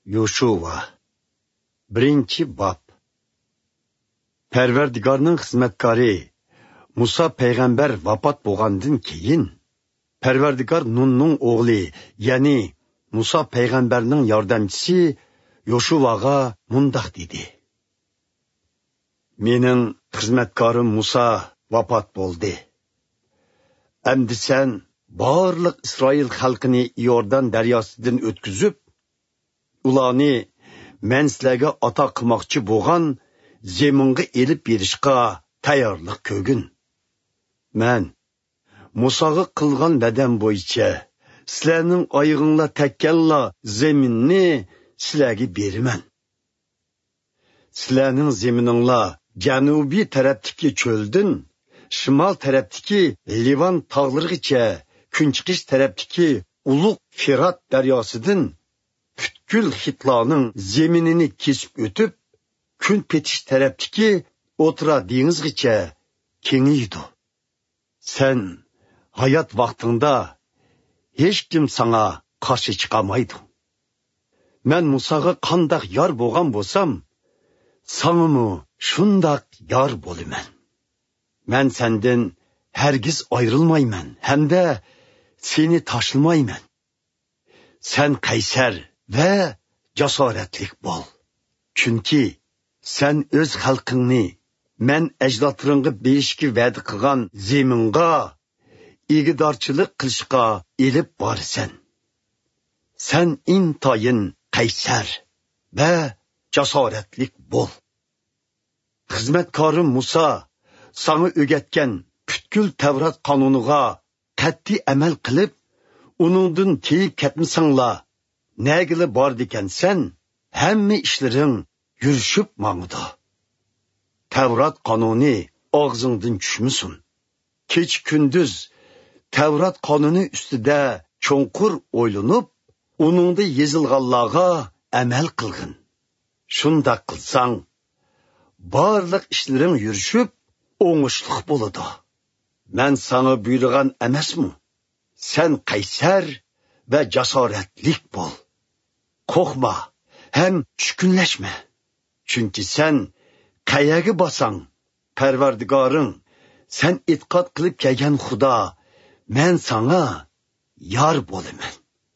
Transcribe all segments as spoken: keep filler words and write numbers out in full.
Yoshua birinchi bob. Parvardigorning xizmatkori Musa payg'ambar vafot bo'lgandan keyin Parvardigor Nunning o'g'li, ya'ni Musa payg'ambarning yordamchisi Yoshuaga mundoq dedi: Mening xizmatkorim Musa vafot bo'ldi. Endi sen barliq Isroil xalqini Yordan daryosidan o'tkazib, ularni men sizlarga ato qilmoqchi bo'lgan zeminga elib berishga tayyorlik ko'gin. Men Musaga qilgan va'dam bo'yicha sizlarning oyog'inglar tekkalla zeminni sizlarga beraman. Sizlarning zemininglar janubiy tarafdagi cho'ldan shimol tarafdagi Livan tog'larigacha, kunchiqish tarafdagi ulug' Firat daryosidan butkul Hitlarning zeminini kesib o'tib, kun petish tarafdagi O'tra dengizgacha kengaydi. Sen hayot vaqtingda hech kim sana qarshi chiqamaydi. Men Musaga qandoq yor bo'lgan bo'lsam, sanımı şundak yar bo'laman. Men senden hergiz ayrılmayman, hem de seni taşılmayman. Sen Kaysar ve cesaretlik bol. Çünkü sen öz halkını men ecdatlarınga berishga va'da qilgan zeminga igidarchilik qilishga elib borsan. Sen intayin Kaysar ve cesaretlik bol. Xizmatkorim Musa sana öğretken bütkül Tevrat kanunuga qat'iy amal qilib, uningdan tiyib ketmasanglar, negili bor dekan sen, hamma ishlaring yurishib mangdi. Tevrat kanunu og'zingdan tushmasin. Kech kunduz Tevrat kanunu ustida cho'nqur o'ylanib, uningda yozilganlarga amal qilgin. Shundoq qilsang, barliq ishlaring yurishib, o'ngishliq bo'ladi. Men sana buyurgan emasmi? Sen Kaysar ve cesaretlik bol. Korkma, hem tushkunlashma. Çünkü sen qayaga basang, Parvardigoring, sen e'tiqod qilib kelgan Xudo, men sana yor bo'laman.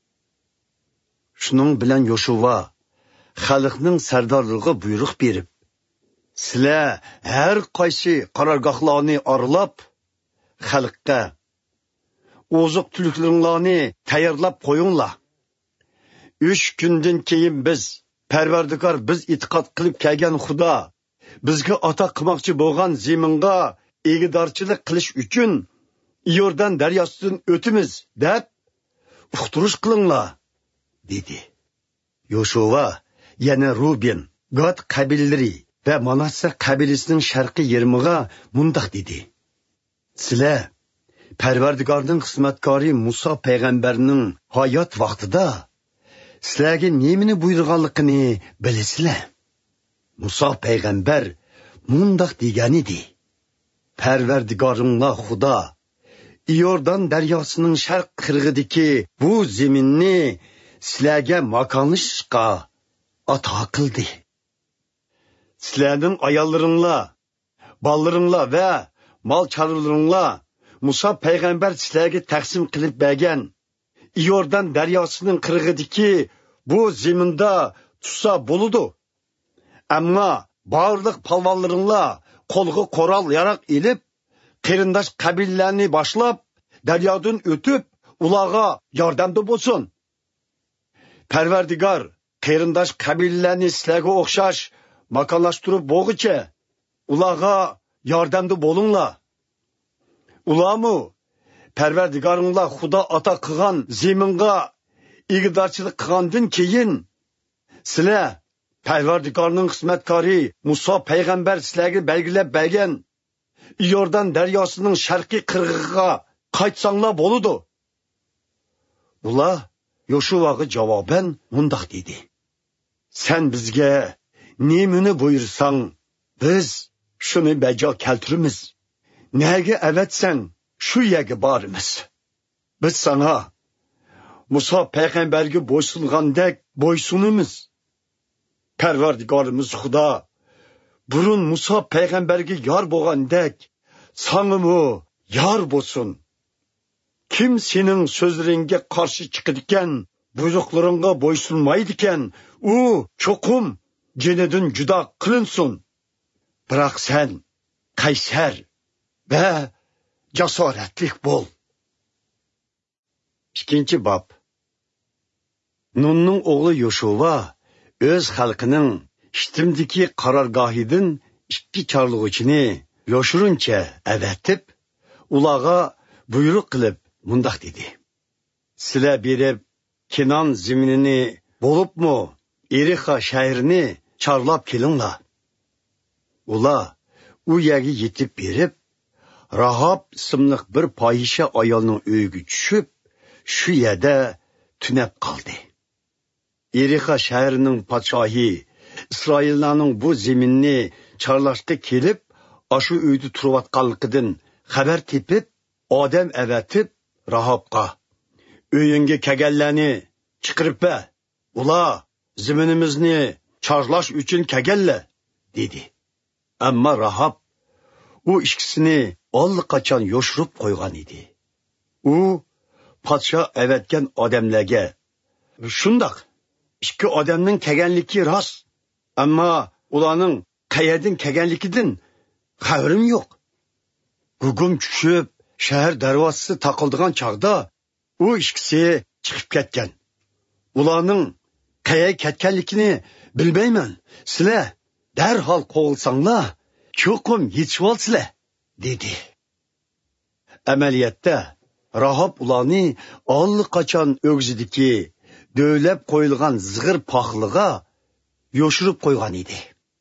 Shuning bilan Yoshua xalqning sardorligi buyruq berib, sizlar har qaysi qarorgohlarni oralab, xalqqa oziq tuliklaringlarni tayyorlab qo'yinglar. Üç kundan keyin biz, Parvardigor biz e'tiqod qilib kelgan Xudo, bizga ato qilmoqchi bo'lgan zeminga egidorchilik qilish uchun Yordan daryosidan o'timiz deb uqtirish qilinglar, dedi. Yoshua yana Ruben, Gad qabilalari ve Manasse qabilasining sharqiy yermiga mundoq dedi: Sizlar Parvardigorning xizmatkori Musa payg'ambarning hayot vaqtida sizlarga nemini buyurganligini bilasizlar. Musa payg'ambar mundoq degan edi: Parvardigoringlar Xudo Yordan daryosining sharq qirg'idagi bu zeminni sizlarga makonlashga ato qildi. Sizlarning ayollaringlar, bolaringlar ve mal chorvalaringlar Musa payg'ambar sizlarga taqsim qilib bergan Yordan daryosining qirg'idagi bu zeminda tutsa bo'ladi. Ammo barliq palvonlaringlar qo'lga qoral yaroq ilib, qarindosh qabilalarni boshlab, daryodan o'tib, ularga yordamda bo'lsin. Parvardigor qarindosh qabilalarni sizlarga o'xshash makonlashtirib bo'g'icha, ularga yordamda bo'linglar. Ularmu Parvardigoringlar Xudo ato qilgan zeminga igidorchilik qilgandan keyin sizlar Parvardigorning xizmatkori Musa payg'ambar sizlarga belgilab bergan Yordan daryosining sharqiy qirg'iga qaytsanglar bo'ladi. Ular Yoshuaga javoban mundoq dedi: Sen bizga nemini buyursang, biz shuni bajo keltiramiz. Nega avatsang, shu yerga boramiz. Biz sana Musa payg'ambarga bo'ysungandek bo'ysunimiz. Parvardigorimiz Xudo burun Musa payg'ambarga yor bo'lgandek sangimi yor bo'lsin. Kim sening so'zlaringga qarshi chiqadigan, buyruqlaringga bo'ysunmaydigan, u cho'qim jinidan judo qilinsin. Biroq sen qaysar va jasoratli bo'l. ikkinchi bob. Nunning o'g'li Yoshuva o'z xalqining Shittimdagi qarorgohidan ikki chorlug'ichini yoshiruncha avatib, ularga buyruq qilib mundaq dedi: Sizlar berib Kenon zaminini bo'libmi Erixa shahrini chorlab kelinglar. Ular u yerga yetib berib, Rahob ismli bir fohisha ayolning uyiga tushib, shu yerda tunab qoldi. Erixa shahrining podshohi İsraillarning bu zaminni chorlashga kelib, ashu uyda turayotganligidan xabar tepib, odam avatib Rahobga: "Uyingga kelganlarni chiqirib ber. Ular zaminimizni chorlash uchun kelganlar" dedi. Ammo Rahob u ikkisini allaqachon yoshirib qo'ygan edi. U podsho avatgan odamlarga: "Shundoq, ikki odamning kelganligi rost. Ammo ularning qayerdan kelganligidan xabarim yo'q. Gugum tushib, shahar darvozasi taqildigan chog'da u ikkisi chiqib ketgan. Ularning qayerga ketganligini bilmayman. Sizlar darhol qo'g'ilsanglar, cho'qim yetib olsizlar" dedi. Amaliyotda Rahob ularni allaqachon o'g'zidagi dövlab qo'yilgan zig'ir paxliga yoshirib qo'ygan edi.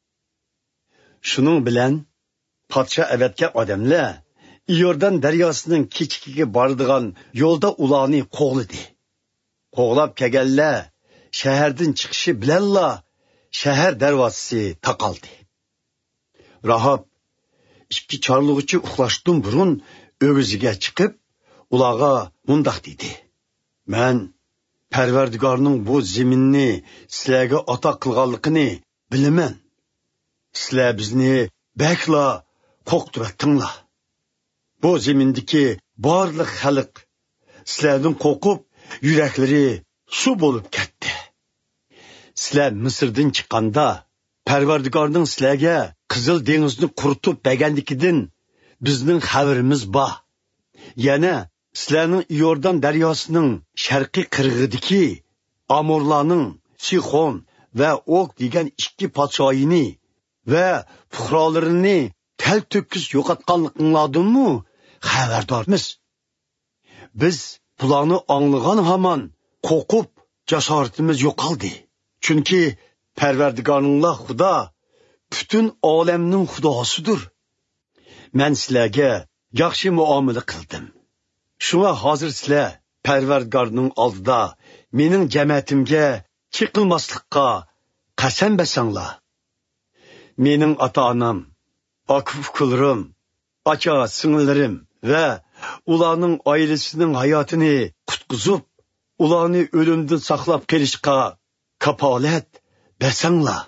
Shuning bilan podsho avatgan odamlar Iordan daryosining kechikiga boradigan yo'lda ularni qo'g'ladi. Qo'g'lab kelganlar shahardan chiqishi bilanla shahar darvozasi taqaldi. Rahob ikki chorlug'ichi uxlashdan burun o'g'ziga chiqib, ularga mundaq dedi: "Men Parvardigorning bu zaminni sizlarga ato qilganligini bilaman. Sizlar bizni bakla qo'rqitiratdinglar. Bu zamindagi barliq xalq sizlardan qo'rqib, yuraklari suv bo'lib ketdi. Sizlar Misrdan chiqqanda Parvardigorning sizlarga Qizil dengizni quritib berganligidan bizning xabarimiz bor. Yana sizlarning Iordan daryosining sharqiy qirg'idagi Amorlarning Sixon va Og degan ikki podshoyini va fuqarolarini tal to'kis yo'qotganliklaringlardanmi xabardormiz. Biz bularni anglagan hamon qo'rqib jasoratimiz yo'qoldi. Chunki Parvardigorning Xudo butun olamning Xudosidir. Men sizlarga yaxshi muomala qildim. Shuna hozir sizlar Parvardigorning oldida mening jamatimga chiqilmaslikka qasam bersanglar. Mening ota-onam, aka-ukalarim, acha-singillarim va ularning oilasining hayotini qutqizib, ularni o'limdan saqlab kelishga kapolat bersanglar.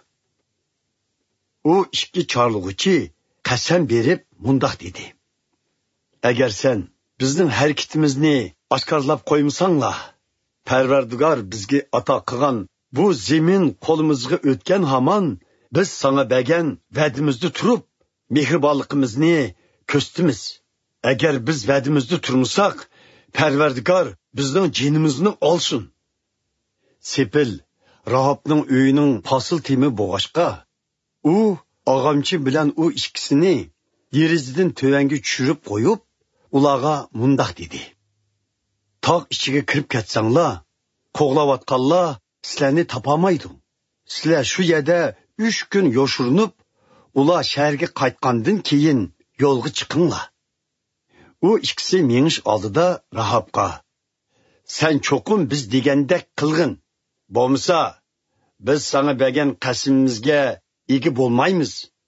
U ikki chorlug'ichi qasam berib mundaq dedi: "Agar sen bizning harakatimizni oshkorlab qo'ymasanglar, Parvardigor bizga ato qilgan bu zamin qo'limizga o'tgan hamon biz sana bergan va'dimizda turib, mehribonligimizni ko'rsatamiz. Agar biz va'dimizda turmasak, Parvardigor bizning jinimizni olsin." Sepil Rahobning uyining fasl temi bo'g'ashqa, u og'amchi bilan u ikkisini derazadan tövanga tushirib qo'yib, ularga mundaq dedi: "Tog' ichiga kirib ketsanglar, qo'g'layotganlar sizlarni topolmaydi. Sizlar shu yerda uch kun yoshirinib, ular shaharga qaytgandan keyin yo'lga chiqinglar." U ikkisi menish oldida Rahobga: "Sen cho'qim biz degandek qilgin. Bo'lmasa, biz sana bergan qasamimizga ega bo'lmaymiz.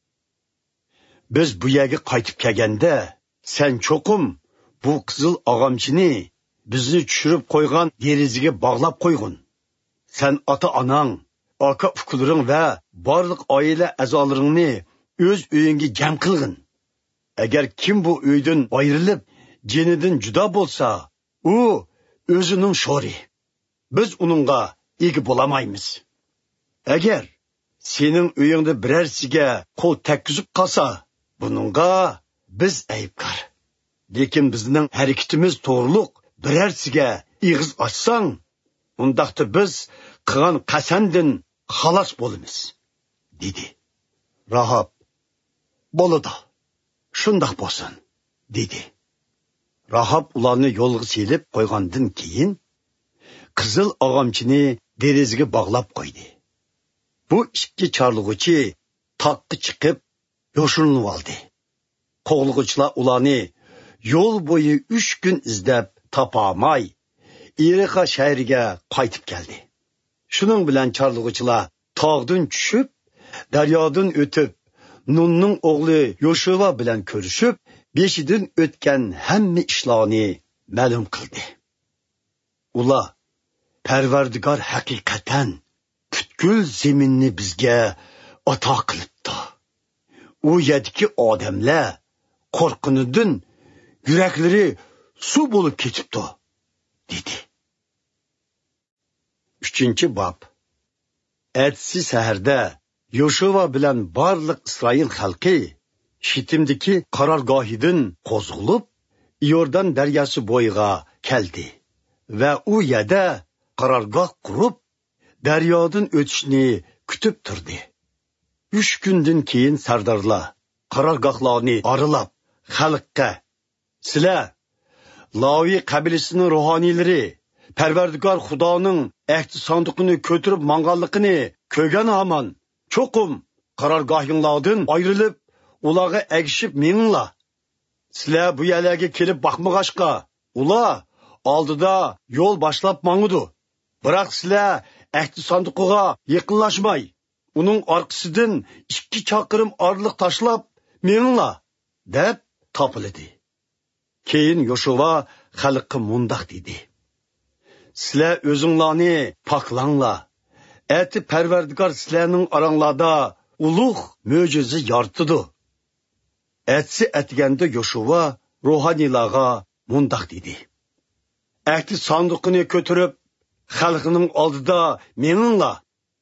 Biz bu yerga qaytib kelganda, sen cho'qim bu qizil og'amchini bizni tushirib qo'ygan derazaga bog'lab qo'yg'in. Sen ota-onang aka ukalarың va barliq oila a'zolaringni o'z uyingga jam qilgin. Agar kim bu uydan ayrilib, jenidan judo bo'lsa, u o'zining sho'ri. Biz uningga ega bo'lamaymiz. Agar sening uyingda birarsiga qo'l tekkizib qolsa, buningga biz aybkor. Lekin bizning harakatimiz to'g'riliq birarsiga ig'iz ochsang, undaqda biz qilgan qasamdan xalos bo'lamiz, dedi. Rahob, bo'ladi, shundoq bo'lsin, dedi. Rahob ularni yo'lga selib qo'ygandan keyin qizil og'amchini derazaga bog'lab qo'ydi. Bu ikki chorlug'uchi toqqa chiqib yoshirinib oldi. Qo'g'lug'uchilar ularni yo'l bo'yi uch kun izlab topolmay, Irixa shahriga qaytib keldi. Shuning bilan chorlug'uchilar tog'dan tushib, daryodan o'tib, Nunning o'g'li Yoshua bilan ko'rishib, beshidan o'tgan hamma ishlarni ma'lum qildi. Ular Parvardigor haqiqatan butkul zaminni bizga ato qilibdi. U yerdagi odamlar qo'rqinidan yuraklari suv bo'lib ketibdi, dedi. uchinchi bob. Ertasi saharda Yoshua bilan barliq Isroil xalqi Shitimdagi qarorgohidan qo'zg'alib, Yordan daryosi bo'yiga keldi va u yerda qarorgoh qurib, daryodan o'tishni kutib turdi. uch kundan keyin sardorlar qarorgohlarni aralab xalqqa: "Sizlar Lavi qabilasining ruhoniylari Parvardigor Xudoning ahd sandiqini ko'tarib manganligini ko'rgan hamon cho'qim qarorgohinglardan ayrilib, ularga agishib meninglar. Sizlar bu yerlarga kelib boqmag'ashqa, ular oldida yo'l boshlab mangudi. Biroq sizlar ahd sandiqiga yaqinlashmay, uning orqasidan ikki chaqirim orliq tashlab meninglar", deb topildi. Keyin Yoshua xalqqa mundoq dedi: "Sizlar o'zinglarni poklanglar. Ati Parvardigor sizlarning oranglarda ulug' mo'jiza yaratdi." Atsi atganda Yoshua ruhoniylarga mundoq dedi: "Ahd sandiqini ko'tarib, xalqning oldida meninglar."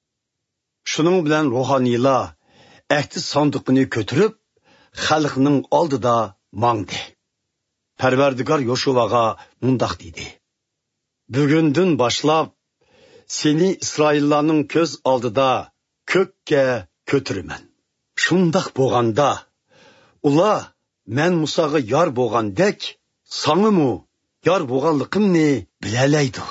Shuning bilan ruhoniylar ahd sandiqini ko'tarib, xalqning oldida mangdi. Parvardigor Yoshuaga mundoq dedi: "Bugundan boshlab seni Isroillarning ko'z oldida ko'kka ko'tiraman. Shundoq bo'lganda, ular men Musaga yor bo'lgandek, sangimi yor bo'lganligimni bilalaydi.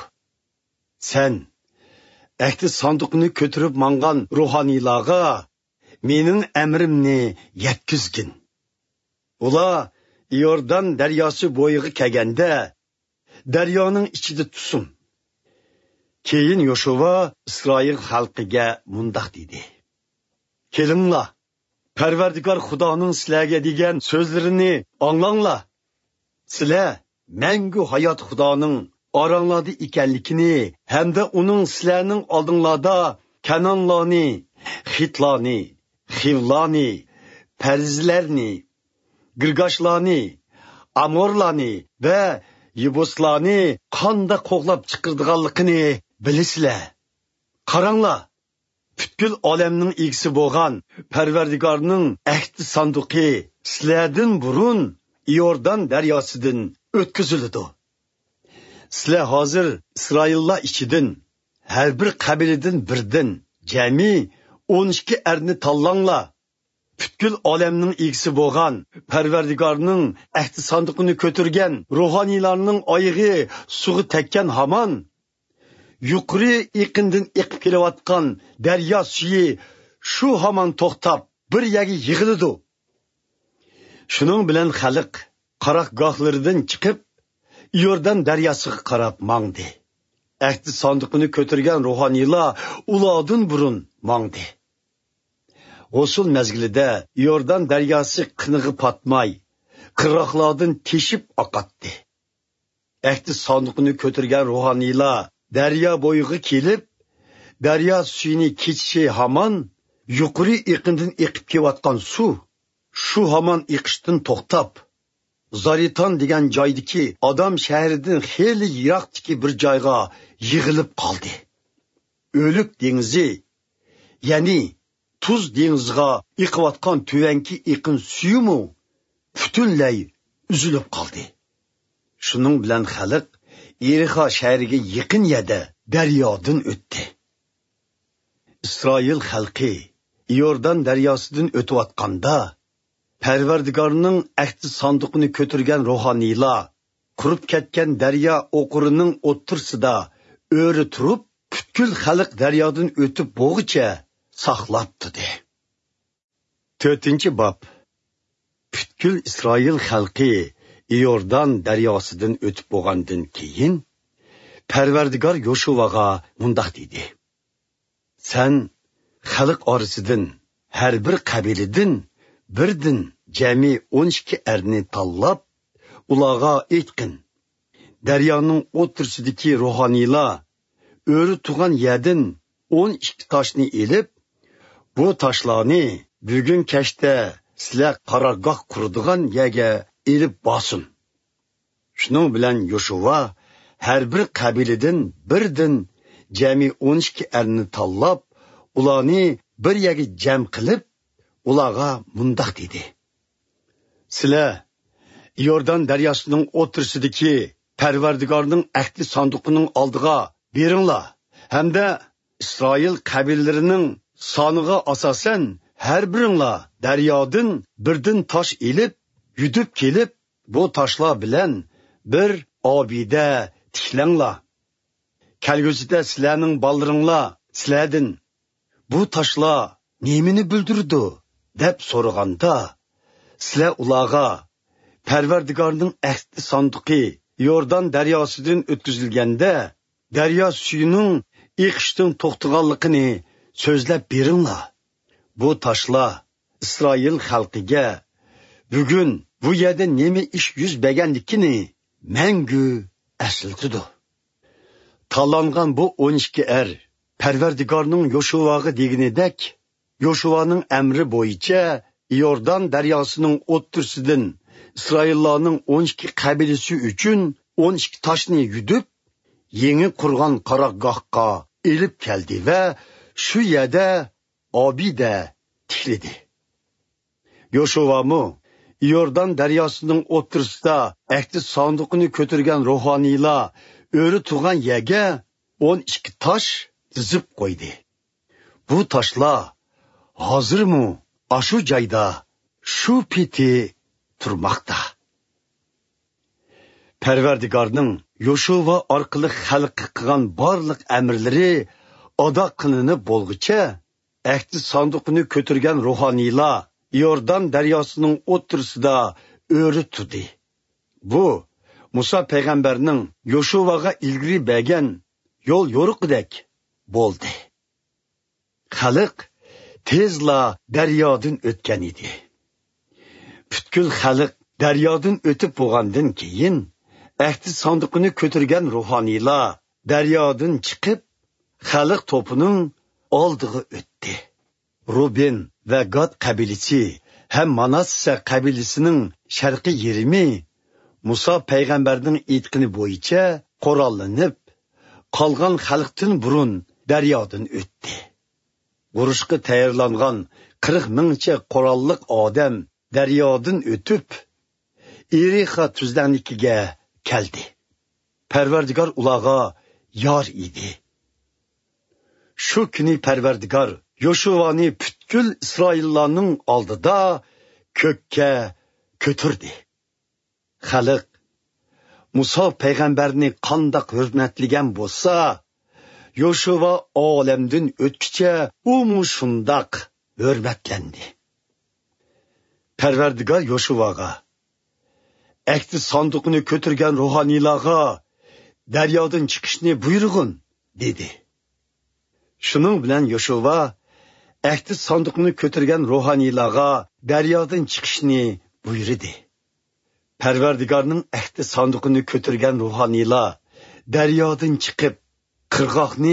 Sen ahd sandiqini ko'tarib mangan ruhoniylarga mening amrimni yetkizgin. Ular Yordan daryosi bo'yiga kelganda daryoning ichida tutsin." Keyin Yoshua Isroil xalqiga mundoq dedi: "Kelinglar, Parvardigor Xudoning sizlarga degan so'zlarini anglanglar. Sizlar mangu hayot Xudoning oranglarda ekanligini hamda uning sizlarning oldinglarda Kanonlarni, Xitlarni, Xivlarni, Perzlarni, Girgashlarni, Amorlarni va Yebuslarni qanda qo'g'lab chiqirdiganligini bilisizlar. Qaranglar, butkul olamning egisi bo'lgan Parvardigorning ahd sanduqi sizlardan burun Yordan daryosidan o'tkazildi. Sizlar hozir Isroillar ichidan har bir qabiladan birdan jami o'n ikki erni tanlanglar. Butkul olamning egisi bo'lgan Parvardigorning ahd sanduqini ko'targan ruhoniylarning oyog'i suvga tekkan hamon yuqori iqindan eqib kelayotgan daryo suvi shu hamon to'xtab bir yerga yig'iladi." Shuning bilan xalq qarorgohlaridan chiqib Yordan daryosiga qarab mangdi. Ahd sanduqini ko'targan ruhoniylar ulardan burun mangdi. G'usul mezgilida Yordan daryosi qinig'i patmay, qirg'oqlardan teshib oqatdi. Ahd sanduqini ko'targan ruhoniylar daryo bo'yiga kelib, daryo suyini kechishi hamon yuqori iqindan eqib kelayotgan suv shu hamon iqishdan to'xtab Zariton degan joydagi odam shahridan xeyli yiroqdagi bir joyga yig'ilib qoldi. O'lik dengizi, ya'ni tuz dengiziga iqiyotgan tuvanki iqin suyimi butunlay uzilib qoldi. Shuning bilan xalq Yerixo shahriga yaqin yerda daryodan o'tdi. İsroil xalqi Yordan daryosidan o'tayotganda Parvardigorning ahdi sanduqini ko'targan ruhoniylar qurib ketgan daryo o'qurining o'ttirsida o'ri turib, butkul xalq daryodan o'tib bo'g'icha saqlabdi. to'rtinchi bob. Butkul Isroil xalqi Yordan daryosidan o'tib bo'lgandan keyin Parvardigor Yoshuvaga mundaq dedi: Sen xalq orasidan har bir qabiladan birdan jami o'n ikki erni tanlab, ularga aytqin. Daryoning o'tirsidagi ruhoniylar o'ri tug'an yerdan o'n ikki toshni elib, bu toshlarni bugun kashda sizlar qarorgoh quradigan yerga elib bosin. Shuning bilan Yoshuva har bir qabiladan birdan jami o'n ikki erni tanlab, ularni bir yerga jam qilib, ularga mundaq dedi: Sizlar Yordan daryosining o'tirsidagi Parvardigorning ahdi sanduqining oldiga beringlar, hamda Isroil qabilalarining soniga asosan har biringlar daryodan birdan tosh elib, yudib kelib, bu toshlar bilan bir obida tiklanglar. Kelgusida sizlarning bolaringlar sizlardan bu toshlar nemini bildirdi deb so'raganda, sizlar ularga Parvardigorning ahdi sanduqi Yordan daryosidan o'tkazilganda daryo suyining iqishdan to'xtaganligini so'zlab beringlar. Bu toshlar Isroil xalqiga bugun bu yerda nima ish yuz berganligini mangu eslatdi. Tanlangan bu o'n ikki er Parvardigorning Yoshuvaga deganidek, Yoshuvaning amri bo'yicha Yordan daryosining o'ttirsidan İsraillarning o'n ikki qabilasi uchun o'n ikki toshni yudib, yangi qurgan qarorgohga elib keldi va shu yerda obida tikladi. Yoshuvamu Yordan daryosining o'ttirsida ahdi sanduqini ko'targan ruhoniylar o'ri tug'an yerga o'n ikki tosh dizib qo'ydi. Bu toshlar hozirmi ashu joyda shu piti turmoqda. Parvardigorning Yoshuva orqali xalqqa qilgan barliq amrlari ado qilinib bo'lguncha ahdi sanduqini ko'targan ruhoniylar Yordan daryosining o'ttirsida o'ri turdi. Bu Musa payg'ambarning Yoshuvaga ilgari bergan yo'l yo'riqidek bo'ldi. Xalq tezla daryodan o'tgan edi. Butkul xalq daryodan o'tib bo'lgandan keyin ahdi sanduqini ko'targan ruhoniylar daryodan chiqib xalq to'pining oldiga o'tdi. Ruben va Gad qabilasi ham Manasse qabilasining sharqiy yerimi Musa payg'ambarning aytgani bo'yicha qurollanib, qolgan xalqdan burun daryodan o'tdi. Urushga tayyorlangan qirq mingcha qurolliq odam daryodan o'tib, Yerixo tuzlanikiga keldi. Parvardigor ularga yor edi. Shu kuni Parvardigor Yoshuvani butkul Isroillarning oldida ko'kka ko'tardi. Xalq Musa payg'ambarni qandoq hurmatlagan bo'lsa, Yoshuva olamdan o'tkicha u shundoq hurmatlandi. Parvardigor Yoshuvaga ahdi sanduqini ko'targan ruhoniylarga daryodan chiqishni buyurg'in dedi. Shuning bilan Yoshuva ahdi sanduqini ko'targan ruhoniylarga daryodan chiqishni buyurdi. Parvardigorning ahdi sanduqini ko'targan ruhoniylar daryodan chiqib qirg'oqni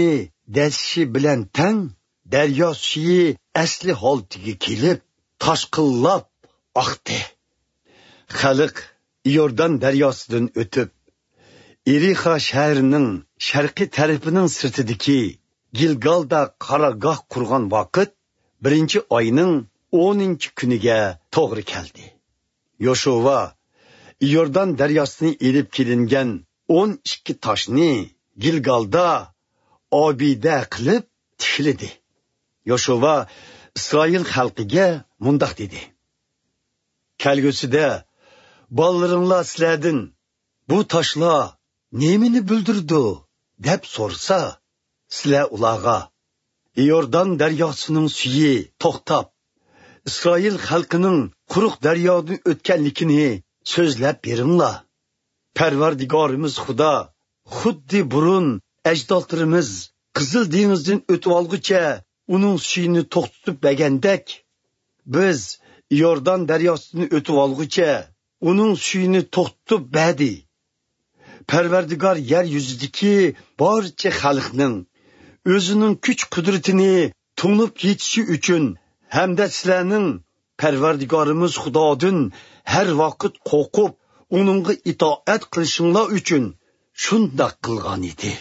dasishi bilan tang daryo suyi asli holatiga kelib toshqinlab oqdi. Xalq Yordan daryosidan o'tib Erixa shahrining sharqiy tarafining sirtidagi Gilgalda qarorgoh qurgan vaqt birinchi oyning o'ninchi kuniga to'g'ri keldi. Yoshua Yordan daryosidan elib kelingan o'n ikki toshni Gilgalda obida qilib tiklidi. Yoshua İsrail xalqiga mundaq dedi: Kelgusida bolaringlar sizlardan bu toshlar nemini bildirdi deb so'rsa, sizlar ularga Yordan daryosining suyi to'xtab, İsrail xalqining quruq daryodan o'tganligini so'zlab beringlar. Parvardigorimiz Xudo xuddi burun ajdodlarimiz Qizil dengizdan o'tib olguncha uning suyini to'xtatib bergandek, biz Yordan daryosidan o'tib olguncha uning suyini to'xtatib berdi. Parvardigor yer yuzidagi barcha xalqning o'zining kuch qudratini tunib yetishi uchun hamda sizlarning Parvardigorimiz Xudodan har vaqt qo'rqib, uningga itoat qilishinglar uchun shunday qilgan edi.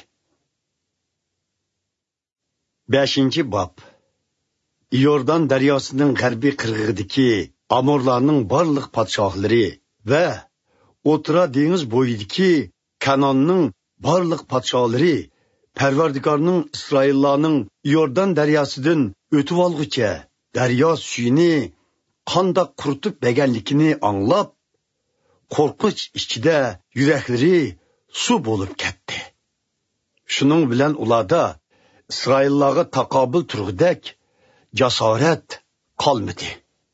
beshinchi bob. Yordan daryosining g'arbiy qirg'og'idagi Amorlarning barliq podshohlari va O'tira dengiz bo'yidagi Kanonning barliq podshohlari Parvardigorning Isroillarning Yordan daryosidan o'tib olguncha daryo suyini qandoq quritib berganligini anglab, qo'rqinch ichida yuraklari suv bo'lib ketdi. Shuning bilan ularda İsraillarga taqobil turg'idek jasorat qolmadi.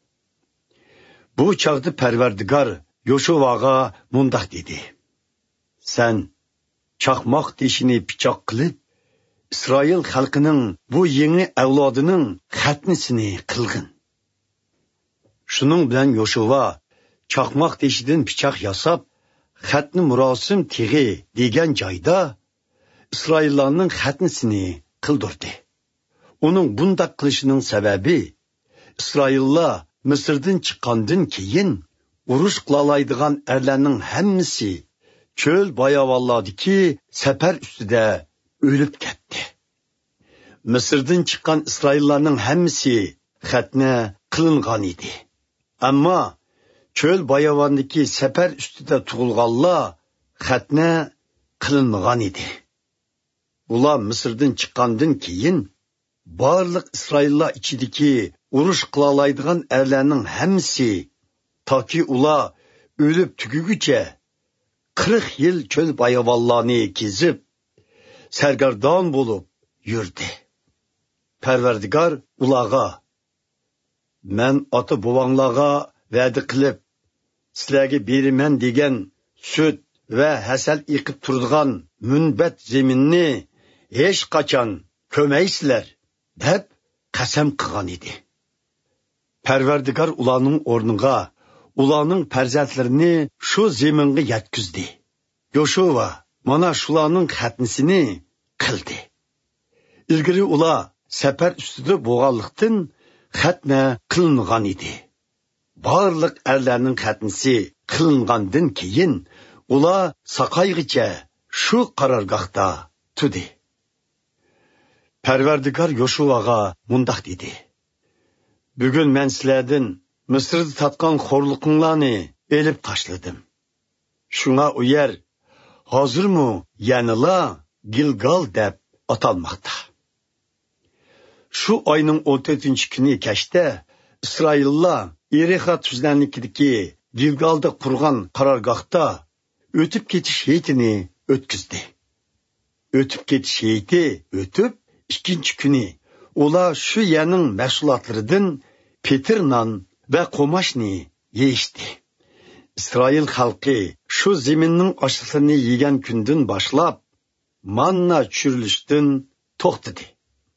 Bu chaqda Parvardigor Yoshuaga mundaq dedi: Sen chaqmoq teshini pichoq qilib, İsrail xalqining bu yangi avlodining xatnisini qilgin. Shuning bilan Yoshua chaqmoq teshidan pichoq yasab, xatni murosim tig'i degan joyda İsraillarning xatnisini qildirdi. Uning bunday qilishining sababi İsraillar Misrdan chiqqandan keyin urush qilalaydigan erlarning hammasi cho'l bayavonlardagi safar ustida o'lib ketdi. Misrdan chiqqan İsraillarning hammasi xatna qilingan edi. Ammo cho'l bayavondagi safar ustida tug'ilganlar xatna qilinmagan edi. Ular Misrdan chiqqandan keyin barliq İsraillar ichidagi urush qilalaydigan erlarning hammasi toki ular o'lib tuguguncha qirq yil cho'l bayavonlarni kezib, sargardon bo'lib yurdi. Parvardigor ularga: Men ota bovanglarga va'da qilib, sizlarga beraman degan sut va hasal eqib turadigan munbat zaminni hech qachon ko'maysizlar deb qasam qilgan edi. Parvardigor ularning o'rniga ularning farzandlarini shu zaminga yetkizdi. Yoshua mana shularning xatnisini qildi. Ilgari ular safar ustida bo'lganlikdan xatna qilingan edi. Barliq erlarning xatnisi qilingandan keyin ular saqayg'icha shu qarorgohda tudi. Parvardigor Yoshuaga mundaq dedi: Bugun men sizlardan Misrda tatgan xo'rliqinglarni elib tashladim. Shunga u yer hozirmi yanila Gilgal deb atalmoqda. Shu oyning o'n to'rtinchi kuni kechda İsraillar Erixa tuzlarnikidagi Gilgalda qurgan qarorgohda o'tib ketish heytini o'tkazdi. O'tib ketish heyti o'tib ikkinchi kuni ular shu yerning mahsulotlaridan petir non va qo'mashni yeyishdi. İsrail xalqi shu zaminning oshliqlarini yegan kundan boshlab manna tushirilishdan to'xtadi.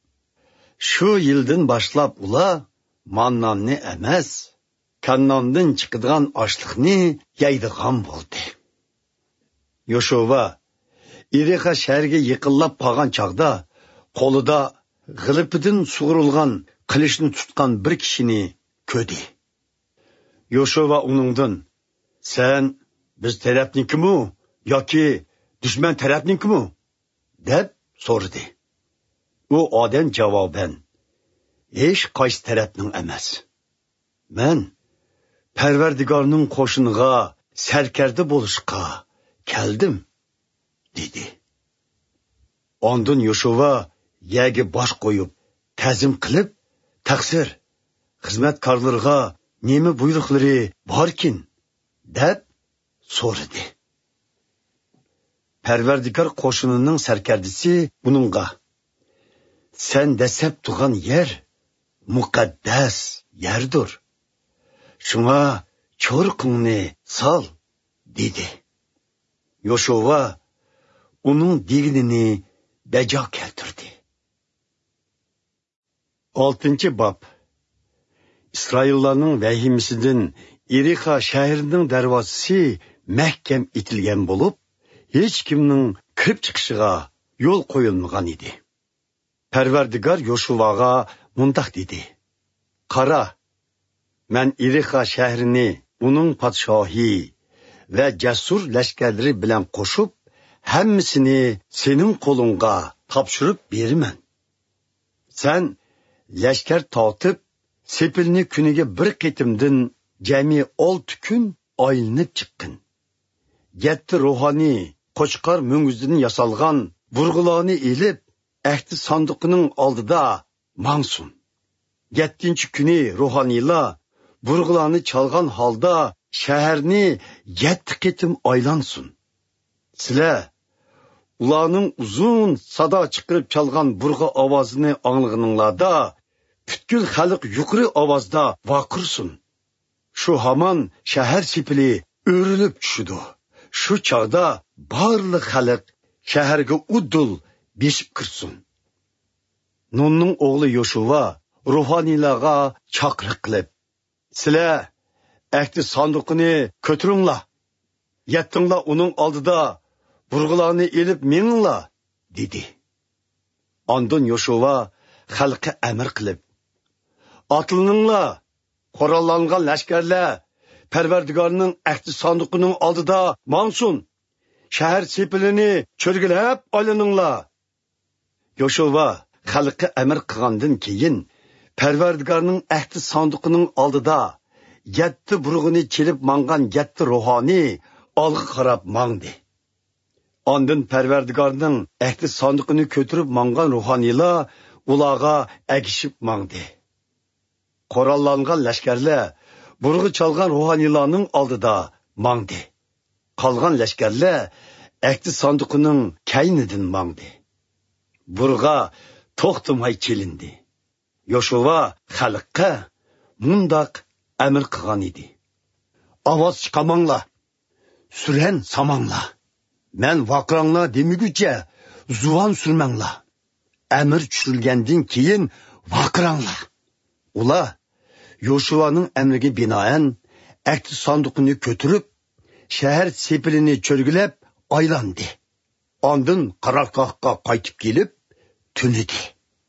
Shu yildan boshlab ular mannani emas, Kannondan chiqadigan oshliqni yeydigan bo'ldi. Yoshua Erixa shahriga yaqinlab qolgan chaqda qo'lida g'ilipidan sug'urilgan qilishni tutgan bir kishini ko'di. Yoshua uningdan, sen biz tarafnikimu yoki dushman tarafnikimu deb so'radi. U odam javoban, hech qaysi tarafning emas. Men Parvardigorning qo'shiniga sarkarda bo'lishga keldim, dedi. Ondan Yoshua yagi bosh qo'yib, ta'zim qilib, taqsir, xizmatkorlarga nima buyruqlari borkin, deb so'radi. Parvardigor qo'shinining sarkardisi buningga, sen dasab turgan yer muqaddas yerdir. Shunga cho'rqingni sol, dedi. Yoshua uning deganini bajo keltirdi. oltinchi bob. İsraillarning vahimasidan Irixa shahrining darvozasi mahkam etilgan bo'lib, hech kimning kirib chiqishiga yo'l qo'yilmagan edi. Parvardigor Yoshuaga mundaq dedi: "Qara, men Irixa shahrini uning podshohi va jasur lashkarlari bilan qo'shib, hammasini sening qo'lingga topshirib beraman. Sen lashkar tortib, sepilni kuniga bir qitimdan jami olti kun oylanib chiqqin. Yetti ruhoniy qo'chqor munguzdan yasalgan burg'ularni elib, ahdi sanduqining oldida mangsun. Yettinchi kuni ruhoniylar burg'ularni chalgan holda shaharni yetti qitim oylansin. Sizlar ularning uzun sado chiqarib chalgan burg'a ovozini anglaganinglarda butkul xalq yuqori ovozda vaqirsin. Shu hamon shahar sepili o'rilib tushdi. Shu chog'da barliq xalq shaharga udul beshib kirsin." Nunning o'g'li Yoshua ruhoniylarga chaqiriq qilib, "Sizlar ahdi sanduqini ko'taringlar. Yettinglar uning oldida burg'ularni elib meninglar", dedi. Ondan Yoshua xalqqa amr qilib, "Atlaninglar, qurollangan lashkarlar Parvardigorning ahdi sanduqining oldida mangsun. Shahar sepilini cho'rgilab olininglar." Yoshua xalqqa amr qilgandan keyin Parvardigorning ahdi sanduqining oldida yetti burg'uni chelib mangan yetti ruhoniy olg'a qarab mangdi. Ondan Parvardigorning ahdi sanduqini ko'tarib mangan ruhoniylar ularga agishib mangdi. Qurollangan lashkarlar burg'i chalgan ruhoniylarning oldida mangdi. Qolgan lashkarlar ahdi sanduqining kaynidan mangdi. Burg'a to'xtamay chelindi. Yoshua xalqqa mundaq amr qilgan edi: "Ovoz chiqamanglar, suran samanglar. Men vaqranglar demiguncha zuvan surmanglar. Amr tushirilgandan keyin vaqranglar." Ular Yoshuaning amriga binoan ahdi sanduqini ko'tarib, shahar sepilini cho'rgilab aylandi. Ondan qarorgohga qaytib kelib, tunidi.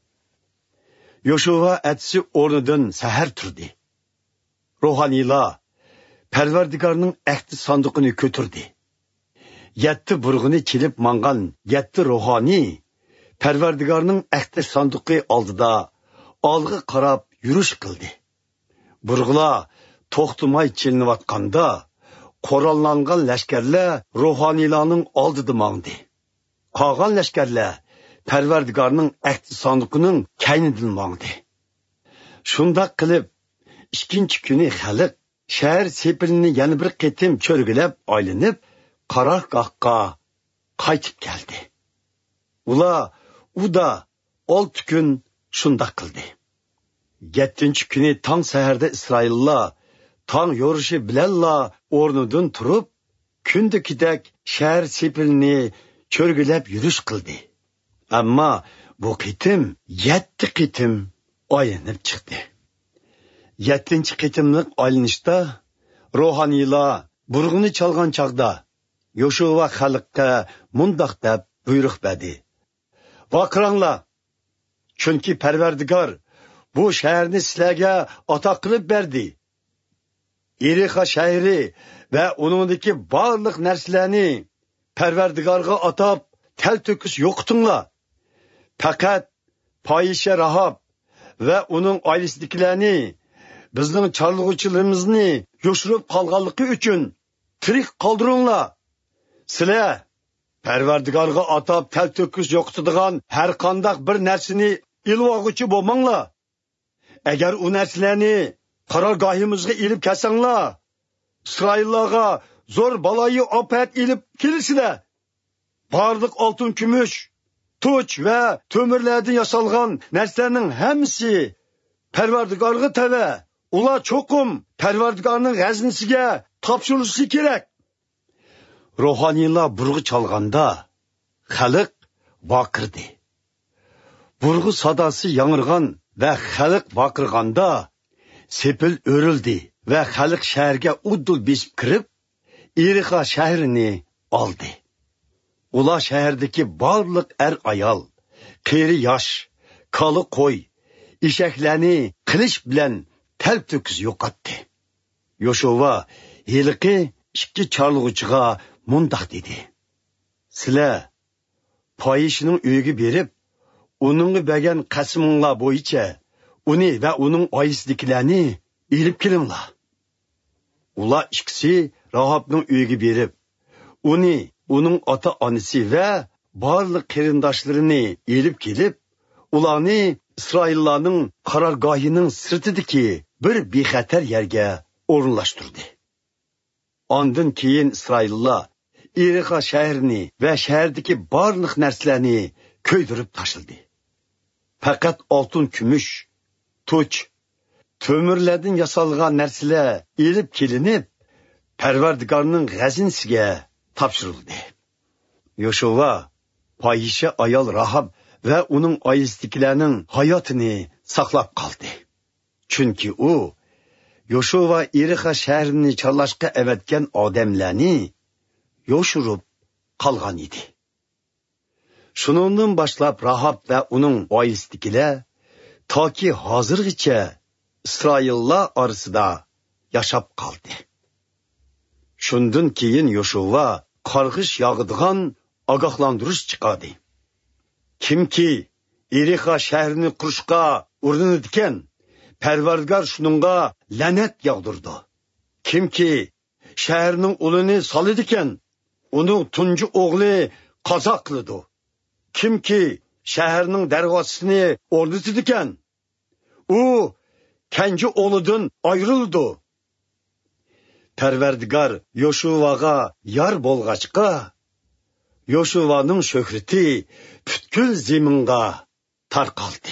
Yoshua atsi o'rnidan sahar turdi. Ruhoniylar Parvardigorning ahdi sanduqini ko'tardi. Yetti burg'uni chelib mangan yetti ruhoniy Parvardigorning ahdi sanduqi oldida olg'a qarab yurish qildi. Burg'ular to'xtamay chelinayotganda qurollangan lashkarlar ruhoniylarning oldida mangdi. Qolgan lashkarlar Parvardigorning ahdi sanduqining kaynidan mangdi. Shundoq qilib, ikkinchi kuni xalq shahar sepilini yana bir qitim cho'rgilab aylanib, qarorgohga qaytib keldi. Ular uda olti kun shundoq qildi. Yettinchi kuni tong saharda Isroillar tong yo'rishi bilanla o'rnidan turib, kundakidek shahar sepilini cho'rgilab yurish qildi. Ammo bu qitim yetti qitim aylanib chiqdi. Yettinchi qitimlik aylanishda ruhoniylar burg'uni chalgan chog'da Yoshua xalqqa mundoq deb buyruq berdi: "Vaqranglar, Chunki Parvardigor bu shaharni sizlarga ato qilib berdi. Yerixa shahri va uningdagi barliq narsalarni Parvardigorga atab tal to'kis yo'qitinglar. Faqat Poyisha Rahob va uning oilasidagilarni bizning chorlug'uchilarimizni yo'shirib qolganligi uchun tirik qoldiringlar. Sizlar Parvardigorga atab tal to'kis yo'qitadigan har qanday bir narsani ilvoguchi bo'lmanglar. Agar u narsalarni qarorgohimizga ilib kelsanglar, Isroillarga zo'r baloyi ofat ilib kelisizlar. Barliq oltin, kumush, tuch va to'mirlardan yasalgan narsalarning hammasi Parvardigorga tava. Ular cho'qim Parvardigorning g'aznisiga topshirilishi kerak. Ruhoniylar burg'i chalganda xalq baqirdi. Burg'i sadosi yangrgan va xalq baqirganda sepil o'rildi va xalq shaharga uddul besib kirib, Yerixa shahrini oldi. Ular shahardagi barliq er ayol, qeri yosh, qoli qo'y, eshaklarni qilich bilan tal to'kis yo'qotdi. Yoshua yiliqi ikki chorlug'uchiga mundoq dedi: Sizlar Poyishning uyiga berib, uningga bergan qasminglar bo'yicha uni va uning oilasidagilarni ilib kelinglar. Ular ikkisi Rahobning uyiga berib, uni, uning ota-onasi va barliq qarindoshlarini ilib kelib, ularni İsraillarning qarorgohining sirtidagi bir bexatar yerga o'rinlashtirdi. Ondan keyin İsraillar Yerixa shahrini va shahardagi barliq narsalarni ko'ydirib tashildi. Faqat oltin, kumush, tuch, to'mirlardan yasalgan narsalar ilib kelinib, Parvardigorning g'aznisiga topshirildi. Yoshua Poyisha ayol Rahob va uning oilasidagilarning hayotini saqlab qoldi. Chunki u Yoshua Yerixa shahrini chorlashga avatgan odamlarni yoshirib qolgan edi. Shuningdan boshlab Rahob va uning oilasidagilar toki hozirgacha Isroillar orasida yashab qoldi. Shundan keyin Yoshua qarg'ish yog'adigan ogohlantirish chiqardi. Kimki Yerixa shahrini qurishga urinadigan, Parvardigor shuningga la'nat yog'dirdi. Kimki shaharning ulini soladigan, uning tunji o'g'li qazo qiladi. Kimki shaharning darvozasini o'rnatadigan, u kenji o'g'lidan ayrildi. Parvardigor Yoshuvaga yor bo'lg'achqa, Yoshuvaning shuhrati butkul zaminga tarqaldi.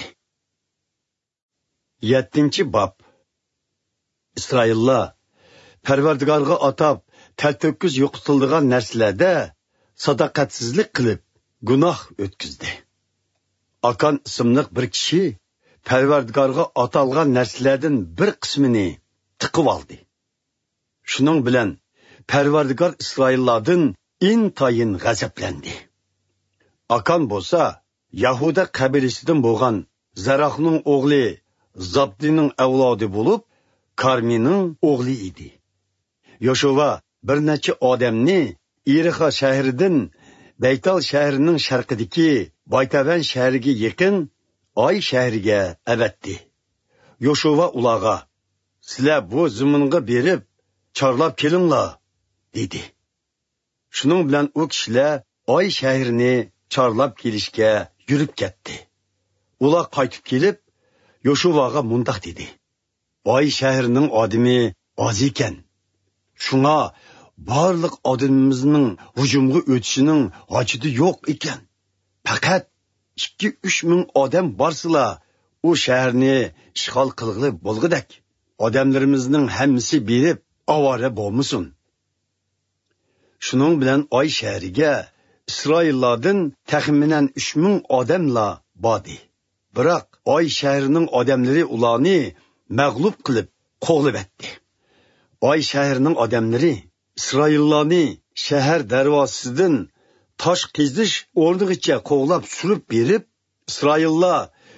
yettinchi bob. Isroillar Parvardigorga atab tal to'kis yo'qitilgan narsalarda sadoqatsizlik qilib gunoh o'tkazdi. Akan ismli bir kishi Parvardigorga atalgan narsalardan bir qismini tiqib oldi. Shuning bilan Parvardigor Isroillardan intayin g'azablandi. Akan bo'lsa Yahuda qabilasidan bo'lgan Zarahning o'g'li Zabdining avlodi bo'lib, Karmining o'g'li edi. Yoshua bir necha odamni Yerixa shahridan Baytal shahrining sharqidagi Baytavan shahriga yaqin Oy shahriga avatdi. Yoshua ularga: "Sizlar bu zaminga berib, chorlab kelinglar", dedi. Shuning bilan u kishilar Oy shahrini chorlab kelishga yurib ketdi. Ular qaytib kelib, Yoshuvaga mundoq dedi: "Oy shahrining odami oz ekan. Shunga barliq odamimizning hujumga o'tishining hojati yo'q ekan. Faqat ikki uch ming odam borsalar, u shaharni ishg'ol qilg'ili bo'lg'idak. Odamlarimizning hammasi berib avora bo'lmasin." Shuning bilan Oy shahriga Isroillardan taxminan uch ming odamlar bordi. Biroq Oy shahrining odamlari ularni mag'lub qilib qo'g'lab etdi. Oy shahrining odamlari Isroillarni shahar darvozasidan tosh qizish o'rnigacha qo'g'lab surib berib, Isroillar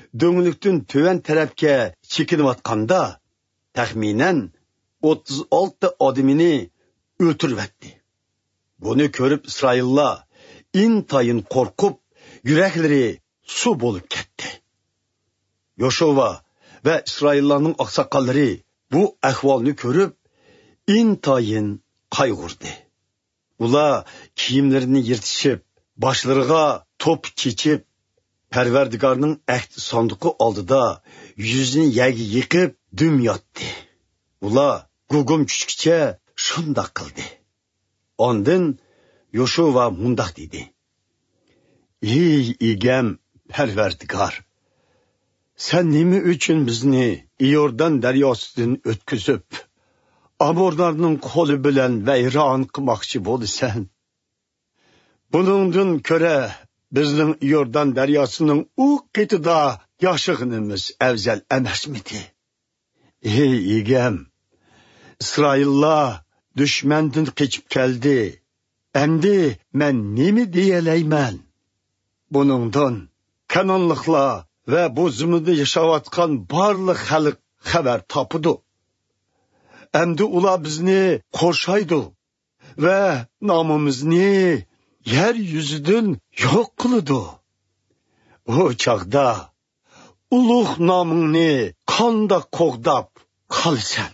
döngülüktün töven tarafga chekinayotganda taxminan o'ttiz olti odamini o'ltiribdi. Buni ko'rib Isroillar intayin qo'rqib, yuraklari suv bo'lib ketdi. Yoshova va Isroillarning oqsoqollari bu ahvolni ko'rib intayin qayg'urdi. Ular kiyimlarini yirtishib, boshlariga to'p kechib, Parvardigorning ahd sanduqi oldida yuzini yagi yiqib dum yotdi. Ular gugum tushkicha shundoq qildi. Ondan Yoshova mundoq dedi: "Ey egam Parvardigor, sen nima uchun bizni Iordan daryosidan o'tkazib, Amorlarning qo'li bilan vayron qilmoqchi bo'lasan? Buningdan ko'ra bizning Iordan daryosining u qetida yashag'inimiz afzal emasmidi? Ey egam, Isroillar dushmandan qochib keldi. Endi men nima deyalayman? Buningdan Kanonliklar va bu zaminda yashayotgan barliq xalq xabar topidi. Endi ular bizni qo'rshaydi va nomimizni yer yuzidan yo'q qiladi. O chaqda ulug' nomingni qandoq qo'g'dab qolsan?"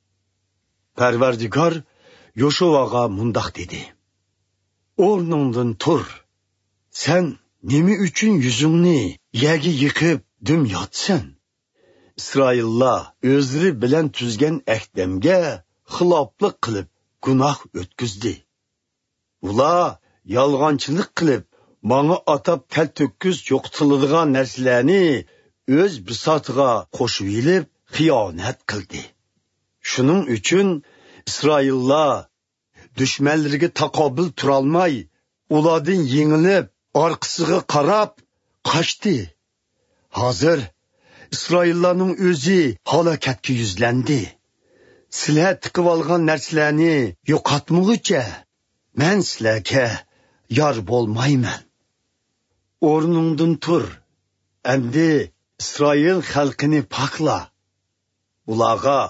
Parvardigor Yoshovaga mundoq dedi: "O'rningdan tur. Sen nima uchun yuzingni yagi yiqib dum yotsan? Isroillar o'zlari bilan tuzgan ahdamga xiloflik qilib gunoh o'tkazdi. Ular yolg'onchilik qilib, menga atab kal to'kkiz yo'qtiladigan narsalarni o'z bisotiga qo'shib yilib xiyonat qildi. Shuning uchun Isroillar dushmanlariga taqobil turolmay, ulardan yengilib, orqasiga qarab qochdi. Hozir Isroillarning o'zi halokatga yuzlandi. Sizlar tiqib olgan narsalarni yo'qotmoqcha men sizlarga yor bo'lmayman. O'rningdan tur. Endi Isroil xalqini pokla. Ularga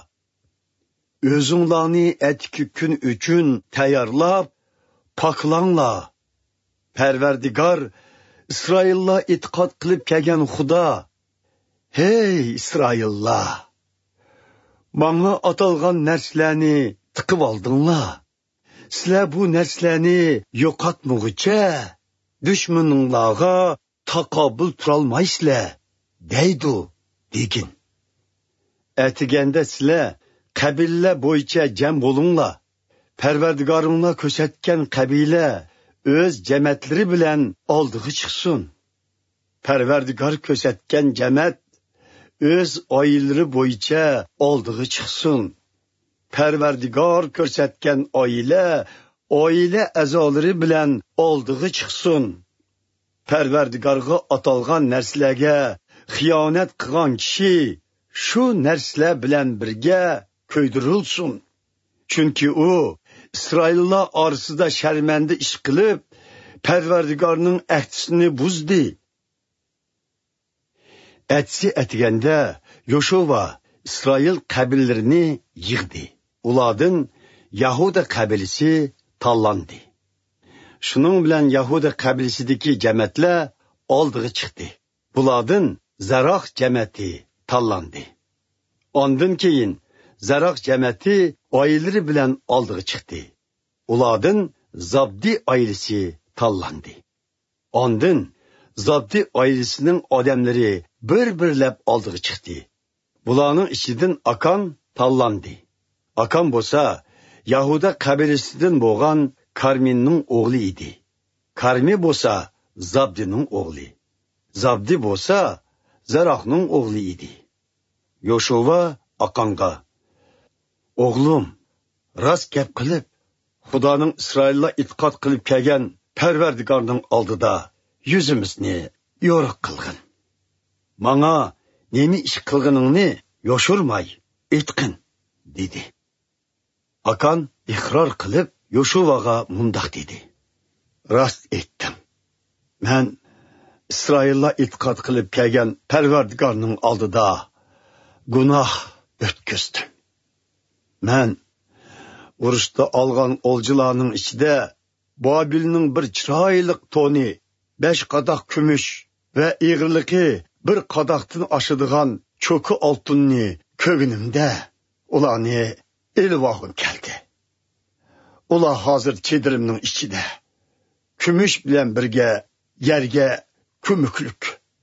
o'zinglarni atki kun uchun tayyorlab poklanglar. Parvardigor Isroillar e'tiqod qilib kelgan Xudo: Hey Isroillar, menga atalgan narsalarni tiqib oldinglar. Sizlar bu narsalarni yo'qotmoqcha dushmaninglarga taqobil turolmaysizlar deydi degin. Atiganda sizlar qabila bo'yicha jam bo'linglar. Parvardigoringlar ko'rsatgan qabila o'z jamatlari bilan oldiga chiqsin. Parvardigor ko'rsatgan jamat o'z oilalari bo'yicha oldiga chiqsin. Parvardigor ko'rsatgan oila oila a'zolari bilan oldiga chiqsin. Parvardigorga atalgan narsalarga xiyonat qilgan kishi shu narsalar bilan birga ko'ydirilsin. Chunki u Isroillar orasida sharmanda ish qilib, Parvardigorning ahdisini buzdi. Atsi atganda Yoshova Isroil qabillarini yig'di. Ulardan Yahuda qabilasi tanlandi. Shuning bilan Yahuda qabilasidagi jamatlar oldiga chiqdi. Bulardan Zaroq jamati tanlandi. Ondan keyin Zaroq jamati oilalari bilan oldiga chiqdi. Ulardan Zabdi oilasi tanlandi. Ondan Zabdi oilasining odamlari bir-birlab oldiga chiqdi. Bularning ichidan Akan tanlandi. Akan bo'lsa Yahuda qabilasidan bo'lgan Karminning o'g'li edi. Karmi bo'lsa Zabdining o'g'li. Zabdi bo'lsa Zaroqning o'g'li edi. Yoshova Akanga: "O'g'lim, rost gap qilib, Xudoning Isroilga e'tiqod qilib kelgan Parvardigorning oldida yuzimizni yo'riq qilgin. Menga nima ish qilganingni yoshirmay aytqin" dedi. Akan iqror qilib Yoshovaga mundoq dedi: "Rost aytdim. Men İsraillar itiqad qilib kelgan Parvardigorning oldida gunoh o'tkazdim. Men urushda olgan oljilarning ichida Babilning bir chiroyli to'ni, besh qadoq kumush va eg'irligi bir qadoqdan oshadigan cho'ki oltinni ko'ginimda ularni elvoqim keldi. Ular hozir chedirimning ichida. Kumush bilan birga yerga ko'miklik.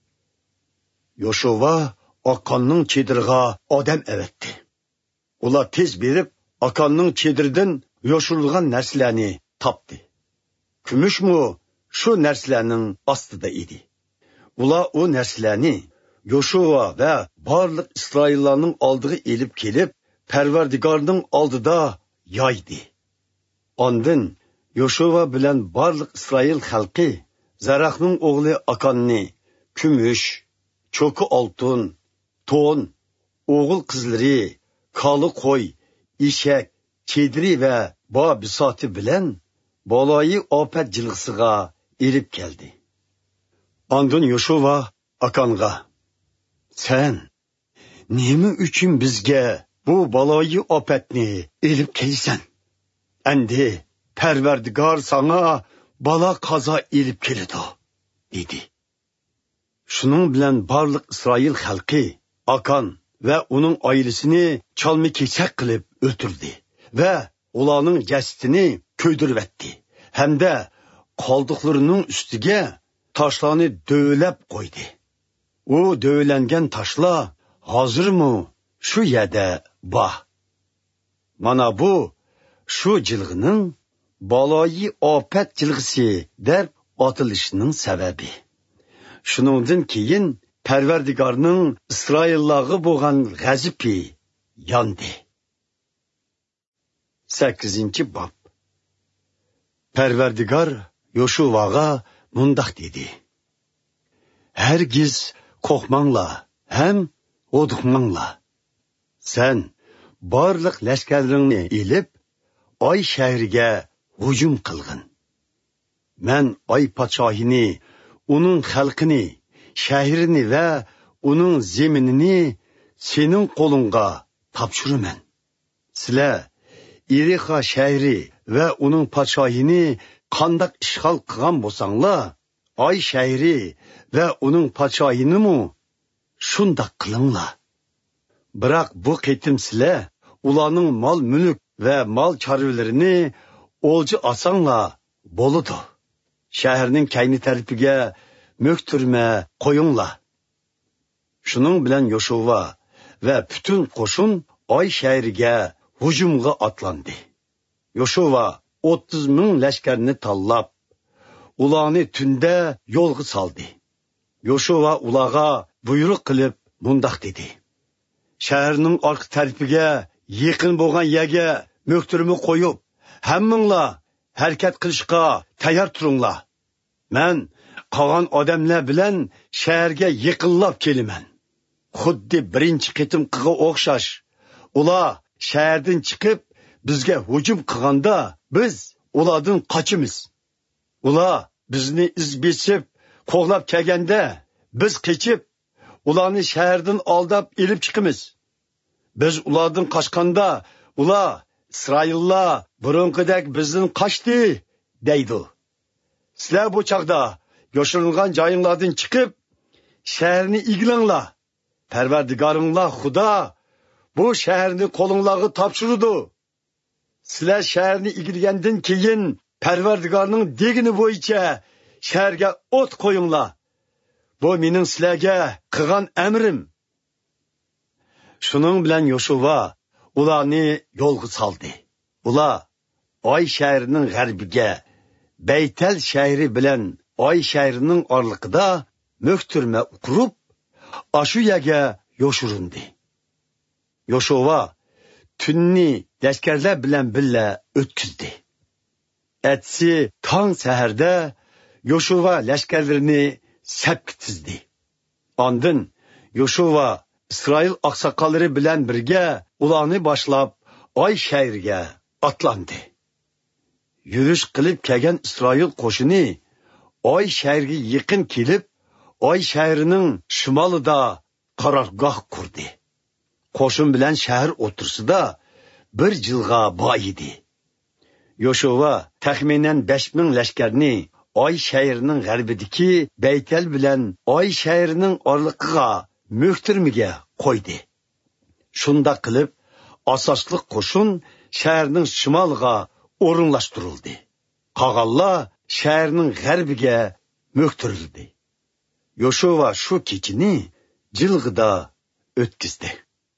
Yoshua Akonning chedirga odam evetdi. Ular tez berib Akonning chedirdan yoshirilgan narsalarni topdi. Kumushmu shu narsalarning ostida edi. Ular o narsalarni Yoshua va barliq Isroillarning oldiga elib kelib, Parvardigorning oldida yoydi. Ondan Yoshua bilan barliq Isroil xalqi Zaraqning o'g'li Akonni kumush, cho'ki oltin, to'n, o'g'il qizlari, koli qo'y, eshak, chediri va bo bisoti bilan baloyi ofat jilg'isiga elib keldi. Ondan Yoshua Akonga: "Sen nima uchun bizga bu baloyi ofatni elib kelsan? Endi Parvardigor sana balo qazo elib keladi," dedi. Shuning bilan barliq Isroil xalqi Akon va uning oilasini chalma-kesak qilib o'ldirdi va ularning jasadini ko'ydirib etdi. Hamda qoldiqlarining ustiga toshlarni dövlab qo'ydi. U dövlangan toshlar hozirmi shu yerda bor. Mana bu shu jilg'ining baloyi ofat jilg'isi deb otilishining sababi. Shuningdan keyin Parvardigorning Isroillarga bo'lgan g'azabi yondi. sakkizinchi bob. Parvardigor Yoshuaga mundaq dedi: "Hergiz qo'rqmanglar, ham o'diqmanglar. Sen barliq lashkarlaringni elib, Oy shahriga hujum qilgin. Men Oy podshohini, uning xalqini, shahrini va uning zeminini sening qo'lingga topshiraman. Sizlar Irixa shahri va uning podshohini qandoq ishg'ol qilgan bo'lsanglar, Oy shahri va uning podshohinimi shundoq qilinglar. Biroq bu qitim sizlar ularning mol-mulk va mol chorvalarini o'lji olsanglar bo'ladi. Shaharning kayni tarafiga mo'ktirma qo'yinglar." Shuning bilan Yoshua va butun qo'shin Oy shahriga hujumga otlandi. Yoshua o'ttiz ming lashkarni tanlab, ularni tunda yo'lga soldi. Yoshua ularga buyruq qilib mundaq dedi: "Shaharning orqa tarafiga yaqin bo'lgan yerga mo'ktirma qo'yib, hammanglar harakat qilishga tayyor turinglar. Men qolgan odamlar bilan shaharga yaqinlab kelaman. Xuddi birinchi qitimqiga o'xshash. Ular shahardan chiqib bizga hujum qilganda biz ulardan qochimiz. Ular bizni iz besib qo'g'lab kelganda biz qochib ularni shahardan oldab elib chiqamiz. Biz ulardan qochganda ular Isroillar burunqidek bizdan qochdi deydi. Sizlar bu chaqda yoshirilgan joyinglardan chiqib shaharni egilinglar. Parvardigoringlar Xudo bu shaharni qo'linglarga topshirdi. Sizlar shaharni egilgandan keyin Parvardigorning degini bo'yicha shaharga o't qo'yinglar. Bu mening sizlarga qilgan amrim." Shuning bilan Yoshua ularni yo'lga soldi. Ular Oy shahrining g'arbiga, Baytal shahri bilan Oy shahrining orliqida mo'ktirma qurib, ashu yerga yoshirindi. Yoshua tunni lashkarlar bilan birga o'tkazdi. Atsi tong saharda Yoshua lashkarlarini sapga tizdi. Ondan Yoshua İsrail oqsoqollari bilan birga ularni boshlab Oy shahriga otlandi. Yurish qilib kelgan Isroil qo'shini Oy shahriga yaqin kelib, Oy şəhərinin şimalida qarargoh qurdi. Qoşun bilan shahar o'tirsida bir jilg'a boy edi. Yoshua taxminan besh ming lashkarni Oy shahrining g'arbidagi Baytal bilan Oy shahrining orliqiga mo'ktirmiga qo'ydi. Shunda qilib asosli qo'shin shaharning shimoliga o'rinlashtirildi. Qolganlar shaharning g'arbiga mo'ktirildi. Yoshua shu kechini jilg'ida o'tkazdi.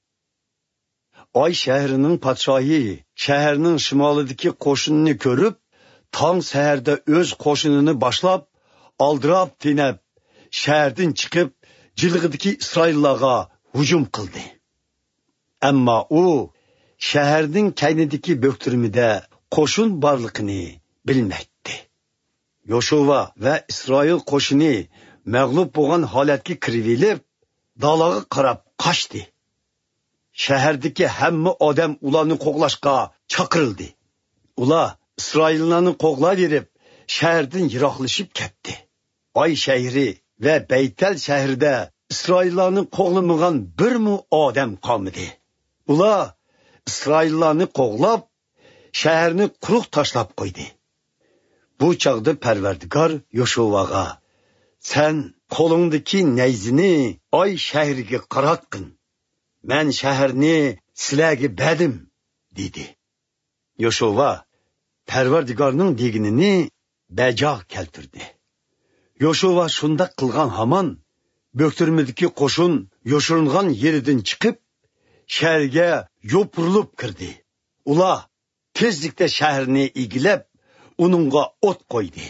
Oy shahrining podshohi shaharning shimolidagi qo'shinni ko'rib, tong saharda o'z qo'shinini boshlab, oldirab tinab, shahardan chiqib, jilg'idagi Isroillarga hujum qildi. Ammo u shaharning kaynidagi bo'ktirmida qo'shin borligini bilmaydi. Yoshua va Isroil qo'shini mag'lub bo'lgan holatga kirib, dalaga qarab qochdi. Shahardagi hamma odam ularni qo'g'lashga chaqirildi. Ular Isroillarni qo'g'lab berib, shahardan yiroqlashib ketdi. Oy shahri va Baytal shahrida Isroillarni qo'g'lamagan bir mu odam qolmadi. Ular Isroillarni qo'g'lab, shaharni quruq tashlab qo'ydi. Bu chaqda Parvardigor Yoshuaga: "Sen qo'lingdagi nayzini Oy shahriga qaratqin. Men shaharni sizlarga berdim" dedi. Yoshua Parvardigorning deganini bajo keltirdi. Yoshua shunda qilgan hamon bo'ktirmidagi qo'shin yoshiringan yeridan chiqib, shaharga yopirilib kirdi. Ular tezlikda shaharni egilib, uningga o't qo'ydi.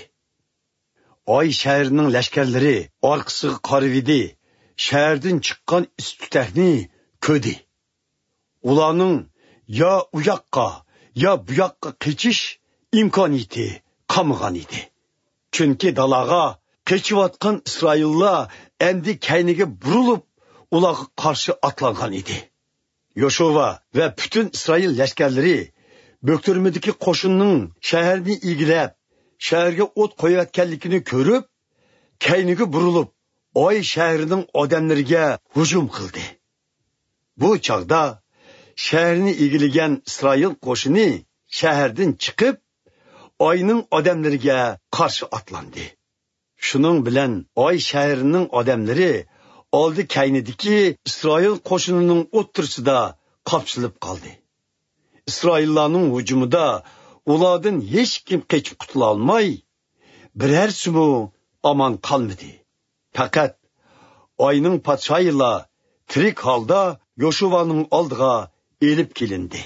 Oy shahrining lashkarlari orqasiga qarab edi, shahardan chiqqan istutakni ko'di. Ularning yo u yoqqa, yo bu yoqqa qochish imkoniyati qolmagan edi. Chunki dalaga qochayotgan Isroillar endi kayniga burilib, ularga qarshi otlangan edi. Yoshua va butun Isroil lashkarlari bo'ktirmidagi qo'shinning shaharni egilib, shaharga o't qo'yayotganligini ko'rib, kayniga burilib, Oy shahrining odamlariga hujum qildi. Bu chaqda shaharni egilagan Isroil qo'shini shahardan chiqib, Oyning odamlariga qarshi otlandi. Shuning bilan Oy shahrining odamlari oldi kaynidagi Isroil qo'shinining o'ttirsida qopchilib qoldi. Isroillarning hujumida ulardan hech kim qochib qutula olmay, biror sumu omon qolmadi. Faqat Oyning podshoylar tirik holda Yoshuaning oldiga elib kelindi.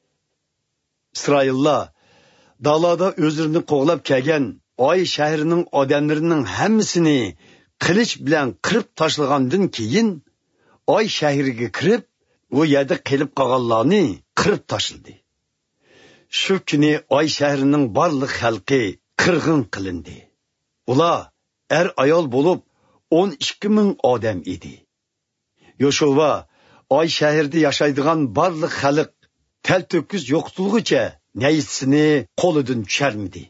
Isroillar dalada o'zlarini qo'g'lab kelgan Oy shahrining odamlarining hammasini qilich bilan qirib tashlagandan keyin Oy shahriga kirib, u yerda qilib qolganlarni qirib tashladi. Shu kuni Oy shahrining barliq xalqi qirg'in qilindi. Ular er ayol bo'lib o'n ikki ming odam edi. Yoshua Oy shahrida yashaydigan barliq xalq tal to'kis yo'qtilguncha naysini qo'lidan tusharmidi.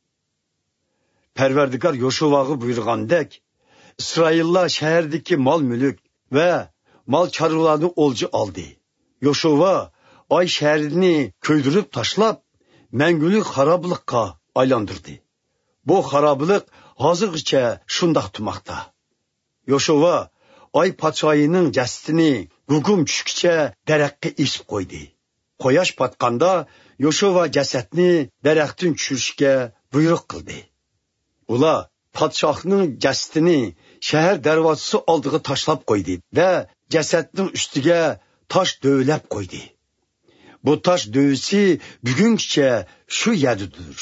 Parvardigor Yoshuaga buyurgandek, Isroillar shahardagi mol-mulk va mol chorvalarni o'lja oldi. Yoshua Oy shahrini ko'ydirib tashlab, mangulik xaroblikqa aylantirdi. Bu xaroblik hozirgacha shundoq turmoqda. Yoshua Oy podshoyining jasadini gugum tushkicha daraxtga esib qo'ydi. Quyosh patqanda Yoshua jasadni daraxtdan tushirishga buyruq qildi. Ular podshohning jasadini shahar darvozasi oldiga tashlab qo'ydi va jasadning ustiga tosh dövlab qo'ydi. Bu tosh dövisi bugungacha shu yerdadir.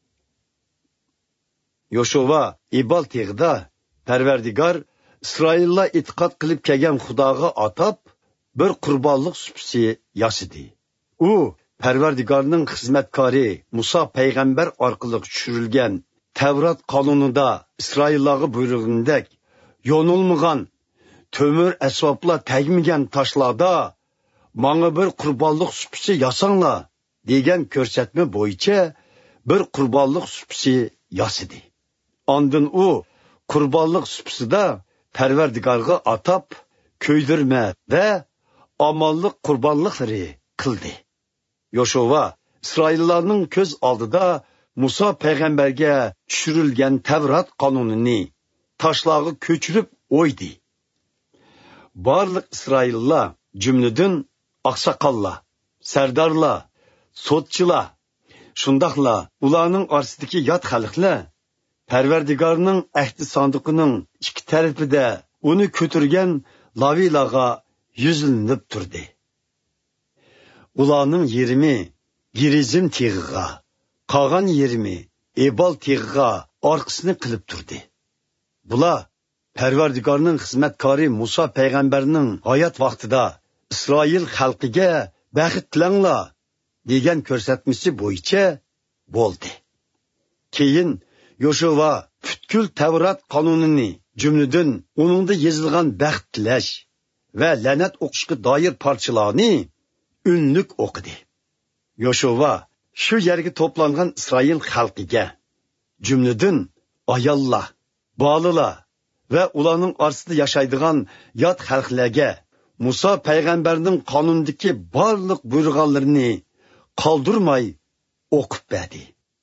Yoshua Ebal teg'ida Parvardigor Isroillar e'tiqod qilib kelgan Xudoga atab bir qurbonlik supisi yasidi. U Parvardigorning xizmatkori Musa payg'ambar orqali tushirilgan Tavrat qonunida Isroillarga buyurgandek, yo'nilmagan to'mir asboblar tegmagan toshlarda "Menga bir qurbonlik supisi yasanglar" degan ko'rsatma bo'yicha bir qurbonlik supisi yasidi. Ondan u qurbonlik supisida Parvardigorga atab ko'ydirma va amonlik qurbonliqlari qildi. Yoshua İsraillarning ko'z oldida Musa payg'ambarga tushirilgan Tavrat qonunini tashlag'i ko'chirib o'ydi. Barliq İsraillar jumladan oqsoqollar, sardarlar, sotchilar, shundaqla ularning orasidagi yot xalqlar Parvardigorning ahdi sandiqining ikki tarafida uni ko'targan laviylarga yuzlanib turdi. Ularning yerimi Gerizim tig'iga, qolgan yerimi Ebal tig'iga orqasini qilib turdi. Bular Parvardigorning xizmatkori Musa payg'ambarning hayot vaqtida İsroil xalqiga baxt tilanglar degan ko'rsatmasi bo'yicha bo'ldi. Keyin Yoshua butkul Tavrat qonunini jumladan uningda yozilgan baxt tilash va la'nat o'qishga doir parchalarni unlik o'qidi. Yoshua shu yerga to'plangan İsroil xalqiga jumladan ayollar, bolalar va ularning orasida yashaydigan yot xalqlarga Musa payg'ambarning qonundagi barliq buyurganlarini qoldirmay o'qib berdi.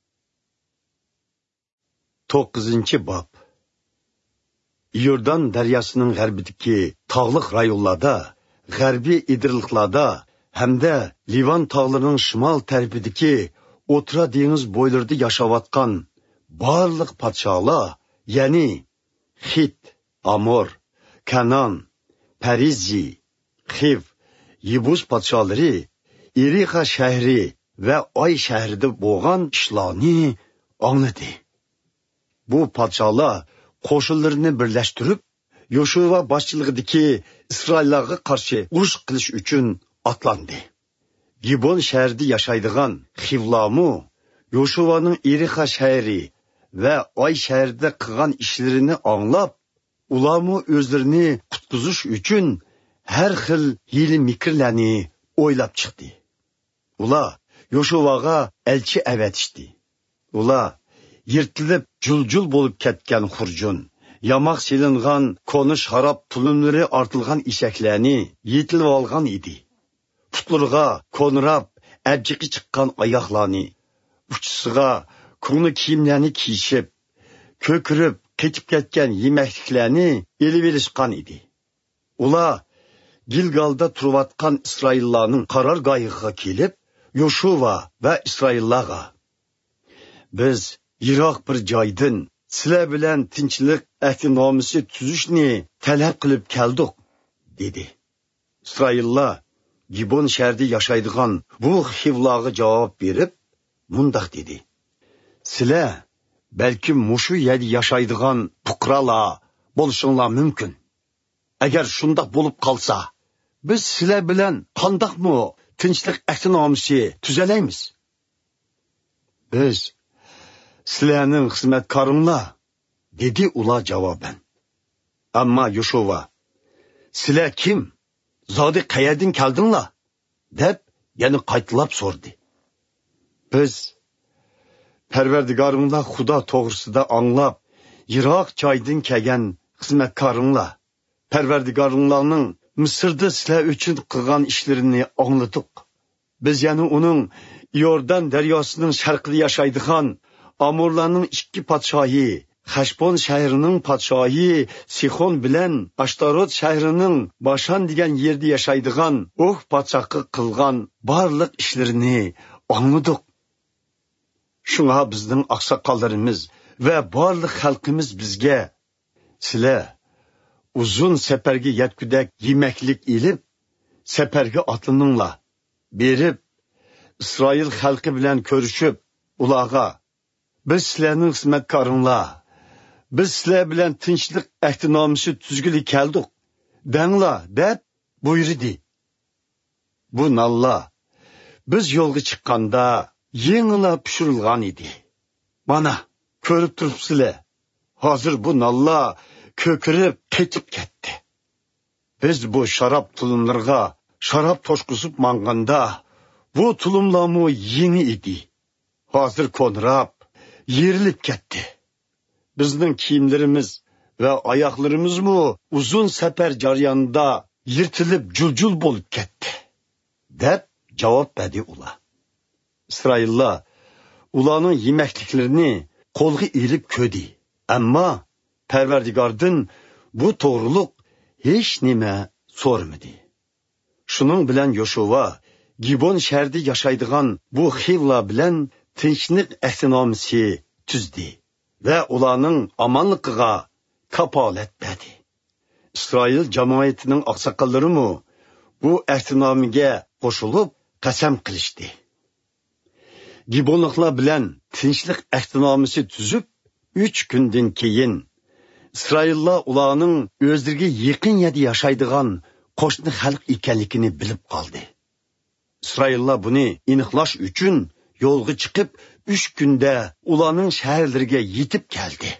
to'qqizinchi bob. Yordan daryosining g'arbidagi tog'liq rayonlarda, g'arbiy idirliqlarda hamda Livan tog'larining shimol tarafidagi O'tra dengiz bo'ylarida yashayotgan barliq podsholar, ya'ni Hit, Amor, Kanon, Parizzi, Xiv, Yebus podsholari Irixa shahri va Oy shahrida bo'lgan ishlarni angladi. Bu podsholar qo'shinlarini birlashtirib, Yoshua boshchiligidagi Isroillarga qarshi urush qilish uchun otlandi. Gibon shahrida yashaydigan Xivlamu Yoshuaning Irixa shahri va Oy shahrida qilgan ishlarini anglab, ularmu o'zlarini qutqizish uchun har xil hiyla mikrlarni o'ylab chiqdi. Ular Yoshuaga elchi avatishdi. Ular yirtilib juljul bo'lib ketgan xurjun, yamoq silingan ko'nish harob tulumlari ortilgan eshaklarni yetilib olgan edi. Putlarga ko'nrab abjiqi chiqqan oyoqlarni, uchisiga ko'ngli kiyimlarni kiyishib, ko'kirib ketib ketgan yemakliklarni elib olishgan edi. Ular Gilgalda turayotgan İsraillarning qarorgohiga kelib, Yoshua va İsraillarga: "Biz yiroq bir joydan sizlar bilan tinchlik ahdi-nomisi tuzishni talab qilib keldik" dedi. İsraillar Gibon shahrida yashaydigan bu Xivlarga javob berib, mundaq dedi: "Sizlar balki mushu yerda yashaydigan fuqarolar bo'lishinglar mumkin. Agar shundoq bo'lib qolsa, biz sizlar bilan qandoqmi tinchlik ahdi-nomisi tuzalaymiz? Biz sizlarning xizmatkoringlar" dedi ular javoban. Ammo Yoshua: "Sizlar kim? Zodi qayerdan keldinglar?" deb yana qaytlab so'radi. "Biz Parvardigoringlar Xudo to'g'risida anglab, yiroq joydan kelgan xizmatkoringlar. Parvardigoringlarning Misrda sizlar uchun qilgan ishlarini angladik. Biz yana uning Yordan daryosining sharqida yashaydigan Amorlarning ikki podshohi, Hashbon shahrining podshohi Sixon bilan Ashtarot shahrining Bashan degan yerda yashaydigan Og podshohi qilgan barliq ishlarini angladik. Shunga bizning oqsoqollarimiz va barliq xalqimiz bizga: sizlar uzun safarga yetgudak yemaklik ilib, safarga otlaninglar, berib İsroil xalqi bilan ko'rishib, ularga: biz sizlarning xizmatkoringlar, biz sizlar bilan tinchlik ahdi-nomisi tuzgili keldik, denglar deb buyurdi. Bu nallar biz yo'lga chiqqanda yengila pishirilgan edi. Mana ko'rib turibsizlar, hozir bu nallar ko'kirib ketib ketdi. Biz bu sharob tulumlarga sharob to'shqizib manganda, bu tulumlarmu yangi edi. Hozir ko'nrab yerilib ketdi. Bizning kiyimlarimiz ve ayaklarımız mı uzun sefer jarayonida yırtılıp jul-jul bolup ketdi, deb cevap berdi ular. İsraillar ularning yemekliklerini qo'lga ilib ko'di. Ammo Parvardigordan bu to'g'riliq hech nima so'ramadi. Shuning bilan Yoshua Gibon shahrida yashaydigan bu xivlar bilan tinchlik ahdinomasi tuzdi va ularning omonligiga kapolat berdi. İsrail jamoatining oqsoqollarimi bu ahdinomiga qo'shilib qasam qilishdi. Gibonliklar bilan tinchlik ahdinomasi tuzib, uch kundan keyin İsraillar ularning o'zlariga yaqin yerda yashaydigan qo'shni xalq ekanligini bilib qoldi. İsraillar buni aniqlash uchun yo'lga chiqib, uch kunda ularning shaharlariga yetib keldi.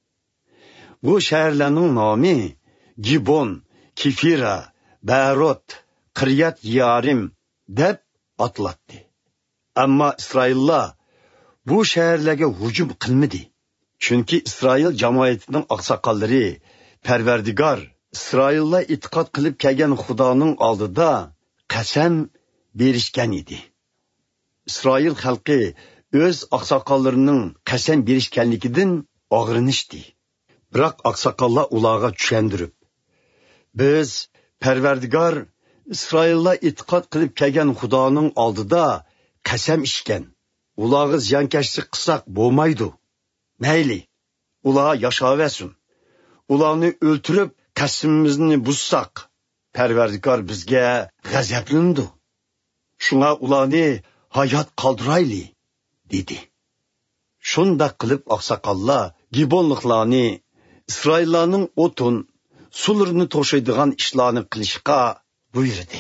Bu shaharlarning nomi Gibon, Kefira, Barot, Qiryat Yarim deb ataladi. Ammo İsraillar bu shaharlarga hujum qilmadi. Chunki İsrail jamoatining oqsoqollari Parvardigor İsraillar e'tiqod qilib kelgan Xudoning oldida qasam berishgan edi. İsrail xalqi o'z oqsoqollarining qasam berishganligidan og'rinishdi. Biroq oqsoqollar ularga tushundirib, biz Parvardigor İsraillar e'tiqod qilib kelgan Xudoning oldida qasam ichgan. Ularga ziyonkashlik qilsak bo'lmaydi. Mayli, ular yashaversin. Ularni o'ltirib qasamimizni buzsak, Parvardigor bizga g'azablandi. Shunga ularni hayot qoldirayli, dedi. Shunda qilib oqsoqollar Gibonliklarni İsraillarning o'tin, suvlarini to'shaydigan ishlarni qilishga buyurdi.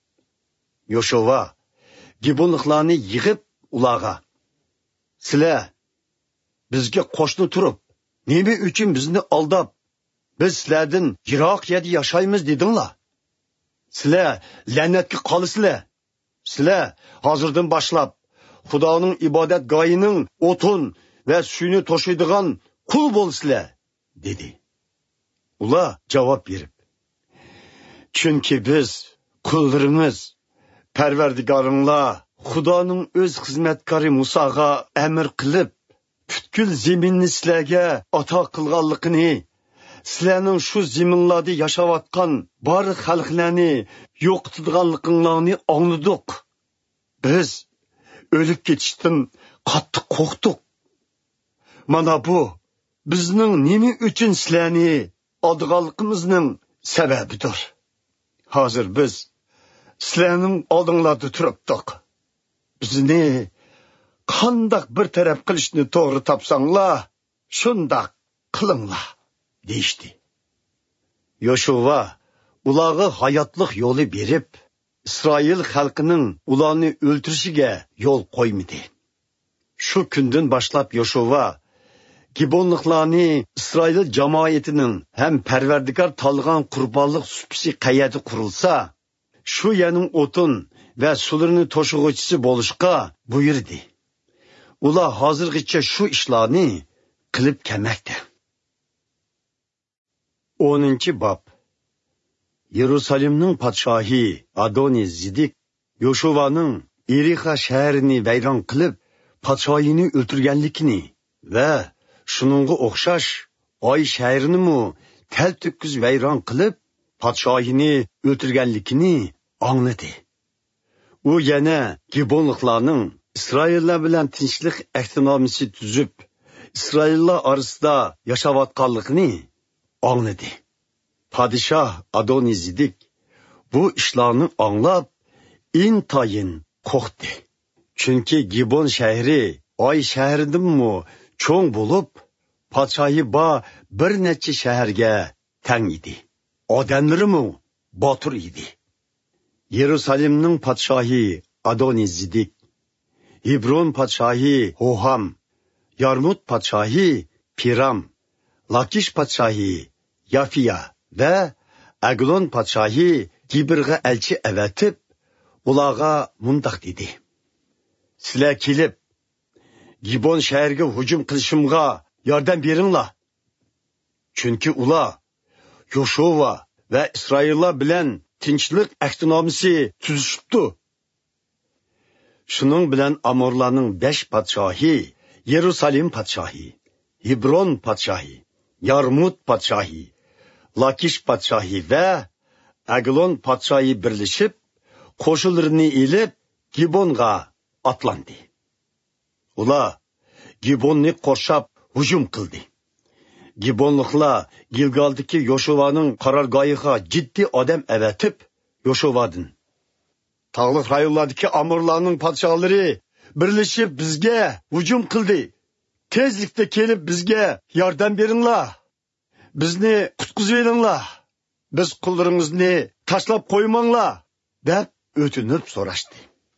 Yoshua Gibonliklarni yig'ib ularga: "Sizlar bizga qo'shni turib, nima uchun bizni aldab, biz sizlardan yiroq yerda yashaymiz dedinglar? Sizlar la'natga qolasizlar. Sizlar hozirdan boshlab Xudoning ibodatgohining o'tin va suvini to'shaydigan qul bo'lsizlar", dedi. Ular javob berib: "Chunki biz qullarimiz, Parvardigoringlar Xudoning o'z xizmatkori Musoga amr qilib, butkul zaminni sizlarga ato qilganligini, sizlarning shu zaminlarda yashayotgan bor xalqlarni yo'qotadiganliklarini angladik. Biz o'lib ketishdan qattiq qo'rqdik. Mana bu bizning nima uchun sizlarni oldiganligimizning sababidir. Hozir biz sizlarning oldinglarda turibdik. Bizni qandoq bir taraf qilishni to'g'ri topsanglar, shundoq qilinglar", deyishdi. Yoshua ularga hayotlik yo'li berib, İsrail xalqining ularni o'ltirishiga yo'l qo'ymadi. Shu kundan boshlab Yoshua Gibonliklarni İsrail jamoatining ham Parvardigor tanlagan qurbonlik supisi qayerda qurilsa, shu yerning o'tin va suvlarini to'shig'uvchisi bo'lishga buyurdi. Ular hozirgacha shu ishlarni qilib kelmoqda. o'ninchi bob. Yerusalimning podshohi Adoni-Zidik Yoshuvaning Erixa shahrini vayron qilib, podshohini o'ltirganligini va shuningga o'xshash Oy shahrini mu tal to'kkiz vayron qilib, podshohini o'ltirganligini angladi. U yana Gibonliklarning İsraillar bilan tinchlik ahdinomasi tuzib, İsraillar orasida yashayotganligini angladi. Podshoh Adoni-Zidik bu ishlarni anglab, intayin qo'rqdi. Chunki Gibon shahri Oy shahridanmi cho'ng bo'lib, podshohi ba bir necha shaharga tang edi. Odamlarimi botir edi. Yerusalimning podshohi Adoni-Zidik, Hebron podshohi Hoham, Yarmut podshohi Piram, Lakish podshohi Yafiya va Aglon podshohi Gibirga elchi avatib, ularga mundoq dedi: "Sizlar kelib, Gibon shahriga hujum qilishimga yordam beringlar. Chunki ular Yoshua va Isroillar bilan tinchlik ahdnomasi tuzishibdi. Shuning bilan Amorlarning besh podshohi, Yerusalim podshohi, Hebron podshohi, Yarmut podshohi, Lakish podshohi va Aglon podshohi birlashib, qo'shinlarini elib Gibonga atlandi. Ular Gibonni qorshab hujum qildi. Gibonliklar Gilgaldagi Yoshuvaning qarorgohiga jiddiy odam avatib, Yoshuvadan tog'liq rayonlardagi Amorlarning podsholari birlashib bizga hujum qildi. Tezlikda kelib bizga yordam beringlar. Bizni qutqizib olinglar. Biz qullaringizni tashlab qo'ymanglar deb o'tinib so'rashdi.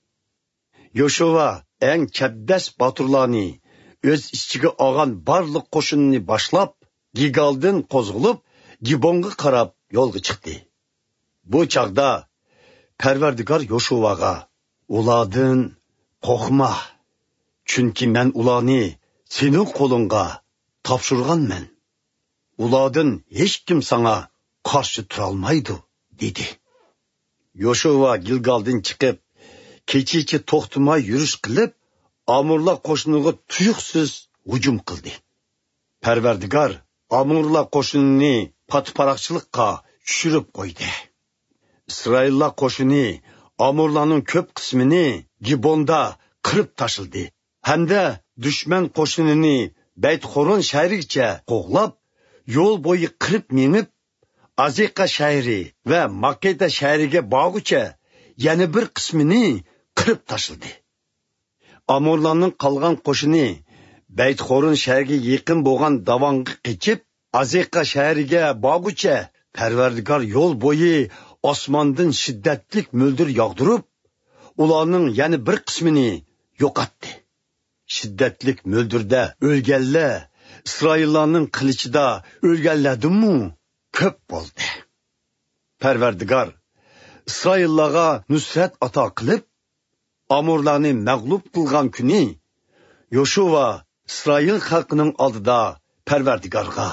Yoshuva eng chaddas boturlarni o'z ichiga olgan barliq qo'shinni boshlab, Gilgaldan qo'zg'alib, Gibonga qarab yo'lga chiqdi. Bu chaqda Parvardigor Yoshuvaga ulardan qo'rqma, chunki men ularni sening qo'lingga topshirganman. Ulardan hech kim sana qarshi tura olmaydi, dedi. Yoshuva Gilgaldan chiqib, kechichi to'xtamay yurish qilib, Amorlar qo'shiniga tuyuqsiz hujum qildi. Parvardigor Amorlar qo'shinini patparaqchilikqa tushirib qo'ydi. Isroillar qo'shini Amorlarning ko'p qismini Gibonda qirib tashildi. Hamda dushman qo'shinini Baytxoron shahrigacha qo'g'lab, yo'l bo'yi qirib minib, Aziqa shahri va Makkeda shahriga borguncha yana bir qismini qirib tashildi. Amorlarning qolgan qo'shini Baytxoron shahriga yaqin bo'lgan davonga qechib, Aziqa shahriga borguncha Parvardigor yo'l bo'yi osmondan shiddatli mo'ldir yog'dirib, ularning yana bir qismini yo'qotdi. Shiddatli mo'ldirda o'lganlar Isroillarning qilichida o'lganlarmi ko'p bo'ldi. Parvardigor Isroillarga nusrat ato qilib, Amorlarni mag'lub qilgan kuni Yoshuva Isroil xalqining oldida Parvardigorga: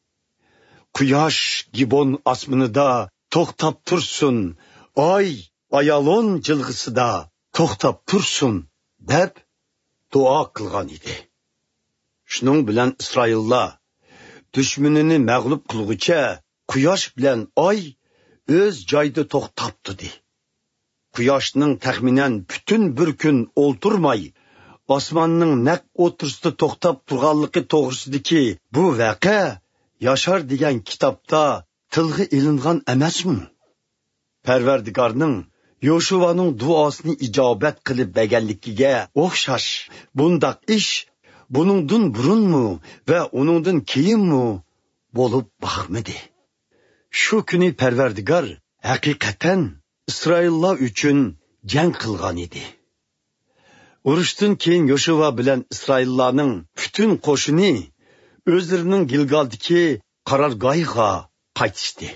Quyosh Gibon osmonida to'xtab tursin, oy Ayalon jilg'isida to'xtab tursin deb duo qilgan edi. Shuning bilan Isroillar dushmanini mag'lub qilguncha quyosh bilan oy o'z joyida to'xtab turdi. Quyoshning taxminan butun bir kun o'ltirmay, osmonning naq o'tirsida to'xtab turganligi to'g'risidagi bu voqea Yashar degan kitobda tilga ilingan emasmi? Parvardigorning Yoshuvaning duosini ijobat qilib berganligiga o'xshash bundaq ish buningdan burunmi va uningdan keyinmi bo'lib baxmidi. Shu kuni Parvardigor haqiqatan Isroillar uchun jang qilgan edi. Urushdan keyin Yoshuva bilan Isroillarning butun qo'shini o'zlarining Gilgaldagi qarorgohiga qaytishdi.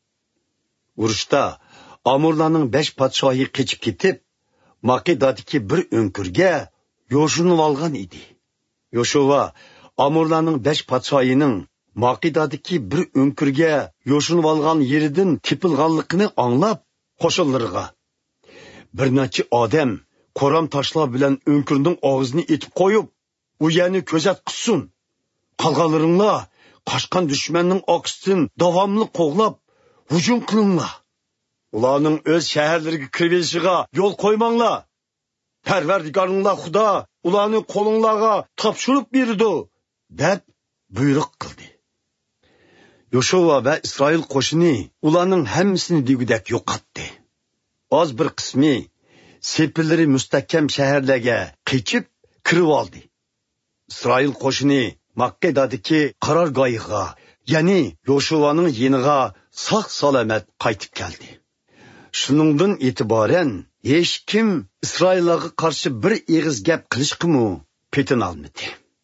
Urushda Amorlarning besh podshohi qechib ketib, Makedadagi bir o'nkirga yo'shinib olgan edi. Yoshuva Amorlarning besh podshohining Makedadagi bir o'nkirga yo'shinib olgan yeridan tepilganligini anglab, qo'shinlarga: bir necha odam qo'ram toshlar bilan o'nkirning og'zini etib qo'yib, u yerni ko'zat qilsin. Qolganlaringlar qochgan dushmanning oqsidan davomli qo'g'lab hujum qilinglar. Ularning o'z shaharlariga kirishiga yo'l qo'ymanglar. Parvardigoringlar Xudo ularni qo'linglarga topshirib berdi deb buyruq qildi. Yoshuva va Isroil qo'shini ularning hammasini degudek yo'qotdi. Oz bir qismi sepillari mustahkam shaharlarga qechib kirib oldi. Isroil qo'shini Makkedadagi qarorgohiga, ya'ni Yoshuvaning yeniga sog' salomat qaytib keldi. Shuningdan e'tiboran hech kim Isroillarga qarshi bir eg'iz gap qilishqimi petin olmadi.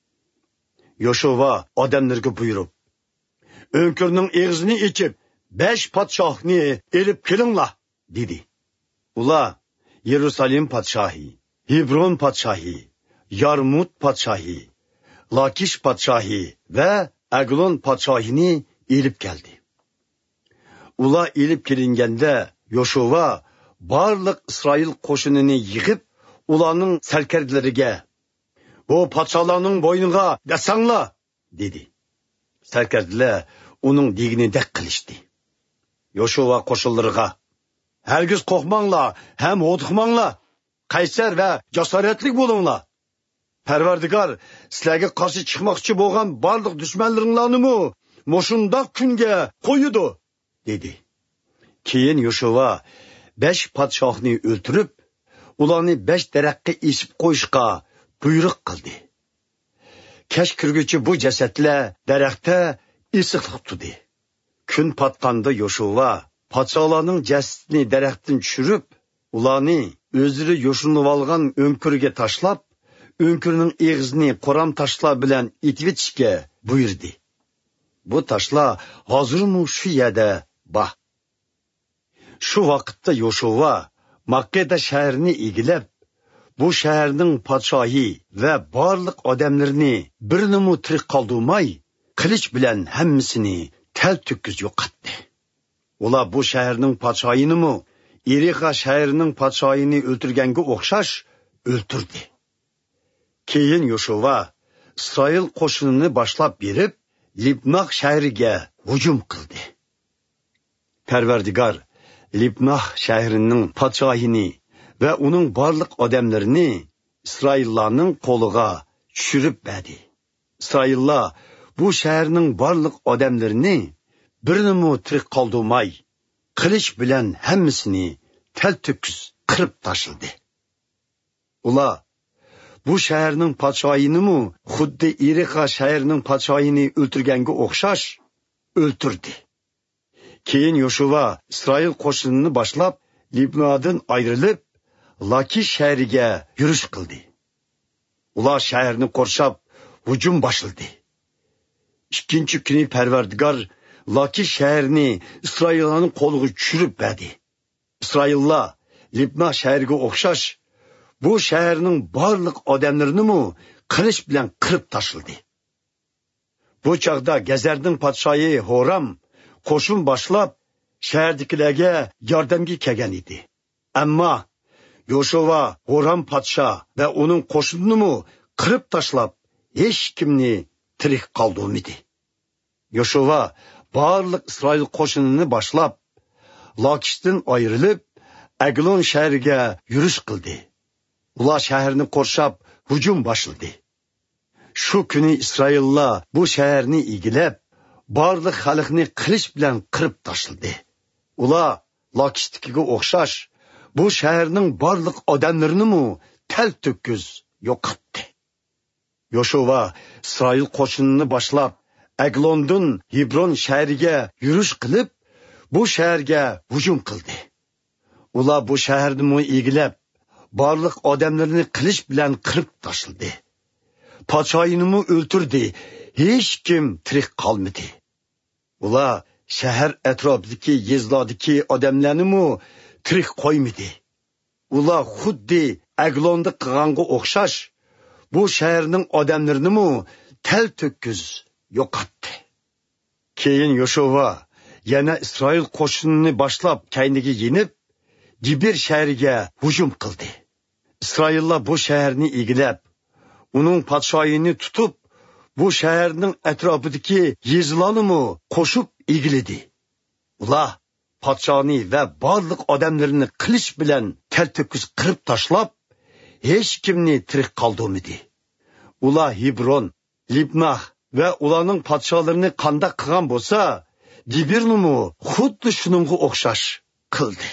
Yoshuva odamlarga buyurib, o'nkirning eg'izini ichib, besh podshohni elib kelinglar, dedi. Ular Yerusalim podshohi, Hebron podshohi, Yarmut podshohi, Lakish podshohi va Aglon podshohini elib keldi. Ular elib kelinganda Yoshua barliq İsrail qo'shinini yig'ib, ularning sarkardalariga, "Bu podsholarning bo'yniga dasanglar" dedi. Sarkardalar uning deganidek qilishdi. Yoshua qo'shinlariga, "Hargiz qo'rqmanglar, ham o'tiqmanglar. Qaysar va jasoratli bo'linglar. Parvardigor sizlarga qarshi chiqmoqchi bo'lgan barliq dushmanlaringlarni moshundoq kunga qo'yidi" dedi. Keyin Yoshua besh podshohni o'ltirib, ularni besh daraxtga esib qo'yishga buyruq qildi. Kech kirguchi bu jasadlar daraxtda esiqliq tutdi. Kun patqanda Yoshua podsholarning jasadini daraxtdan tushirib, ularni o'zlari yo'shinib olgan o'nkurga tashlab, o'nkurning eg'izini qoram tashlar bilan etib buyurdi. Bu tashlar hozirmi shu yerda bor. Shu vaqtda Yoshua Makkada shahrini egilib, bu shaharning podshohi va barliq odamlarini birini tirik qoldirmay, qilich bilan hammasini tal-to'kis yo'qotdi. Ular bu shaharning podshohini Erixa shahrining podshohini o'ltirganga o'xshash o'ltirdi. Keyin Yoshua İsrail qo'shinini boshlab berib, Libnoh shahriga hujum qildi. Parvardigor Libnoh shahrining podshohini va uning barliq odamlarini İsraillarning qo'liga tushirib berdi. İsraillar bu shaharning barliq odamlarini birini tirik qoldirmay, qilich bilan hammasini tal-to'kis qirib tashladi. Ular bu shaharning podshohini xuddi Erixa shahrining podshohini o'ltirganga o'xshash o'ltirdi. Keyin Yoshua İsrail qo'shinini boshlab, Libnodan ayrilib, Lakish shahriga yurish qildi. Ular shaharni qurshab hujum boshladi. Ikkinchi kuni Parvardigor Lakish shahrini İsraillarning qo'liga tushirib berdi. İsraillar Libnoh shahriga o'xshash bu shaharning barliq odamlarini qilich bilan qirib tashladi. Bu chaqda Gazarning podshohi Horam qo'shin boshlab shahardagilarga yordamga kelgan edi. Ammo Yoshua Horam podsho va uning qo'shinini qirib tashlab, hech kimni tirik qoldirmadi. Yoshua barliq İsrail qo'shinini boshlab, Lakishdan ayrilib, Aglon shahriga yurish qildi. Ular shaharni qurshab hujum boshladi. Shu kuni İsraillar bu shaharni egilib, barliq xalqni qilich bilan qirib tashladi. Ular Lakishdagiga o'xshash bu shaharning barliq odamlarini tal-to'kis yo'qotdi. Yoshua İsrail qo'shinini boshlab, Aglondan Hebron shahriga yurish qilib, bu shaharga hujum qildi. Ular bu shaharni egilib, barliq odamlarini qilich bilan qirib tashladi. Podshohini o'ltirdi. Hech kim tirik qolmadi. Ular shahar atrofidagi yezlardagi odamlarni tirik qo'ymadi. Ular xuddi Aglonda qilganga o'xshash bu shaharning odamlarini tal-to'kis yo'qotdi. Keyin Yoshua yana İsrail qo'shinini boshlab kayniga yenib, Gibir shahriga hujum qildi. İsraillar bu shaharni egilib, uning podshohini tutib, bu shaharning atrofidagi yezlarni qo'shib egildi. Ular podshohni va barliq odamlarini qilich bilan tal-to'kis qirib tashlab, hech kimni tirik qoldirmadi. Ular Hebron, Libnoh va ularning podshohlarini qanday qilgan bo'lsa, Gibirni xuddi shuningga o'xshash qildi.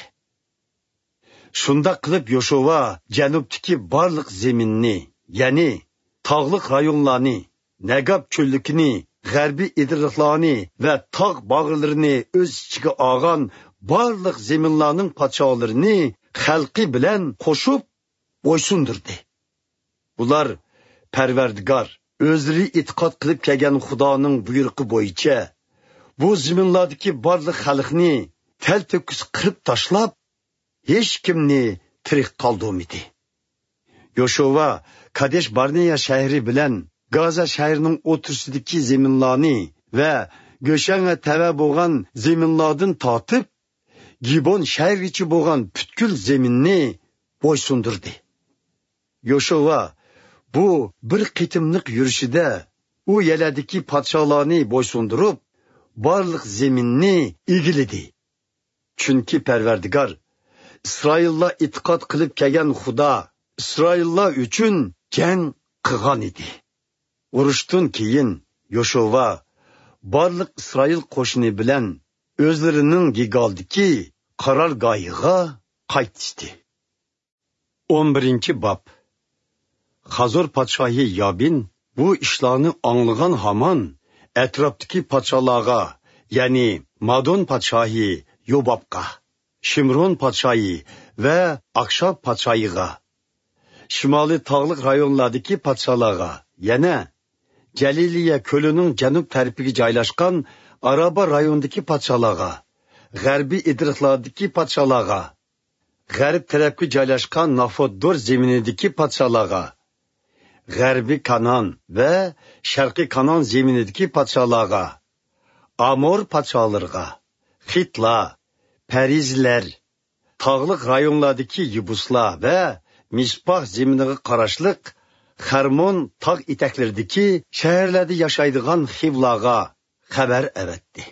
Shunda qilib Yoshua janubdagi barliq zaminni, ya'ni tog'liq rayonlarni, Nagab cho'lligini, g'arbiy idriqlarni va tog' bog'larini o'z ichiga olgan barliq zaminlarning podshohlarini xalqi bilan qo'shib bo'ysundirdi. Ular Parvardigor o'zlari e'tiqod qilib kelgan Xudoning buyrug'i bo'yicha bu zaminlardagi barliq xalqni tal-to'kis qirib tashlab, hech kimni tirik qoldirmadi. Yoshua Kadesh Barneya shahri bilan Gaza shahrining o'rtasidagi zaminlarni va Göşen'e teve boğan zeminladın tatıp, Gibon şehir içi boğan pütkül zeminni boysundurdu. Yoşova bu bir qitimlik yürüşüde u yelediki patşalarını boysundurup, barlık zeminni igilidi. Çünkü Perverdigar, İsrail'la itiqat kılıp kegen Xuda, İsrail'la üçün jen qıgan idi. Uruştun keyin Yoşova, barlık İsrail qoşunu bilen, özlerinin gigaldiki qarargayıga qaytıştı. on birinci bab. Hazor patşahı Yabin, bu işlerini anlayan haman, etraftaki patşalığa, yani Madon patşahı Yobabqa, Şimron patşahı ve Akşab patşahıga, Şimali tağlık rayonlardaki patşalığa, yani Celiliye kölünün canub tarafıga joylashgan Araba rayonundaki patşalığa, G'arbiy idriqlardaki patşalığa, G'arb tarafıga joylashgan Nafodor zeminidagi patşalığa, G'arbiy Kanan ve Sharqiy Kanan zeminidagi patşalığa, Amor patşalarına, Hitla, Perizler, tağlık rayonlardaki Yubuslar ve Misbah zeminiga qarashliq Harmon tağ itaklaridagi shaharlarda yashaydigan Xivlaga xabar evetdi.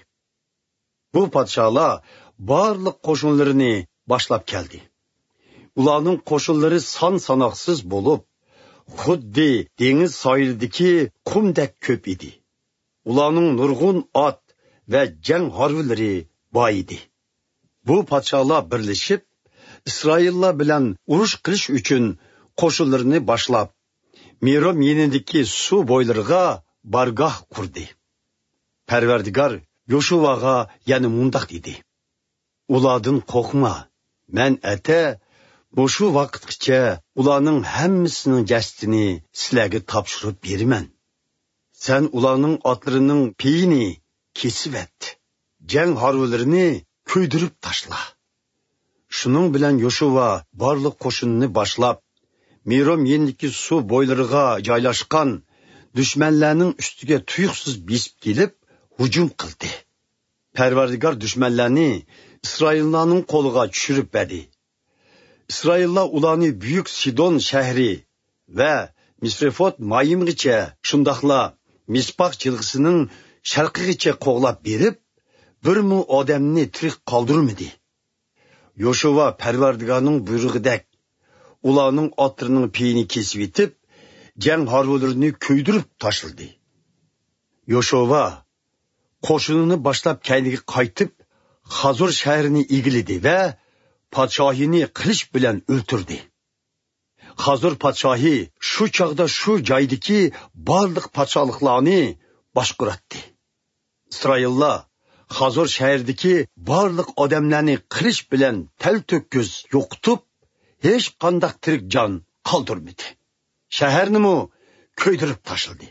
Bu podsholar barliq qo'shinlarini boshlab keldi. Ularning qo'shinlari son sanoqsiz bo'lib, xuddi dengiz sohilidagi qumdek ko'p edi. Ularning nurg'un ot va jang harvillari boy edi. Bu podsholar birlashib, İsraillar bilan urush qilish uchun qo'shinlarini boshlab, Mirom yenidagi suv bo'ylariga bargoh qurdi. Parvardigor Yoshuvaga yana mundaq dedi: Ulardan qo'rqma. Men ata bu vaqtgacha ularning hammasining jasadini sizlarga topshirib beraman. Sen ularning otlarining peyini kesib et. Jang harvularini kuydirib tashla. Shuning bilan Yoshuva barliq qo'shinni boshlab, Mirom yenidagi suv bo'ylariga joylashgan dushmanlarning ustiga tuyuqsiz besib kelib, hujum qildi. Parvardigor dushmanlarni İsraillarning qo'liga tushirib berdi. İsraillar ularni buyuk Sidon shahri va Misrefot Mayimgacha, shundaqla Misbaq jilg'isining sharqigacha qo'g'lab berib, bir mu odamni tirik qoldirmadi. Yoshuva Parvardigorning buyrug'idek ularning otlarining peyini kesib etib, jang harvularini kuydirib tashladi. Yoshuva qo'shinini boshlab kayniga qaytib, Hazor shahrini egildi va podshohini qilich bilan o'ltirdi. Hazor podshohi shu chaqda shu joydagi barliq podshohliklarni boshqaratdi. İsraillar Hazor shahridagi barliq odamlarni qilich bilan tal-to'kis yo'qitib, hech qanday tirik jon qoldirmadi. Shaharni mu kuydirib tashladi.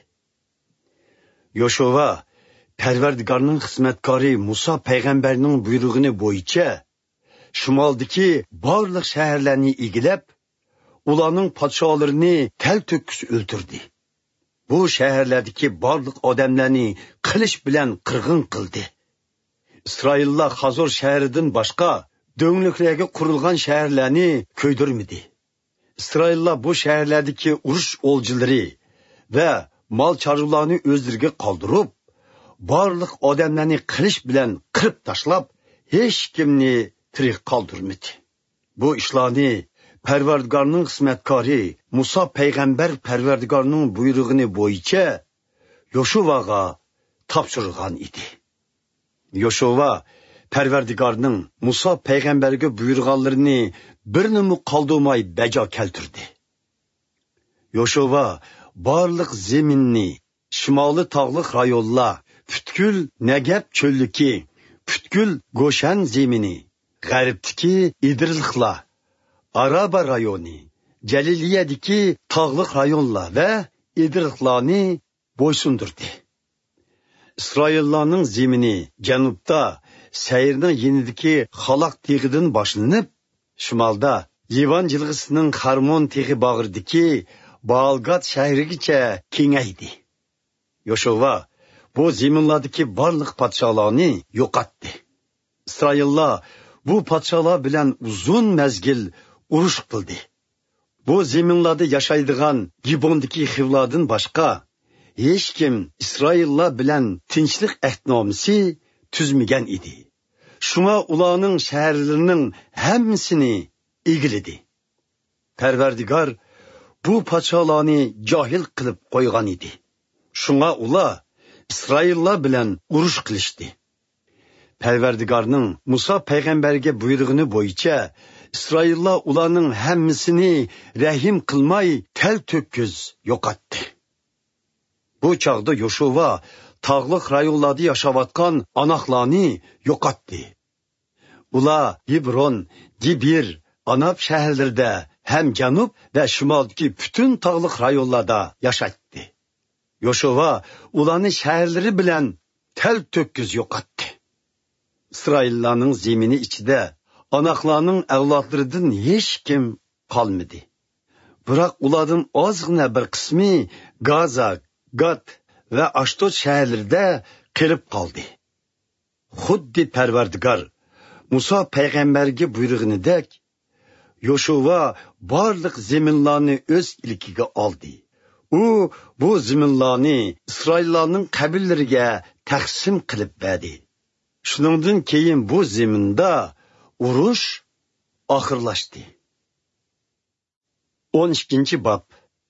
Yoshuva Parvardigorning xizmatkori Musa payg'ambarning buyrug'ini bo'yicha shimoldagi barliq shaharlarni egilib, ularning podsholarini tal-to'kis o'ldirdi. Bu shaharlardagi barliq odamlarni qilich bilan qirg'in qildi. İsraillar Hazor shahridan boshqa do'ngliklarga qurilgan shaharlarni ko'ydirmadi. İsraillar bu shaharlardagi urush o'ljilari va mol chorvalarni o'zlariga qoldirib, barliq odamlarni qilich bilan qirib tashlab, hech kimni tirik qoldirmadi. Bu ishlarni Parvardigorning xizmatkori Musa payg'ambar Parvardigorning buyrug'ini bo'yicha Yoshuvaga topshirgan edi. Yoshuva Parvardigorning Musa payg'ambarga buyurganlarini birini qoldirmay bajo keltirdi. Yoshuva barliq zeminni, shimoli tog'liq rayonlar, Pütkül Negeb çöllüki, Pütkül Goşan zemini, G'arbdiki İdrilxla, Araba rayoni, Celiliyediki tağlık rayonlar ve İdrilxlarni boysundurdi. İsraillarning zemini janubda Seyrning yenidiki Xalaq teg'idan boshlanib, shimolda Livan jilg'isining Harmon teg'i bag'ridagi Baalgat shahrigacha kengaydi. Yoshuva bu zeminlardagi barliq podsholarni yo'qotdi. İsraillar bu podsholar bilan uzun mezgil urush qildi. Bu zeminlarda yashaydigan Gibondagi xivlardan boshqa hech kim İsraillar bilan tinchlik ahdnomasi tuzmagan edi. Shunga ularning shaharlarining hammasini egildi. Parvardigor bu podsholarni johil qilib qo'ygan edi. Shunga ular İsraillar bilan urush qilishdi. Parvardigorning Musa payg'ambarga buyrug'ini bo'yicha İsraillar ularning hammasini rahim qilmay tal to'kkiz yo'qotdi. Bu chaqda Yoshua tog'liq rayonlarda yashayotgan anoqlarni yo'qotdi. Ular Hebron, Gibir, Anab shaharlarida ham janub va shimoldagi butun tog'liq rayonlarda yashaydi. Yoshua ularni shaharlari bilan tal to'kkiz yo'qotdi. İsraillarning zemini ichida anoqlarning avlodlaridan hech kim qolmadi. Biroq ulardan ozgina bir qismi Gaza, Gat va Ashdod shaharlarida qolib qoldi. Xuddi Parvardigor Musa payg'ambarga buyrug'inidek Yoshua barliq zeminlarni o'z ilkiga oldi. U bu zeminlarni İsraillarning qabillariga taqsim qilib berdi. Shuningdan keyin bu zeminda urush oxirlashdi. o'n ikkinchi bob.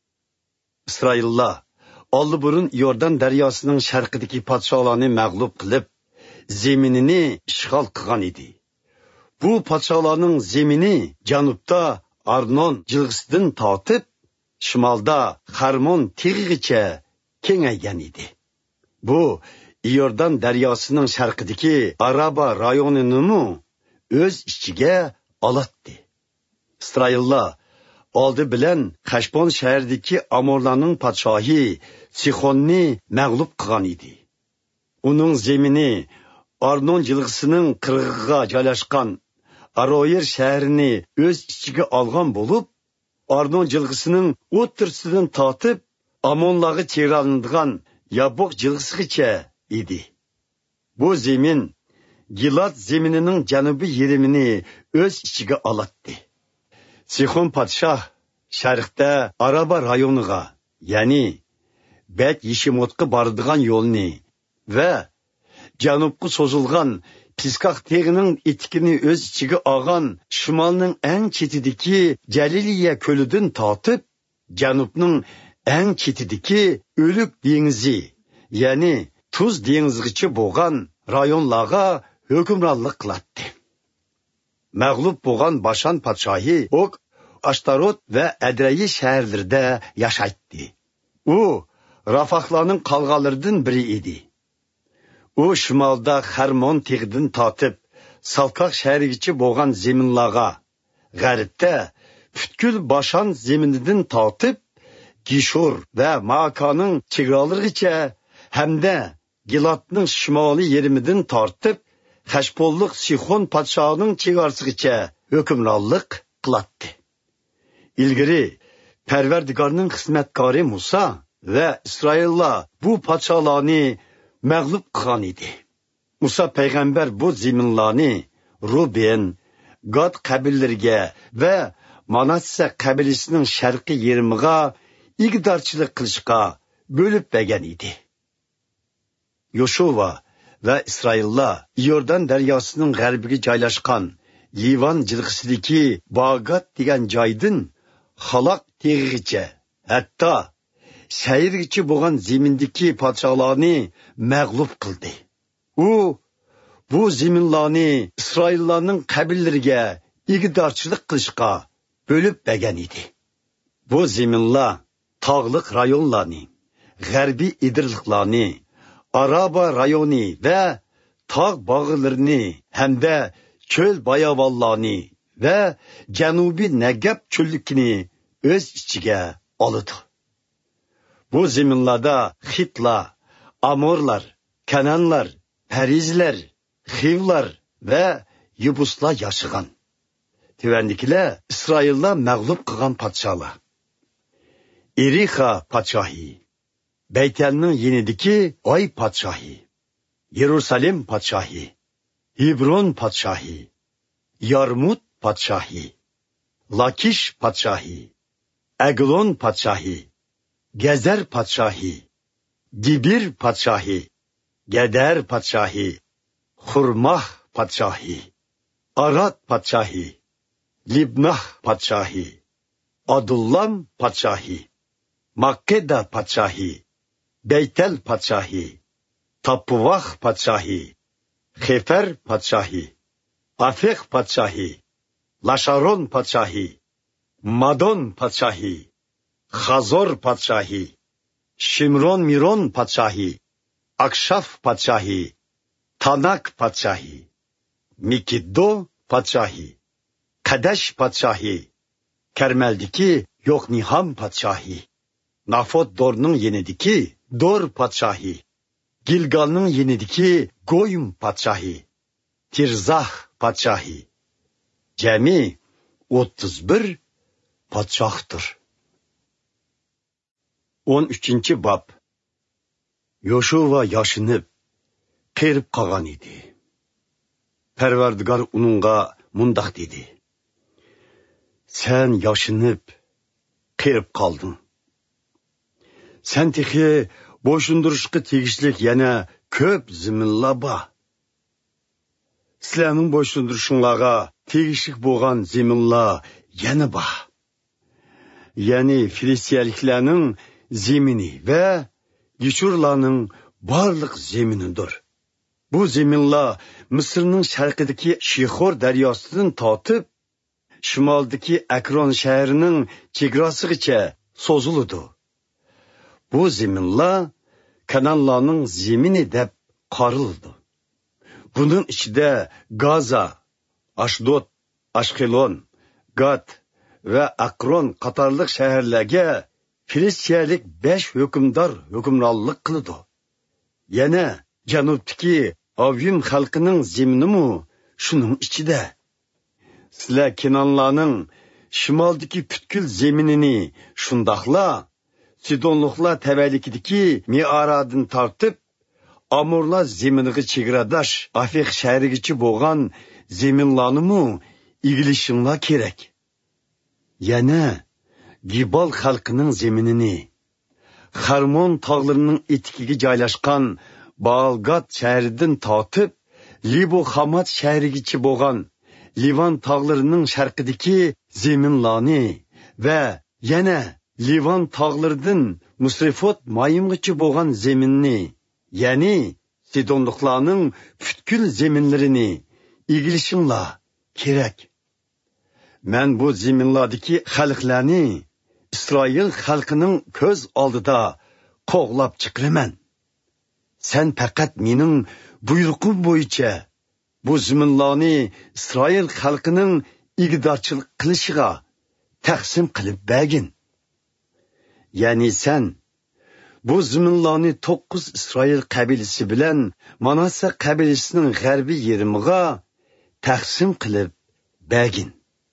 İsraillar oldiburun Yordan daryosining sharqidagi podsholarni mag'lub qilib, zeminini ishg'ol qilgan edi. Bu podsholarning zemini janubda Arnon jilg'isidan tortib, shimolda Harmon tig'igacha kengaygan edi. Bu Yordan daryosining sharqidagi Araba rayonini o'z ichiga oladi. İsraillar oldi bilan Hashbon shahridagi Amorlarning podshohi Sixonni mag'lub qilgan edi. Uning zemini Arnon jilg'isining qirg'iga joylashgan Aroyer shahrini o'z ichiga olgan bo'lib, Arnon jilg'isining o'ttirsidan tortib Amonlarga chegaralanadigan Yaboq jilg'isigacha edi. Bu zemin Gilad zeminining janubiy yerimini o'z ichiga oladi. Sixon podshoh sharqda Araba rayoniga, ya'ni Bet Yishimotga boradigan yo'lni va janubga so'zilgan Piskaq teg'ining etikini o'z ichiga olgan shimolning eng chetidagi Jaliliya ko'lidan tortib, janubning eng chetidagi O'lik dengizi, ya'ni Tuz dengizigacha bo'lgan rayonlarga hukmronlik qiladi. Mag'lub bo'lgan Bashan podshohi Ok, Ashtarot va Adrayi shaharlarida yashaydi. U Rafahlarning qolganlaridan biri edi. U shimolda Harmon teg'idan tortib, Salqoq shahrigacha bo'lgan zeminlarga, g'arbda butkul Bashan zeminidan tortib, Gishur va Ma'akaning chegaralarigacha hamda Giladning shimoliy yerimidan tortib, Hashbonlik Sixon podshohining chegarasigacha hukmronlik qiladi. Ilgari Parvardigorning xizmatkori Musa va İsraillar bu podsholarni mag'lub qilgan edi. Musa payg'ambar bu zeminlarni Ruben, Gad qabillariga va Manasse qabilasining sharqiy yerimiga igdorchilik qilishga bo'lib bergan edi. Yoshua va İsraillar Yordan daryosining g'arbiga joylashgan Livan jilg'isidagi Bagat degan joydan Xaloq teg'igacha, hatto shahargacha bo'lgan zemindagi podsholarni mag'lub qildi. U bu zeminlarni İsraillarning qabillariga igdorchilik qilishga bo'lib bergan edi. Bu zeminlar tog'liq rayonlarni, g'arbiy idirliqlarni, Araba rayoni va tog' bog'larini hamda cho'l bayovonlarni va janubiy Nagab cho'lligini o'z ichiga oldi. Bu zeminlarda Xitlar, Amorlar, Kananlar, Perizlar, Xivlar va Yubuslar yashagan. Tevandikilar İsraillar mag'lub qilgan podsholar. Erixa podshohi, Beytelning yenidiki Oy podshohi, Yerusalim podshohi, Hebron podshohi, Yarmut podshohi, Lakish podshohi, Eglon podshohi, Gezer podshohi, Dibir podshohi, Geder podshohi, Xurmah podshohi, Arad podshohi, Libnah podshohi, Adullam podshohi, Makkeda podshohi, Beytel podshohi, Tapuvah podshohi, Xefer podshohi, Afeq podshohi, Lasharon podshohi, Madon podshohi, Xazor podshohi, Shimron Miron podshohi, Akshaf podshohi, Tanak podshohi, Mikiddo podshohi, Qadesh podshohi, Karmeldiki Yoqniham podshohi, Nafot Dorning yenidiki Dor podshohi, Gilgalning yenidiki Goyim podshohi, Tirzah podshohi. Jami o'ttiz bir podshohdir. o'n uchinchi bob. Yoshua yoshinib qerib qolgan edi. Parvardigor uningga mundoq dedi: Sen yoshinib qerib qolding. Sen texi bo'ysundirishga tegishlik yana ko'p ziminlar bor. Sizlarning bo'ysundirishinglarga tegishlik bo'lgan ziminlar yana bor. Ya'ni Filistiyaliklarning zemini ve Gişurlarning barliq zeminidir. Bu zeminlar Mısırning sharqidagi Shixor daryosidan tortib, shimoldagi Akron shahrining chegarasigacha so'ziladi. Bu zeminlar Kananlarning zemini deb qaraladi. Bunun ichida Gaza, Ashdod, Ashkelon, Gat ve Akron qatorliq shaharlarga Filistiyalik besh hukmdor hukmronlik qildi. Yana janubdagi Avim xalqining zemini shuning ichida. Sizlar Kinonlarning shimoldagi butkul zeminini shundoqla Sidonliklar tavallikidagi Mearadin tortib, Amurlar zeminiga chegaradosh Afeq shahrigacha bo'lgan zeminlarni igilishinglar kerak. Yana Gibal xalqining zeminini, Xarmon tog'larining etikiga joylashgan Baalgat shahridan tortib, Libo Hamat shahrigacha bo'lgan Livan tog'larining sharqidagi zeminlarni va yana Livan tog'laridan Musrifot mayimgacha bo'lgan zeminni, ya'ni Sidonliklarning butkul zeminlarini igilishinglar kerak. Men bu zeminlardagi xalqlarni İsrail xalqining ko'z oldida qo'g'lab chiqiraman. Sen faqat mening buyruqim bo'yicha bu zeminlarni İsrail xalqining igdorchilik qilishiga taqsim qilib bergin. Ya'ni sen bu zeminlarni to'qqiz İsrail qabilasi bilan Manasse qabilasining g'arbiy yerimiga taqsim qilib bergin.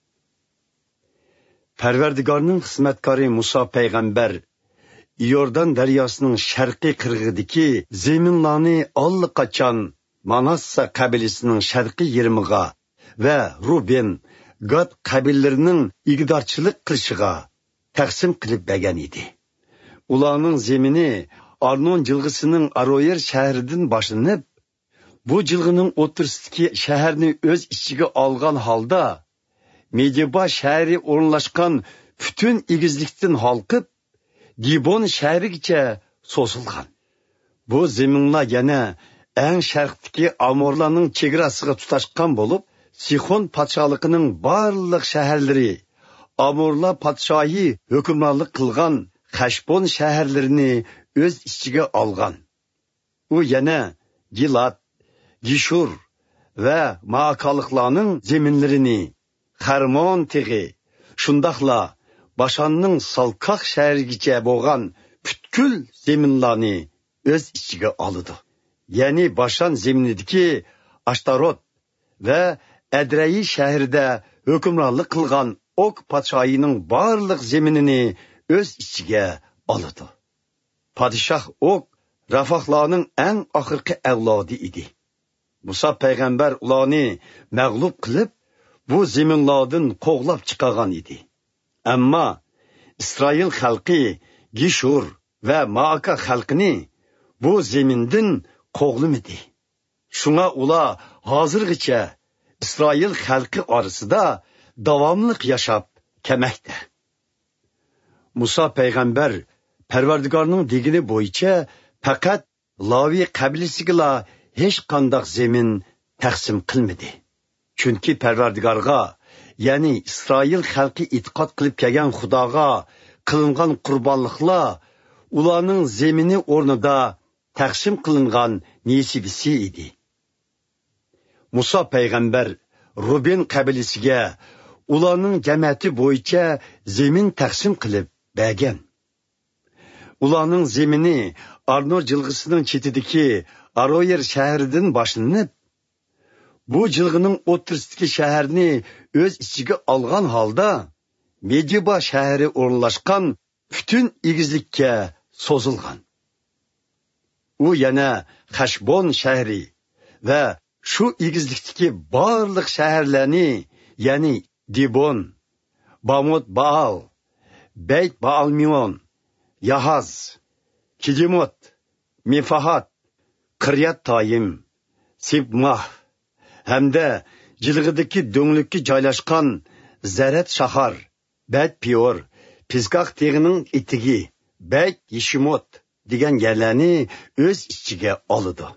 Parvardigorning xizmatkori Musa payg'ambar Yordan daryosining sharqiy qirg'idagi zeminlarni allaqachon Manasse qabilasining sharqiy yerimiga va Ruben, Gad qabillarining igdorchilik qilishiga taqsim qilib bergan edi. Ularning zemini Arnon jilg'isining Aroyer shahridan boshlanib, bu jilg'ining o'rtasidagi shaharni o'z ichiga olgan holda Mediba shahri o'rnashgan butun egizlikdan halqib, Gibon shahrigacha so'zilgan. Bu zeminlar yana eng sharqdagi Amorlarning chegarasiga tutashgan bo'lib, Sixon podshohligining barliq shaharlari Amorlar podshohi hukmronlik qilgan Hashbon shaharlarini o'z ichiga olgan. U yana Gilad, Gishur va Maakaliklarning zeminlarini, Xarmon tig'i, shundaqla Bashanning Salkaq shahrigacha bo'lgan butkul zeminlarni o'z ichiga oldi. Ya'ni Bashan zeminidagi Ashtarot va Adrai shahrida hukmronlik qilgan Ok podshohining barliq zeminini o'z ichiga oldi. Padişah Ok Rafahlarning eng oxirgi avlodi edi. Musa payg'ambar ularni mag'lub qilib, bu zaminlardan qo'g'lab chiqargan edi. Ammo Isroil xalqi Gishur va Maaka xalqini bu zamindan qo'g'limidi. Shunga ular hozirgacha Isroil xalqi orasida davomli yashab kelmoqda. Musa payg'ambar Parvardigorning degini bo'yicha faqat Lavi qabilasiga hech qanday zamin taqsim qilmadi. Chunki Parvardigorga, ya'ni Isroil xalqi e'tiqod qilib kelgan Xudoga qilingan qurbonliklar ularning zamini o'rnida taqsim qilingan nasibisi edi. Musa payg'ambar Ruben qabilasiga ularning jamiyati bo'yicha zamin taqsim qilib bergan. Ularning zamini Arnor jilg'isining chetidagi Aroyer shahridan boshlanib, bu jilg'ining o'rtasidagi shaharni o'z ichiga olgan holda Mediba shahri o'rnashgan butun egizlikka so'zilgan. U yana Hashbon shahri va shu egizlikdagi barliq shaharlarni, ya'ni Dibon, Bamot Baal, Beyt Baalmion, Yahaz, Kidimot, Mefahat, Qiryat Tayim, Sibmah hamda jilg'idagi do'nglikka joylashgan Zarat shahar, Beyt Pior, Pizgah teg'ining etigi, Beyt Yishimot degan yerlarni o'z ichiga oldi.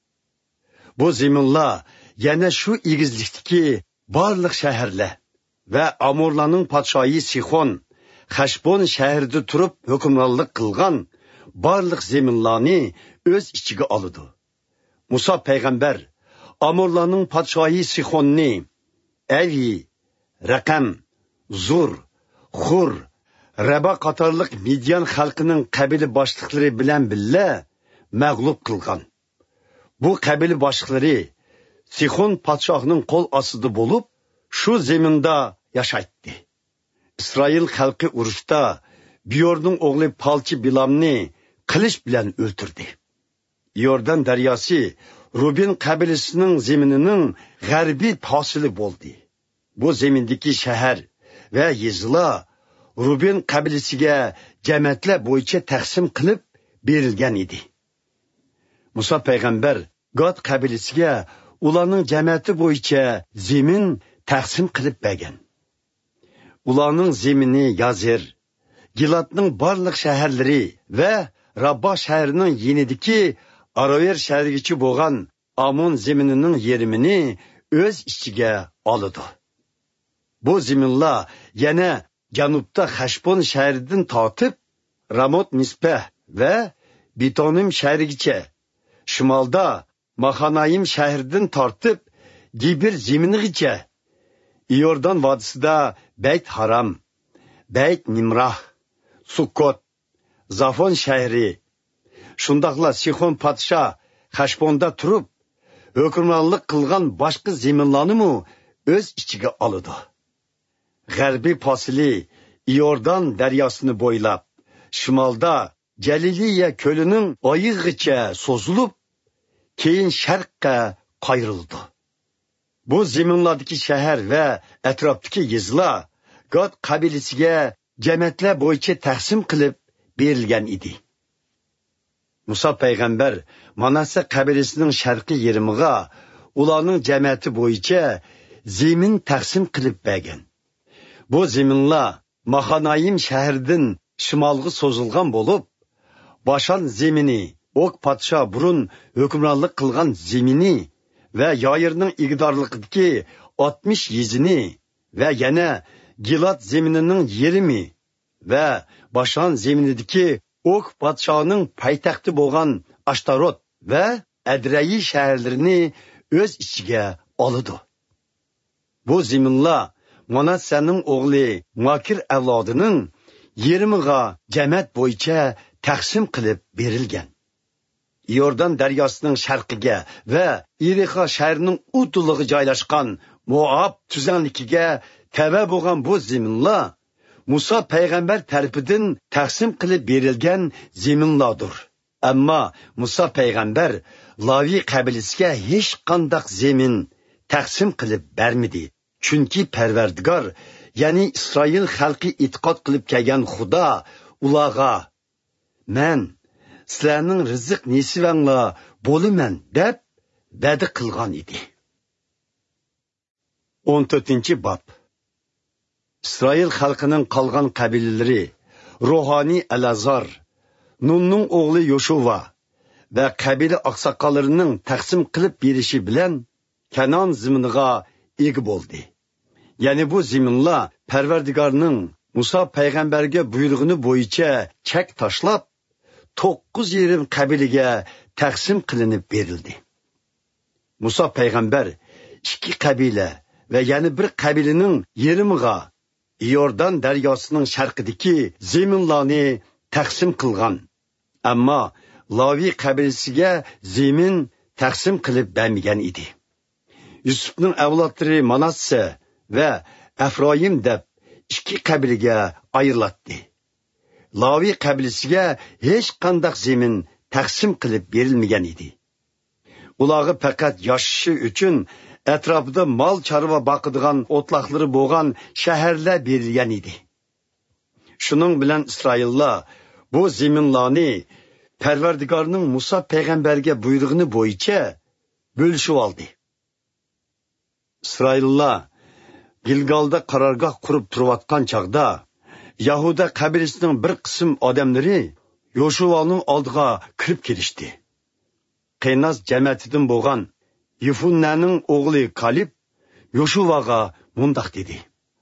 Bu zaminlar yana shu egizlikdagi barliq shaharlar va Amorlarning podshoyi Sixon Hashbon shahrida turib hukmronlik qilgan barliq zaminlarni o'z ichiga oldi. Musa payg'ambar Amorlarning podshoyi Sixonni Avi, Raqam, Zur, Xur, Raba qatorliq Midyan xalqining qabila boshliqlari bilan birga mag'lub qilgan. Bu qabila boshliqlari Sixon podshohning qo'l ostida bo'lib, shu zaminda yashaydi. Isroil xalqi urushda Biyorning o'g'li Palchi Bilamni qilich bilan o'ldirdi. Yordan daryosi Ruben qabilasining zaminining g'arbiy fasili bo'ldi. Bu zamindagi shahar va yezlar Ruben qabilasiga jamiyatlar bo'yicha taqsim qilib berilgan edi. Musa payg'ambar Gad qabilasiga ularning jamiyati bo'yicha zamin taqsim qilib bergan. Ularning zamini Yazir, Gilatning barliq shaharlari va Rabba shahrining yenidagi Aroyer shahrigacha bo'lgan Amon zaminining yerimini o'z ichiga oldi. Bu zaminlar yana janubda Hashbon shahridan tortib Ramot Mispa va Bitonim shahrigacha, shimolda Mahanayim shahridan tortib Gibir zaminigacha, Iordan vodisida Beyt Haram, Beyt Nimrah, Sukkot, Zafon shahri, shundaqla Sixon podshoh Hashbonda turib hukmronlik qilgan boshqa zaminlarni mu o'z ichiga oldi. G'arbiy fasili Iordan daryosini bo'ylab, shimolda Jaliliya ko'lining oyig'icha so'zilib, keyin sharqqa qayrildi. Bu zaminlardagi shahar va atrofdagi yezlar Gad qabilasiga jamiyatlar bo'yicha taqsim qilib berilgan edi. Musa payg'ambar Manasse qabilasining sharqiy yerimiga ularning jamiyati bo'yicha zamin taqsim qilib bergan. Bu zaminlar Mahanayim shahridan shimolga so'zilgan bo'lib, Bashan zamini, Ok podshoh burun hukmronlik qilgan zamini va Yoyirning igdorligidagi oltmish yezini va yana Gilad zaminining yerimi va Bashan zaminidagi Ok podshohning poytaxti bo'lgan Ashtarot va Adrayi shaharlarini o'z ichiga oldi. Bu zaminlar Manassening o'g'li Makir avlodining yerimiga jamiyat bo'yicha taqsim qilib berilgan. Yordan daryosining sharqiga va Irixa shahrining utulig'i joylashgan Moab tuzanligiga tava bo'lgan bu zaminlar Musa payg'ambar tarafidan taqsim qilib berilgan zeminlardir. Ammo Musa payg'ambar Lavi qabilasiga hech qanday zemin taqsim qilib bermadi. Chunki Parvardigor, ya'ni Isroil xalqi e'tiqod qilib kelgan Xudo ularga "Men sizlarning rizq nesivanglar bo'laman" deb va'da qilgan edi. o'n to'rtinchi bob. İsrail xalqining qolgan qabilalari ruhoniy Alazar, Nunning o'g'li Yoshua va qabila oqsoqollarining taqsim qilib berishi bilan Kanon ziminiga ega bo'ldi. Ya'ni bu ziminlar Parvardigorning Musa payg'ambarga buyrug'ini bo'yicha chek tashlab, to'qqiz yarim qabilaga taqsim qilinib berildi. Musa payg'ambar ikki qabila va yana bir qabilaning yarimiga Yordan daryosining sharqidagi zeminlarni taqsim qilgan. Ammo Lavi qabilasiga zemin taqsim qilib bermagan edi. Yusufning avlodlari Manasse va Efraim deb ikki qabilaga ayrildi. Lavi qabilasiga hech qanday zemin taqsim qilib berilmagan edi. Ularga faqat yashashi uchun atrofida mol chorva boqadigan o'tloqlari bo'lgan shaharlar berilgan edi. Shuning bilan Isroillar bu zeminlarni Parvardigorning Musa payg'ambarga buyrug'ini bo'yicha bo'lishib oldi. Isroillar Gilgalda qarorgoh qurib turayotgan chaqda Yahuda qabilasining bir qism odamlari Yoshuaning oldiga kirib kelishdi. Qeynaz jamiyatidan bo'lgan Yefunnaning o'g'li Kalib Yoshuaga mundaq dedi: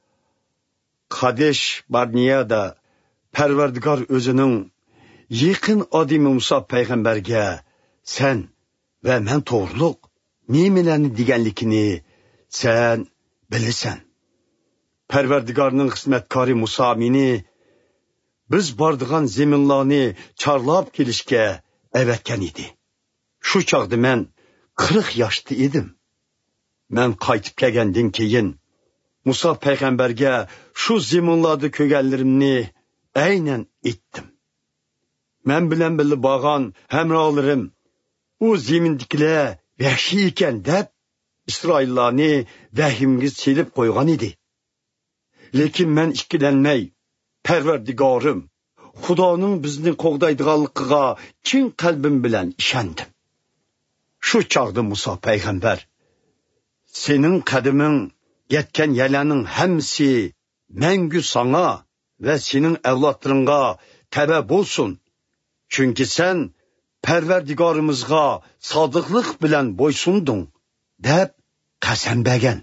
Qadesh Barniyada Parvardigor o'zining yaqin odami Musa payg'ambarga sen va men to'g'riliq nimalarni deganligini sen bilasan. Parvardigorning xizmatkori Musa meni biz bordigan zeminlarni chorlab kelishga avatgan edi. Shu chaqda men qirq yoshda edim. Men qaytib kelgandan keyin Musa payg'ambarga shu zeminlarda ko'rganlarimni aynan aytdim. Men bilan birga bo'lgan hamrohlarim u zemindikilar vahshiy ekan deb Isroillarni vahimga selib qo'ygan edi. Lekin men ikkilanmay, Parvardigorim Xudoning bizni qo'g'daydiganligiga chin qalbim bilan ishondim. Shu chaqda Musa payg'ambar sening qadiming yetgan yerlarning hammasi mangu sana va sening avlodlaringga taba bo'lsin. Chunki sen Parvardigorimizga sodiqlik bilan bo'ysunding deb qasam bergan.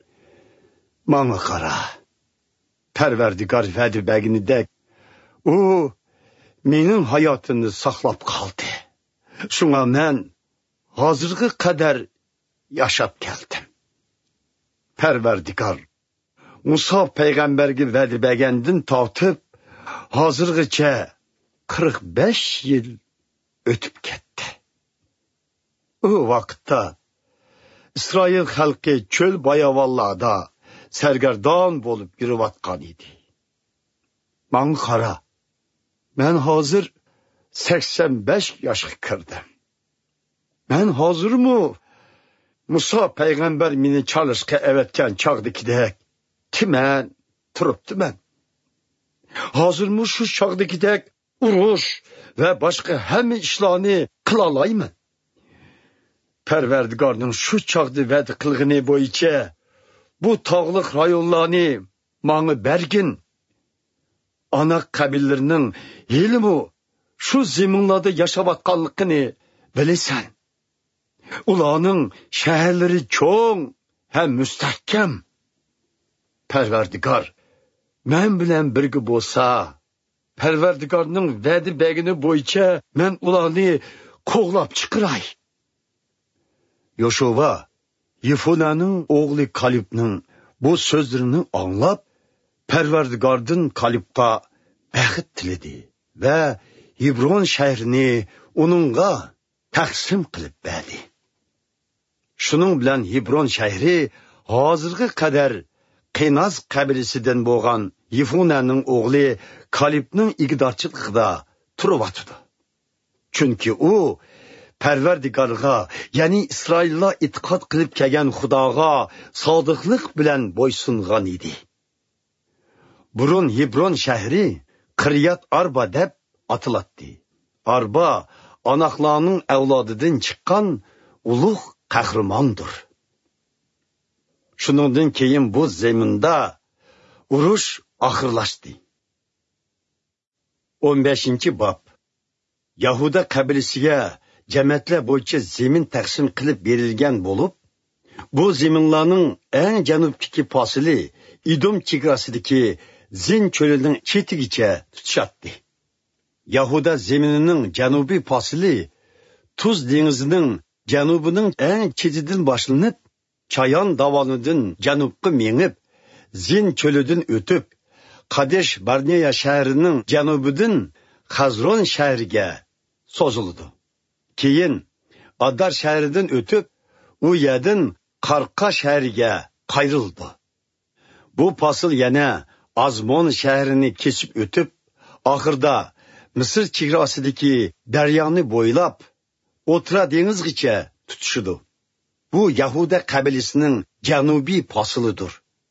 Mana qara. Parvardigor va'da berganidek u mening hayotimni saqlab qoldi. Shunga men hozirga qadar yashab keldim. Parvardigor Musa payg'ambarga va'da bergandan tortib hozirgacha qirq besh yil o'tib ketdi. U vaqtda Isroil xalqi cho'l bayovonlarda sargardon bo'lib yurayotgan edi. Men qara, men hozir sakson besh yoshga kirdim. Men hozirmi Musa payg'ambar meni chalishga avatgan chaqdagidek timan turibdiman. Hozirmi shu chaqdagidek urush va boshqa hamma ishlarni qila olayman. Parvardigorning shu chaqda va'da qilgani bo'yicha bu tog'liq rayonlarni menga bergin. Ana qabilalarining yelimi shu zeminlarda yashayotganligini bilasan. Ularning shaharlari cho'ng ham mustahkam. Parvardigor men bilan birga bo'lsa, Parvardigorning va'da bergani bo'yicha men ularni qo'g'lab chiqiray. Yoshua Yefunaning o'g'li Kalibning bu so'zlarini anglab, Parvardigordan Kalibga baxt tiladi va Hebron shahrini uningga taqsim qilib berdi. Shuning bilan Hebron shahri hozirga qadar Qenaz qabilasidan bo'lgan Yefunaning o'g'li Kalibning igdorchiligida turibdi. Chunki u Parvardigorga, ya'ni Isroillar e'tiqod qilib kelgan Xudoga sodiqlik bilan bo'ysungan edi. Burun Hebron shahri Qiryat Arba deb atiladi. Arba Anaqlarning avlodidan chiqqan ulug' qahramondir. Shuningdan keyin bu zaminda urush oxirlashdi. o'n beshinchi bob. Yahuda qabilasiga jamatlar bo'yicha zamin taqsim qilib berilgan bo'lib, bu zaminlarning eng janubdagi fasili Idom chegasidagi Zin cho'lining chetigacha tutishadi. Yahuda zaminining janubiy fasili Tuz dengizining janubining eng chetidan boshlanib, Chayon davonidan janubga mengib, Zin cho'lidan o'tib, Qadesh Barneya shahrining janubidan Xazron shahriga so'zildi. Keyin Adar shahridan o'tib, u yerdan Qarqa shahriga qayrildi. Bu fasl yana Azmon shahrini kesib o'tib, oxirda Misr chegarasidagi daryoni bo'ylab O'tra dengizgacha tutishdi. Bu Yahuda qabilasining janubiy faslidir.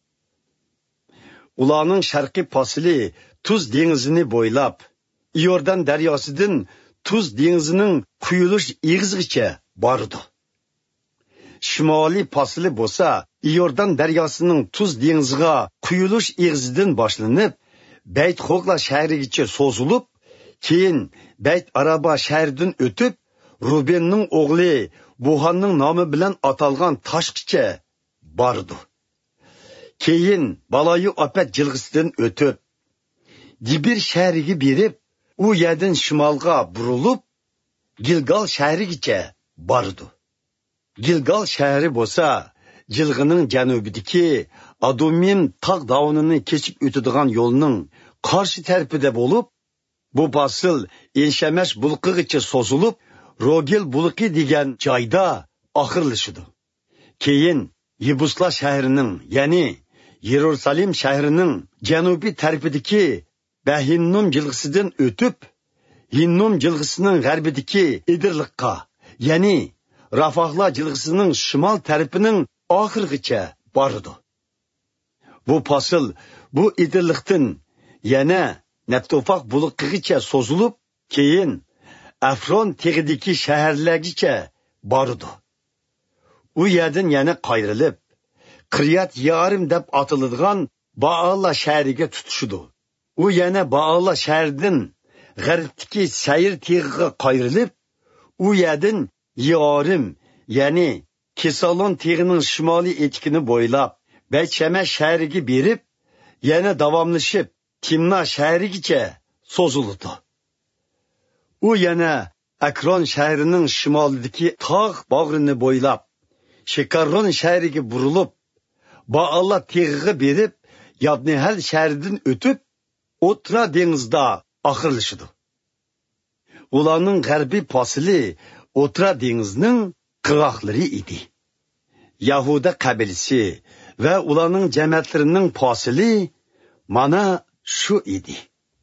Ularning sharqiy fasli Tuz dengizini bo'ylab Iordan daryosidan Tuz dengizining quyilish eg'izigacha bordi. Shimoliy fasli bo'lsa, Iordan daryosining Tuz dengiziga quyilish eg'izidan boshlanib, Bayt Xo'g'la shahrigacha so'zilib, keyin Bayt Araba shahridan o'tib, Rubenning o'g'li Buhanning nomi bilan atalgan toshqicha bordi. Keyin Baloyi Opet jilg'isidan o'tib, Dibir shahriga berib, u yerdan shimolga burilib, Gilgal shahrigacha bordi. Gilgal shahri bo'lsa, jilg'ining janubidagi Adumim tog' davonini kesib o'tadigan yo'lning qarshi tarafida bo'lib, bu fasl Enshamash bulqigacha so'zilib, Rogel bulqi degan joyda oxirlashadi. Keyin Yebuslar shahrining, ya'ni Yerusalim shahrining janubiy tarafidagi Bahinnum jilg'isidan o'tib, Hinnum jilg'isining g'arbidagi Edirliqqa, ya'ni Rafahlar jilg'isining shimol tarafining oxirigacha bordi. Bu fasl bu Edirliqdan yana Naftofoq bulqigacha so'zilib, keyin Afron teg'idagi shaharlargacha bordi. U yerdan yana qayrilib, Qiryat Yarim deb atiladigan Baala shahriga tutishdi. U yana Baala shahridan g'arbdagi Sayr teg'iga qayrilib, u yerdan Yarim, ya'ni Kesalon teg'ining shimoliy etikini bo'ylab Bayt-Shamash shahriga berib, yana davomlashib Timna shahrigacha so'zildi. U yana Akron shahrining shimolidagi tog' bog'rini bo'ylab Shekarron shahriga burilib, Baala teg'iga berib, Yabnehal shahridan o'tib, O'tra dengizda oxirlashdi. Ularning g'arbiy fasli O'tra dengizining qirg'oqlari edi. Yahuda qabilasi va ularning jamatlarining fasli mana shu edi.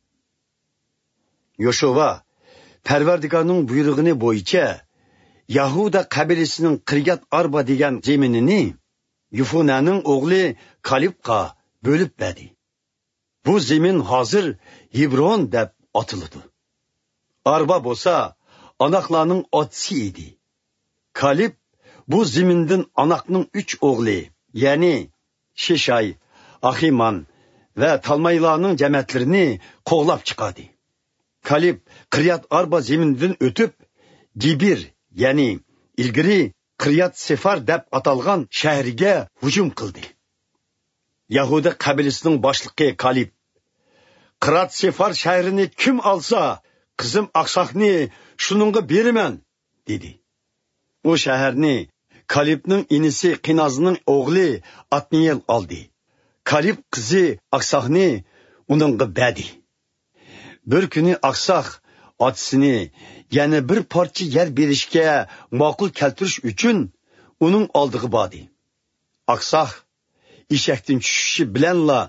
Yoshua Parvardigorning buyrug'ini bo'yicha Yahuda qabilasining Qiryat Arba degan zaminini Yefunaning o'g'li Kalibga bo'lib berdi. Bu zamin hozir Hebron deb atiladi. Arba bo'lsa, Anaqlarning otasi edi. Kalib bu zamindan Anaqning uch o'g'li, ya'ni Shishay, Ahiman va Talmaylarning jamatlarini qo'g'lab chiqadi. Kalib Qiryat Arba zaminidan o'tib, Dibir, ya'ni ilgari Qiryat Sefar deb atalgan shahriga hujum qildi. Yahuda qabilasining boshlig'i Kalib, Qiryat Sefar shahrini kim olsa, qizim Aqsoqni shuningga beraman, dedi. O shaharni Kalibning inisi Qinozning o'g'li Atniyel oldi. Kalib qizi Aqsoqni uningga berdi. Bir kuni Aqsoq otasini yana bir parcha yer berishga ma'qul keltirish uchun uning oldiga bordi. Aqsoq eshakdan tushishi bilanla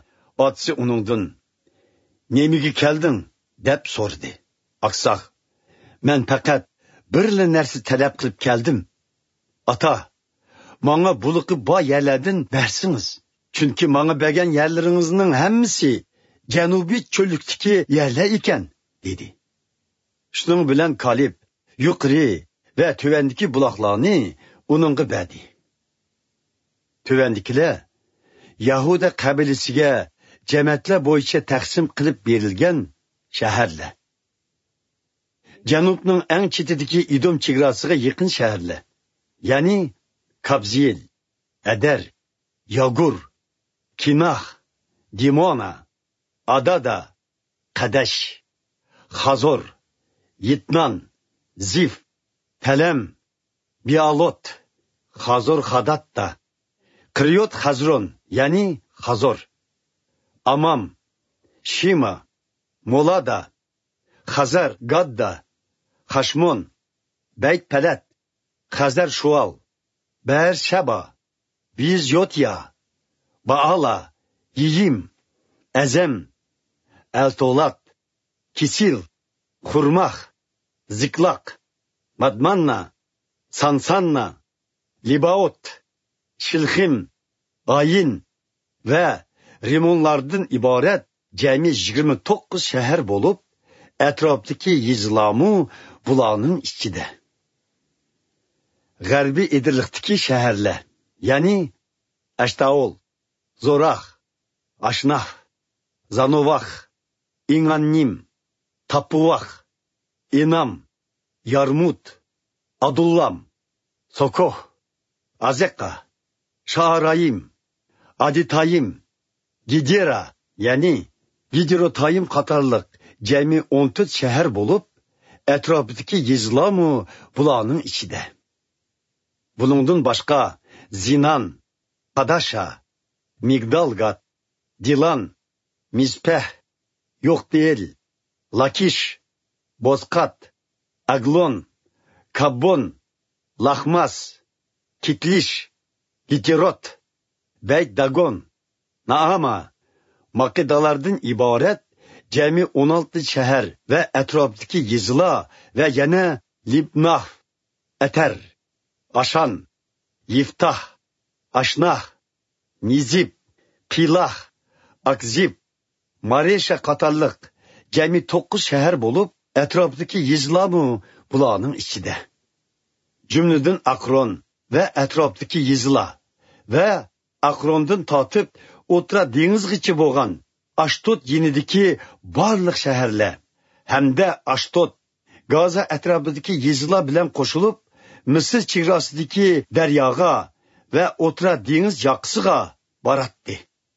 Otasi uningdan, "Nemiga kelding?" deb so'radi. Aqsoq, "Men faqat birla narsa talab qilib keldim. Ata, menga buluqi bo yerlardan bersingiz. Chunki menga bergan yerlaringizning hammasi janubiy cho'llikdagi yerlar ekan", dedi. Shuning bilan Kalib yuqori va tuvandagi buloqlarni uningga berdi. Tuvandikilar Yahuda qabilasiga jamatlar bo'yicha taqsim qilib berilgan shaharlar. Janubning eng chetidagi Idom chegarasiga yaqin shaharlar, ya'ni Kabziyel, Adar, Yagur, Kinah, Dimona, Adada, Qadash, Xazor, Yitnan, Zif, Talam, Bialot, Xazor Xadatta, Kiryot Xazron, ya'ni Xazor, Amam, Shima, Molada, Xazar Gadda, Xashmon, Bayt Palat, Xazar Shual, Ber Shaba, Vizyotya, Baala, Yiyim, Azam, Eltolat, Kisil, Xurmah, Ziklak, Madmanna, Sansanna, Libaot, Shilxim, Ayin ve Rimonlardan ibaret cemi yigirma to'qqiz şehir bulup etraftaki yizlamu bulanın içinde. Garbi Edirlik'teki şehirler, yani Eştaol, Zorah, Aşnaf, Zanovah, İngannim, Tapuvah, İnam, Yarmut, Adullam, Sokoh, Azekka, Şaharayim, Aditayim, Gidera, yani Giderotayim katarlık cemi on dört şehir bulup etrafındaki yizlamu bulanın içinde. Bunundan başka Zinan, Kadaşa, Migdalgat, Dilan, Mizpeh, Yokdeel, Lakiş, Bozkat, Aglon, Kabbon, Lahmas, Kitliş, Giderot, Beyt Dagon, Naama, Makedalardan ibaret cemi on altı şehir ve etraftaki yizla ve yine Libnah, Eter, Aşan, Yiftah, Aşnah, Nizib, Pilah, Akzib, Mareşe katarlık cemi dokuz şehir bulup etraftaki yizlamı bulanın içinde. Cümleden Akron ve etraftaki yizla ve Akron'dan tatıp Otra dengizgiçi boğan Aştot yenideki barlıq şehirler hem de Aştot Gaza etrafındaki yizla bilen koşulup Mısır çevrasındaki deryağa ve Otra deniz yakısıga barattı.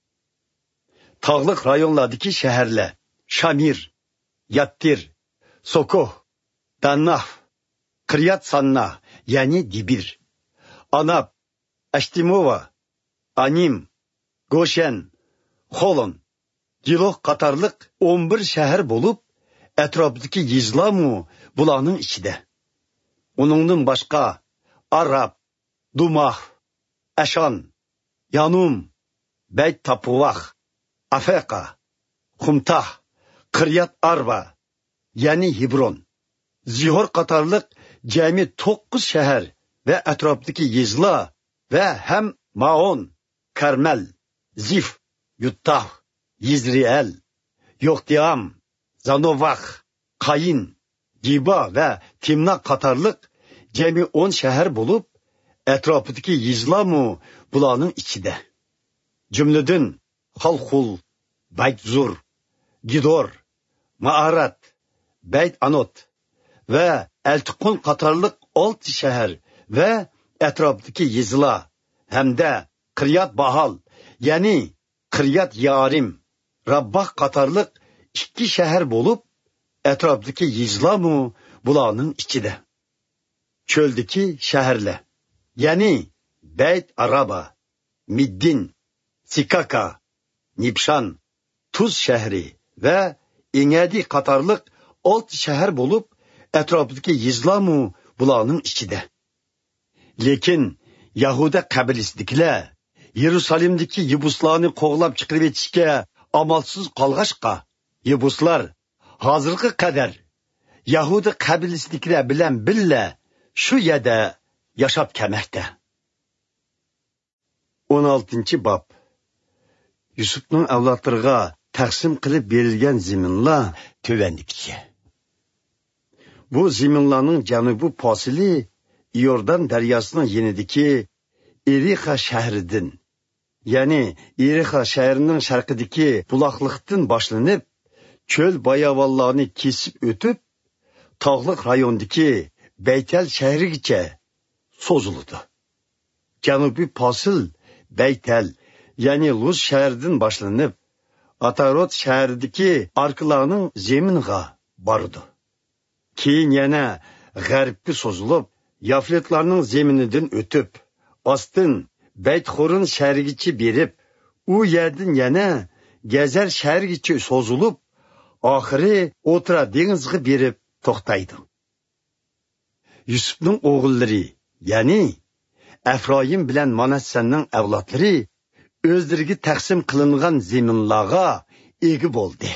Tağlık rayonlardaki şehirler Şamir, Yattir, Sokoh, Dannaf, Kiryat Sanna yani Dibir, Anap, Eştimova, Anim, Goşen, Holon, Giloh katarlık on bir şehir bulup etrafındaki yizlamu bulanın içinde. Onundan başka Arap, Dumah, Eşan, Yanum, Beyt Tapuvah, Afeka, Kumtah, Kiryat Arba yani Hebron, Zihor katarlık cemi dokuz şehir ve etrafındaki yizla ve hem Maon, Karmel, Zif, Yuttah, Yizriel, Yoktiam, Zanovah, Kayin, Giba ve Timna katarlık cemi on şehir bulup etrafındaki yizlamu bulanın içinde. Cümleden Halhul, Beyt Zur, Gidor, Maarat, Beyt Anot ve Eltikun katarlık altı şehir ve etrafındaki yizla hem de Kiryat Bahal yani Kiryat Yarim, Rabbah katarlık iki şehir bulup etrafındaki yizlamu bulanın içinde. Çöldeki şehirler yani Beyt Araba, Middin, Sikaka, Nibşan, Tuz şehri ve İngedi katarlık altı şehir bulup etrafındaki yizlamu bulanın içinde. Lekin Yahuda kabilesindekiler Yerusalim'deki Yibuslarını koğlap çıkarıp etişke amalsiz qolg'ashqa, yebuslar hozirga qadar Yahudi qabilasidagilar bilan birga shu yerda yashab kelmoqda. o'n oltinchi bob. Yusufning avlodlariga taqsim qilib berilgan zaminlar tövəndikçe. Bu zaminlarning janubiy posili Yordan daryosining yenidagi Erixa shahridan, ya'ni Erixa shahrining sharqidagi buloqliqdan boshlanib, cho'l bayovollarni kesib o'tib, tog'liq rayondagi Beytel shahrigacha so'ziladi. Janubiy posil Beytel, ya'ni Luz shahridan boshlanib, Atarot shahridagi arqlarning zeminiga bordi. Keyin yana g'arbga so'zilib, Yafletlarning zeminidan o'tib, ostin Beytxorin shahrigacha berib, u yerdan yana Gezer shahrigacha so'zilib, oxiri O'tra dengizga berib to'xtaydi. Yusufning o'g'illari, ya'ni Efraim bilan Manassening avlodlari o'zlariga taqsim qilingan zaminlarga ega bo'ldi.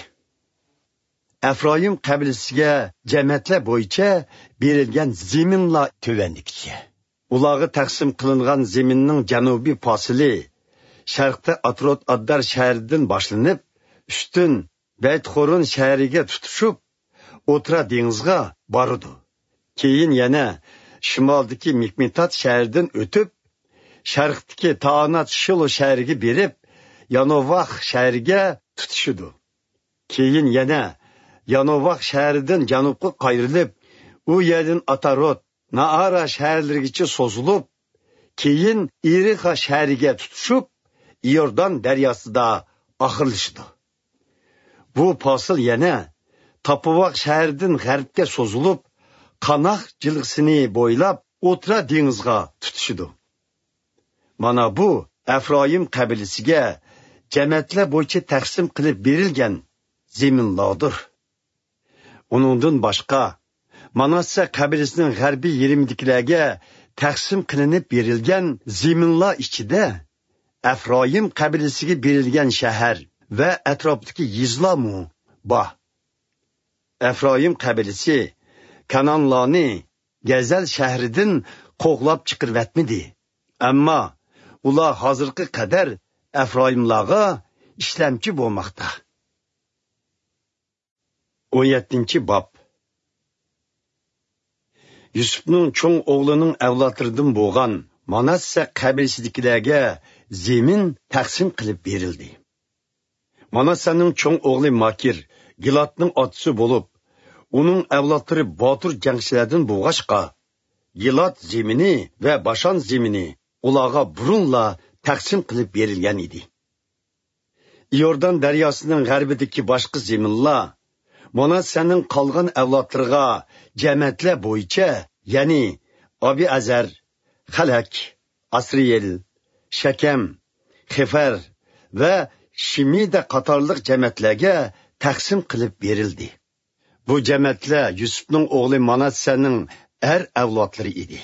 Efraim qabilasiga jamiyatlar bo'yicha berilgan zaminlar tövəndikçe. Ularga taqsim qilingan zaminning janubiy posili sharqda Atrot Addar shahridan boshlanib, ustin Beytxorin shahriga tutishib, O'tra dengizga bordi. Keyin yana shimoldagi Mikmetat shahridan o'tib, sharqdagi Taanat Shilo shahriga berib, Yanovaq shahriga tutishdi. Keyin yana Yanovaq shahridan janubga qayrilib, u yerdan Atarot, Naara shaharlarigacha so'zilib, keyin Erixa shahriga tutishib, Yordan daryosida oxirlashdi. Bu posil yana Tapuvaq shahridan g'arbga so'zilib, Qanaq jilg'isini bo'ylab O'tra dengizga tutishdi. Mana bu Efraim qabilasiga jamiyatlar bo'yicha taqsim qilib berilgan zaminlardir. Uningdan boshqa Manasse qabilasining g'arbiy yerimidagilarga taqsim qilinib berilgan zaminlar ichida Efraim qabilasiga berilgan shahar va atrofdagi yizlarmu bor. Efraim qabilasi Kananlarni Gezel shahridan qo'g'lab chiqarvatmadi. Ammo ular hozirga qadar Efraimlarga ishlamchi bo'lmoqda. o'n yettinchi bob. Yusufning cho'ng o'g'lining avlodlaridan bo'lgan Manasse qabilasidagilarga zamin taqsim qilib berildi. Manassening cho'ng o'g'li Makir Gilatning otasi bo'lib, uning avlodlari botir jangchilardan bo'lg'ashqa, Gilat zemini va Bashan zemini ularga burunla taqsim qilib berilgan edi. Yordan daryosining g'arbidagi boshqa zaminlar Manassening qolgan avlodlariga jamiyatlar bo'yicha, ya'ni Abi Azar, Xalak, Asriyel, Shakam, Xefar va Shimida qatorliq jamiyatlarga taqsim qilib berildi. Bu jamiyatlar Yusufning o'g'li Manassening er avlodlari edi.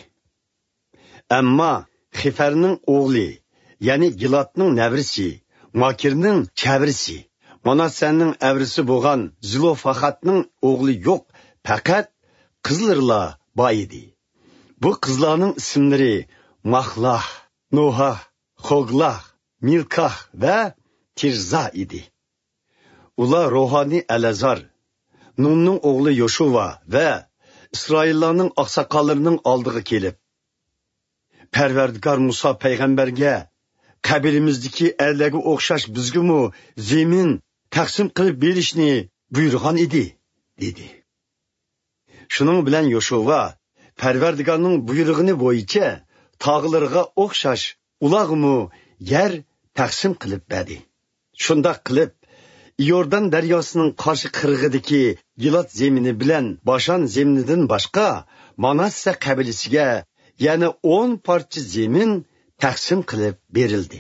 Ammo Xefarning o'g'li, ya'ni Gilatning navrisi, Makirning chavrisi, Manassening avrisi bo'lgan Zilofaxatning o'g'li yo'q, faqat qizlarlar bor edi. Bu qizlarning ismlari Mahlah, Nohah, Xoglah, Milkah va Tirza edi. Ular ruhoniy Alazar, Nunning o'g'li Yoshuva va Isroillarning oqsoqollarining oldiga kelib, Parvardigor Musa payg'ambarga qabilimizdagi erlarga o'xshash bizga-mu zamin taqsim qilib berishni buyurgan edi, dedi. Shuning bilan Yoshuva Parvardigorning buyrug'ini bo'yicha tog'larga o'xshash ularga-mu yer taqsim qilib berdi. Shundoq qilib Yordan daryosining qarshi qirg'idagi Gilat zemini bilan Bashan zeminidan boshqa Manasse qabilasiga yana o'n parcha zemin taqsim qilib berildi.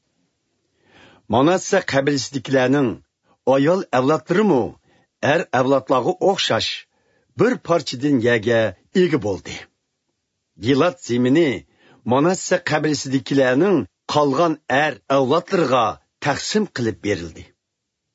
Manasse qabilasidagilarning ayol avlodlari-mu er avlodlarga o'xshash bir parchadan yerga ega bo'ldi. Gilat zemini Manasse qabilasidagilarning qolgan er avlodlariga taqsim qilib berildi.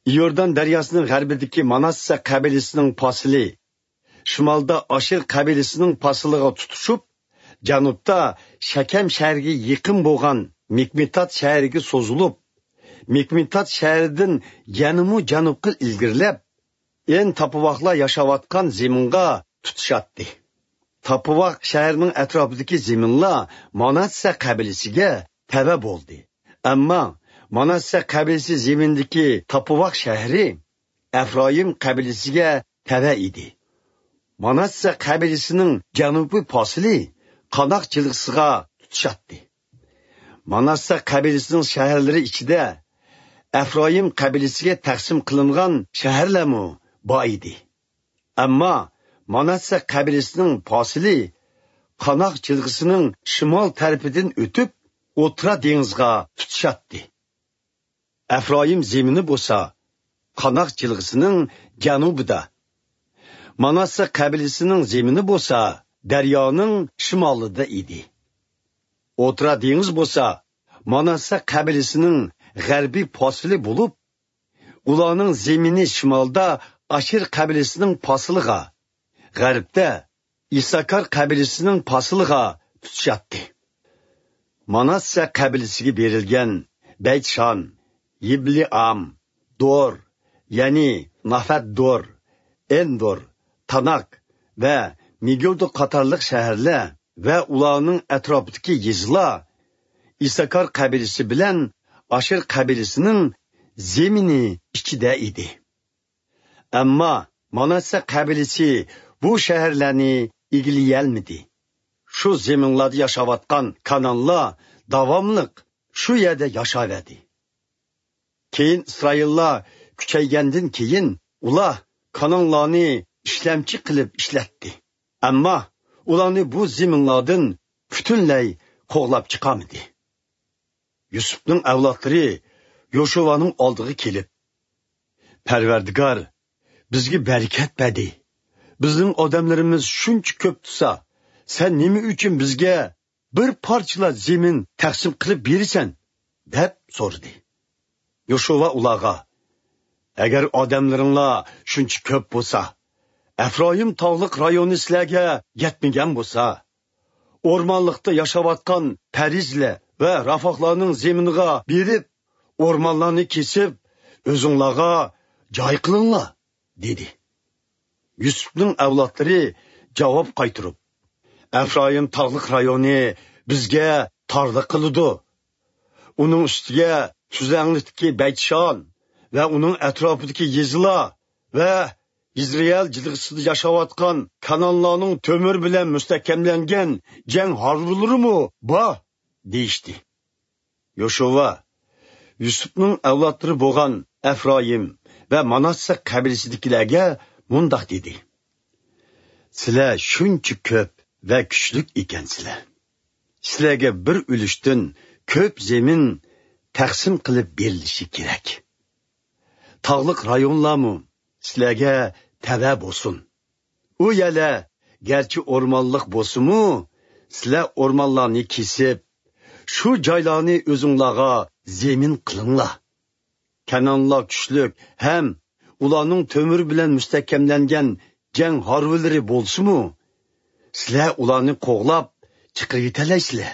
Yordan daryosining g'arbidagi Manasse qabilasining fasili, shimolda Ashir qabilasining fasiliga tutishib, janubda Shakam shahriga yaqin bo'lgan Mikmetat shahriga so'zilib, Mikmetat shahridan yanimi janubga ilgirlab, en tapuvoqlar yashayotgan zaminga tutishatdi. Tapuvoq shahrining atrofidagi zaminlar Manasse qabilasiga tava bo'ldi. Ammo Manasse qabilasi zemindagi Tapuvoq shahri Efraim qabilasiga tava edi. Manasse qabilasining janubiy fasili Qanoq jilg'isiga tutishatdi. Manasse qabilasining shaharlari ichida Efraim qabilasiga taqsim qilingan shaharlarmi bor edi. Ammo Manasse qabilasining fasili Qanoq jilg'isining shimol tarafidan o'tib, O'rta dengizga tutishatdi. Efraim zemini bo'lsa, Qanoq jilg'isining janubida. Manasse qabilasining zemini bo'lsa, daryoning shimolida edi. O'rta dengiz bo'lsa, Manasse qabilasining g'arbiy fasili bo'lib, ularning zemini shimolda Ashir qabilasining fasiliga, g'arbda Isakar qabilasining fasiliga tutishatdi. Manasse qabilasiga berilgan Baytshan, Yibliam, Dor, ya'ni Nafat-Dor, Endor, Tanak va Migildo qatorliq shaharlar va ularning atrofidagi yezlar Isakar qabilasi bilan Ashir qabilasining zemini ichida edi. Ammo Manasse qabilasi bu shaharlarni egillayolmadi. Shu zeminlarda yashayotgan Kananlar davomliq shu yerda yashayverdi. Keyin Isroillar kuchaygandan keyin ular Kananlarni ishlamchi qilib ishlatdi. Ammo ularni bu zeminlardan butunlay qo'g'lab chiqamadi. Yusufning avlodlari Yoshovaning oldiga kelib, Parvardigor, bizga barakat berdi. Bizning odamlarimiz shuncha ko'p tursa, sen nima uchun bizga bir parchalar zemin taqsim qilib berasan, deb so'radi. Yoshova ularga, agar odamlaringlar shuncha ko'p bo'lsa, Efraim tog'liq rayoni sizlarga yetmagan bo'lsa, o'rmonlikda yashayotgan Parizlar va Rafohlarning zeminiga berib, o'rmonlarni kesib, o'zinglarga joy qilinglar, dedi. Yusufning avlodlari javob qaytirib, Efraim tog'liq rayoni bizga torliq qiladi. Uning ustiga Suzanlikdagi Baytshan va uning atrofidagi yezlar va Izrail jilg'isida yashayotgan Kananlarning to'mir bilan mustahkamlangan jang harbilarimi bor, deyishdi. Yoshova Yusufning avlodlari bo'lgan Efraim va Manasse qabilasidagilarga mundoq dedi. Sizlar shuncha ko'p va kuchli ekansizlar. Sizlarga bir ulushdan ko'p zemin taqsim qilib berilishi kerak. Tog'liq rayonlarmi sizlarga tava bo'lsin. U yerlar garchi o'rmonlik bo'lsa-mu, sizlar o'rmonlarni kesib, shu joylarni o'zinglarga zemin qilinglar. Kananlar kuchli ham ularning to'mir bilan mustahkamlangan jang harbilari bo'lsa-mu, sizlar ularni qo'g'lab chiqib yetalaysizlar.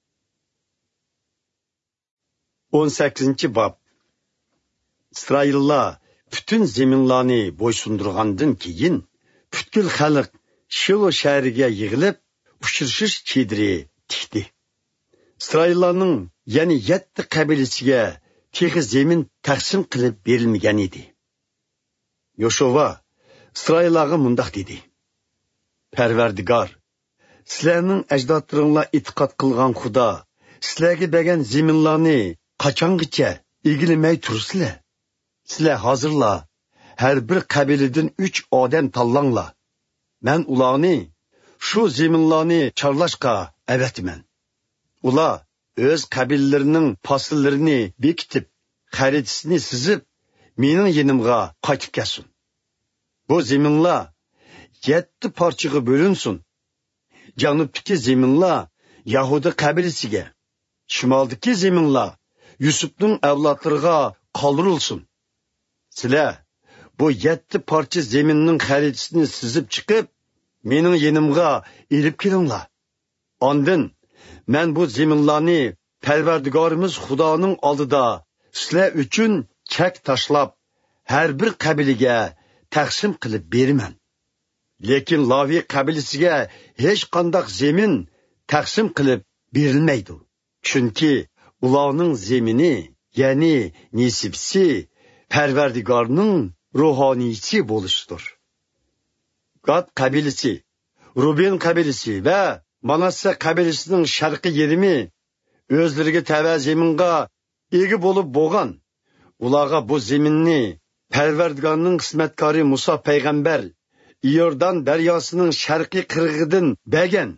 o'n sakkizinchi bob. İsraillar bütün zeminlarni bo'ysundirgandan keyin butkul xalq Shilo shahriga yig'ilib, uchrashish chediri tikdi. İsraillarning yana yetti qabilasiga texi zemin taqsim qilib berilmagan edi. Yoshova İsraillarga mundoq dedi. Parvardigor, sizlarning ajdodlaringlar e'tiqod qilgan Xudo sizlarga bergan zeminlarni qachongacha egilamay tursizlar? Sizlar hozirlar har bir qabiladan uch odam tanlanglar. Men ularni shu zeminlarni chorlashga avatman. Ular o'z qabilalarining faslalarini bekitib, xaritasini sizib, mening yenimga qaytib kelsin. Bu zeminlar yetti parchaga bo'linsin. Janubdagi zeminlar Yahuda qabilasiga, shimoldagi zeminlar Yusufning avlodlariga qoldirilsin. Sizlar bu yetti parcha zaminning xaritasini sizib chiqib, mening yenimga elib kelinglar. Ondan men bu zaminlarni Parvardigorimiz Xudoning oldida sizlar uchun chak tashlab, har bir qabilaga taqsim qilib beraman. Lekin Lavi qabilasiga hech qanday zamin taqsim qilib berilmaydi. Chunki ularning zamini, ya'ni nisibsi Parvardigorning ruhoniysi bo'lishdir. Gad qabilasi, Ruben qabilasi va Manasse qabilasining sharqiy yerimi o'zlariga tava zaminga ega bo'lib bo'lgan. Ularga bu zaminni Parvardigorning qismatkori Musa payg'ambar Yordan daryosining sharqiy qirg'idan bergan.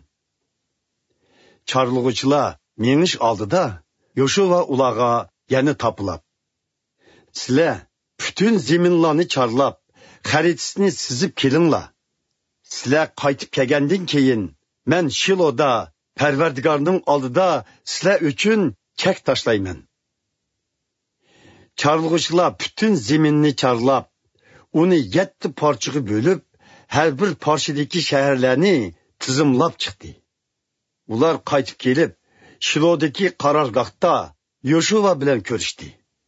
Chorlug'uchilar menish oldida Yoshua ularga yana topilib. Sizlar bütün zaminlarni chorlab, xaritasini sizib kelinglar. Sizlar qaytib kelgandan keyin men Shiloda Parvardigorning oldida sizlar uchun chak tashlayman. Chorlug'uchilar bütün zaminni chorlab, uni yetti parchaga bo'lib, har bir parchadagi shaharlarni tizimlab chiqdi. Ular qaytib kelib, Shilodagi qarorgohda Yoshua bilan ko'rishdi.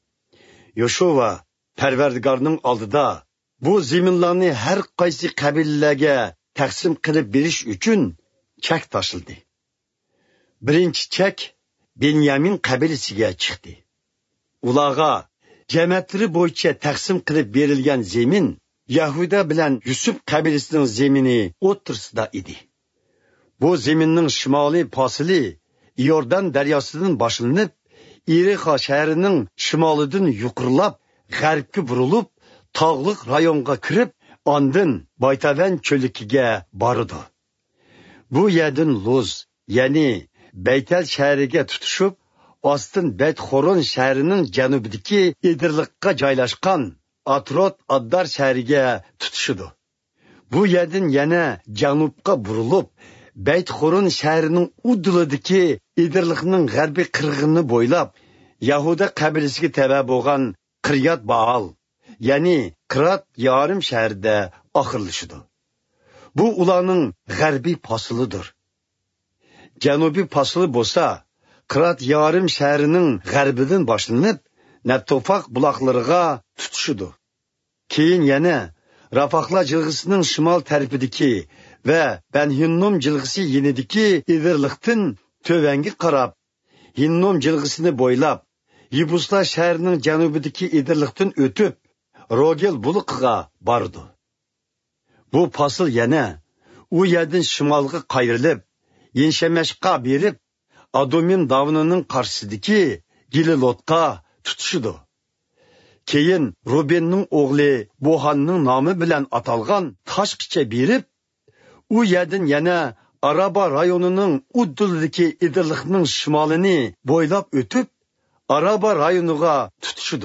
Yoshua Parvardigorning oldida bu zaminlarni har qaysi qabilalarga taqsim qilib berish uchun chak tashildi. Birinchi chak Benyamin qabilasiga chiqdi. Ularga jamoatlari bo'yicha taqsim qilib berilgan zamin Yahuda bilan Yusuf qabilasining zamini o'rtasida edi. Bu zaminning shimoliy fasili Yordan daryosidan boshlanib, Irixa shahrining shimolidan yuqorilab, g'arbga burilib, tog'liq rayonga kirib, ondan Baytavan cho'likiga bordi. Bu yerdan Luz, ya'ni Baytal shahriga tutishib, ostin Baytxoron shahrining janubidagi Edirliqqa joylashgan Atrot Addar shahriga tutishdi. Bu yerdan yana janubga burilib, Baytxoron shahrining udulidagi Edirliqning g'arbiy qirg'ini bo'ylab Yahuda qabilasiga tava bo'lgan Qiryat Baal, ya'ni Qirat yarim shahrida oxirlashdi. Bu ularning g'arbiy fasilidir. Janubiy fasili bo'lsa, Qirat yarim shahrining g'arbidan boshlanib, Naftofaq buloqlariga tutishdi. Keyin yana Rafahlar jilg'isining shimol tarafidagi va Ben-Hinnom jilg'isi yenidagi Edirliqdan tövanga qarab, Hinnom jilg'isini bo'ylab, Yibuslar shahrining janubidagi Edirliqdan o'tib, Rogel buluqiga bordi. Bu fasl yana u yerdan shimolga qayrilib, Yenshamashqa berib, Adomin davinining qarshisidagi Gililotga tutishdi. Keyin Rubenning o'g'li Bohanning nomi bilan atalgan Toshqicha berib, u yerdan yana Araba rayonining uddulidagi Edirliqning shimolini bo'ylab o'tib, Araba rayoniga tutishdi.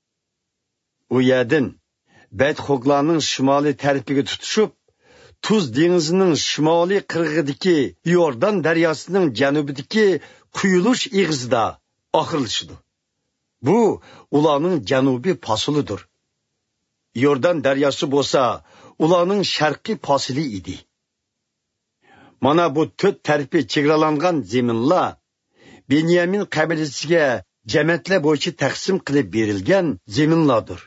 U yerdan Baytxoglarning shimoliy tarafiga tutishib, Tuz dengizining shimoliy qirg'idagi Yordan daryosining janubidagi quyilish eg'izida oxirlashdi. Bu ularning janubiy fasilidir. Yordan daryosi bo'lsa, ularning sharqiy fasili edi. Mana bu to'rt tarafi chegaralangan zaminlar Benyamin qabilasiga jamoatlar bo'yicha taqsim qilib berilgan zaminlardir.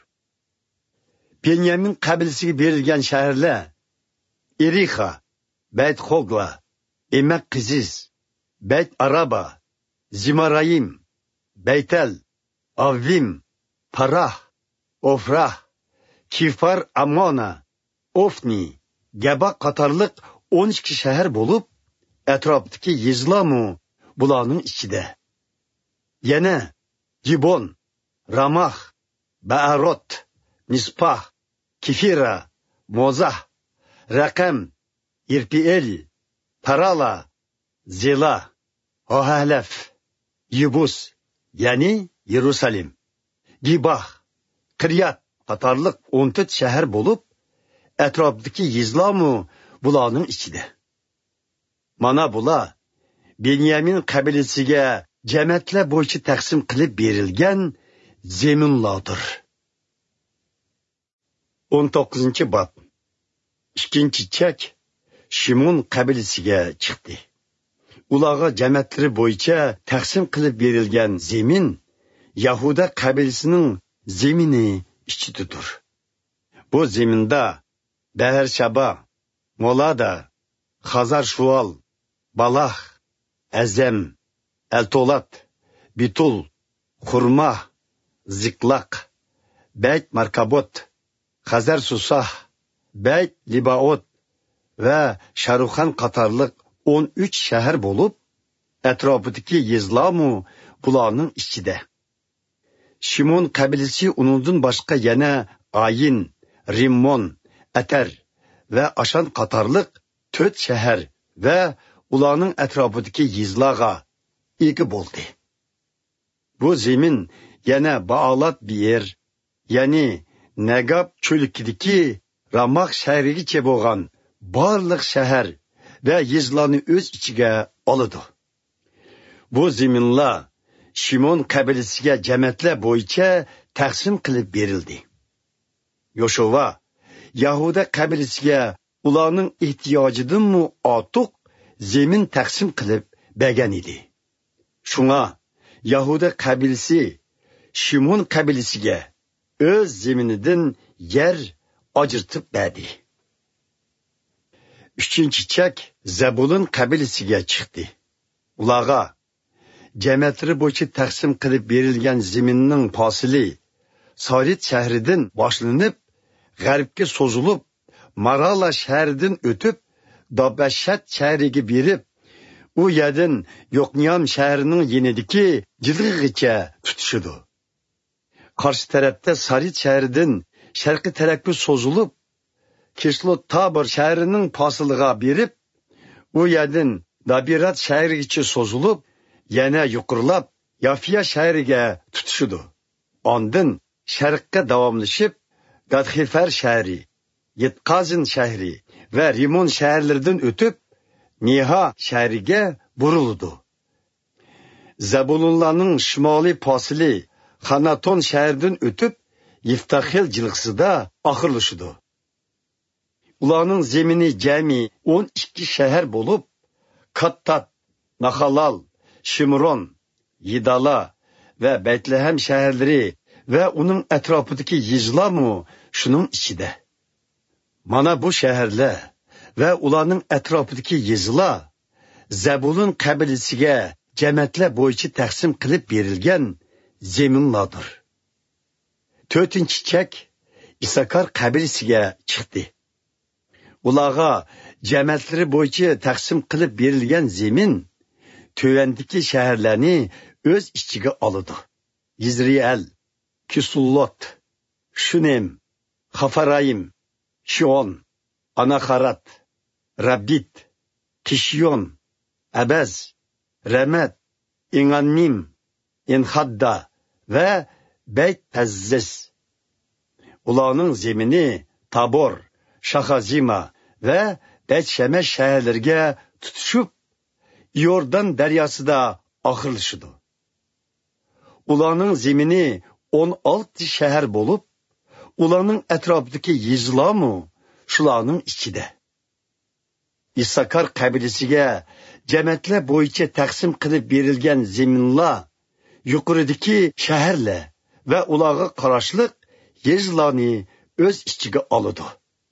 Benyamin qabilasiga berilgan shaharlar Irixa, Baytxogla, Emak-Qiziz, Bayt-Araba, Zimarayim, Baytal, Avvim, Parah, Ofrah, Kifar Amona, Ofni, Gaba qatorliq o'n ikki shahar bo'lib, atrofdagi yezlamu bularning ichida. Yana Gibon, Ramah, Ba'arot, Mispah, Kifira, Mozah, Raqam, Irpiel, Parala, Zela, Ohalaf, Yibus, ya'ni Yerusalim, Gibah, Qiryat qatorliq o'n to'rt shahar bo'lib, atrofdagi yezlamu bularning ichida. Mana bular Benyamin qabilasiga jamoatlar bo'yicha taqsim qilib berilgan zaminlardir. o'n to'qqizinchi bob. ikkinchi chek Shimon qabilasiga chiqdi. Ularga jamoatlari bo'yicha taqsim qilib berilgan zemin Yahuda qabilasining zemini ichidadir. Bu zeminda Behersheba, Molada, Hazar Shual, Balah, Azam, Eltolat, Bitul, Xurma, Ziklaq, Beyt Markabot, Hazar Susah, Beyt Libaot ve Şaruxan qatarlıq o'n uch shahar bo'lib, atrofidagi yezlamu bularning ichida. Shimon qabilasi uningdan boshqa yana Ayin, Rimmon, Atar ve Ashan qatarlıq to'rt shahar ve ularning atrofidagi yezlarga ega bo'ldi. Bu zemin yana Baalat Biyer, ya'ni Nagab cho'likidagi Ramaq shahrigacha bo'lgan barliq shahar ve yezlarni o'z ichiga oladi. Bu zeminlar Shimon qabilasiga jamoatlar bo'yicha taqsim qilib berildi. Yoshua Yahuda qabilasiga ularning ehtiyojidan mu ortiq zemin taqsim qilib bergan edi. Shunga Yahuda qabilasi Shimon qabilasiga o'z zeminidan yer ajratib berdi. Üçüncü çek Zebulun qabilasiga chiqdi. Ularga jamoatlari bo'yicha taqsim qilib berilgan zeminning fasili Sarit shahridan boshlanib, g'arbga so'zilib, Marala shahridan o'tib, Dabashat shahriga berib, u yerdan Yoqniyam shahrining yenidagi jilg'igacha tutishidi. Qarshi tarafda Sarit shahridan sharqiy tarafga so'zilib, Kislot Tabor shahrining fasiliga berib, u yerdan Dabirat shahrigacha so'zilib, yana yuqorilab Yafiya shahriga tutishidi. Ondan sharqqa davomlashib, Gadxifar shahri, Yetqazin shahri ve Rimon shaharlaridan o'tib, Niha shahriga burildi. Zabulunlarning shimoliy fasili Xanaton shahridan o'tib, Yiftahil jilg'isida oxirlashidi. Ularning zemini jami o'n ikki shahar bo'lib, Kattat, Nahalal, Shimron, Yidala ve Betlehem şehirleri ve onun etrafındaki yizlar mı şunun içinde. Mana bu şehirler ve ulanın etrafındaki yizlar Zebulun kabilesiga cemaatler boyunca taksim kılıp verilgen zeminlardır. Dördüncü çek İsakar kabilesiga çıktı. Ulağa cemaatleri boyunca taksim kılıp verilgen zemin tövendeki şehirlerini öz içine alıdı. Yizriel, Kisullot, Şunem, Hafarayim, Şion, Anaharat, Rabbit, Kişyon, Ebez, Remet, İnannim, İnhadda ve Beyt Pezzes. Ulanın zemini Tabor, Şahazima ve Beyt Şemeş şehirlerine tutuşup Yordan deryasida ahırlışıdı. Ulanın zemini o'n olti şehir bulup, ulanın etrafındaki yizlar mı şulanın içinde. İssakar kabilesiga cemaatlar boyunca taksim qilib berilgan zeminlar yuqoridagi shaharlar ve ularga qarashliq yezlarni o'z ichiga oladi.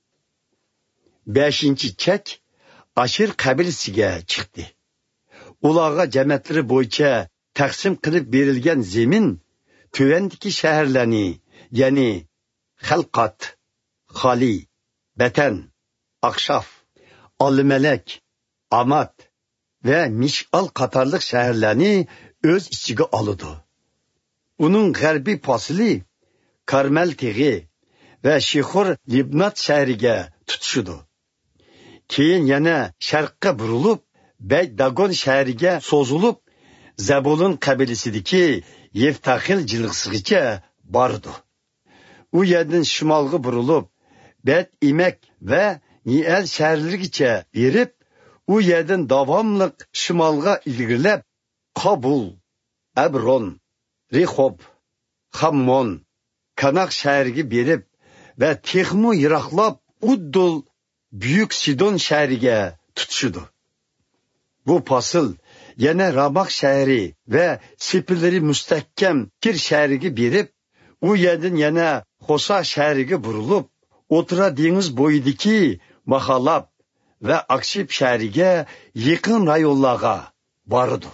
beshinchi chek Ashir qabilasiga chiqdi. Ularga cemaatları boyunca taksim qilib berilgan zemin tövendeki şehirlerini, yani Halqat, Xali, Batan, Akşaf, Alimelek, Amat ve Mişal qatarlıq şehirlerini öz içine alıdı. Onun g'arbiy fasili Karmel Teği ve Şihur Libnat şehriga tutuşudu. Keyin yana sharqqa burilib, Beyt Dagon şehriga so'zilib, Zebulun qabilasidagi Yiftahil jilg'isigacha bordi. U yerdan shimolga burilib, Bet Imek ve Niel shaharlarigacha berib, u yerdan davomliq shimolga ilgirlab, Qabul, Abron, Rehob, Hammon, Kanaq shahriga berib, va texmu yiroqlab uddul buyuk Sidon shahriga tutishdi. Bu fasl yana Ramaq shahri va sepillari mustahkam Kir shahriga berib, u yerdan yana Xosa shahriga burilib, O'tira dengiz bo'yidagi Mahalab va Akshib shahriga yaqin rayonlarga bordi.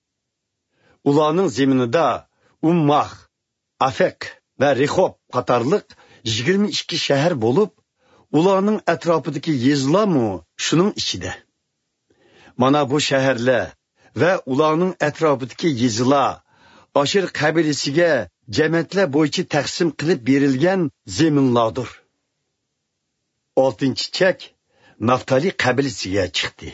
Ularning zaminida Ummah, Afaq va Rehob qatorliq yigirma ikki shahar bo'lib, ularning atrofidagi yezlarmi shuning ichida. Mana bu shaharlar va ularning atrofidagi yezlar Ashir qabilasiga jamatlar bo'yicha taqsim qilib berilgan zaminlardir. oltinchi chek Naftali qabilasiga chiqdi.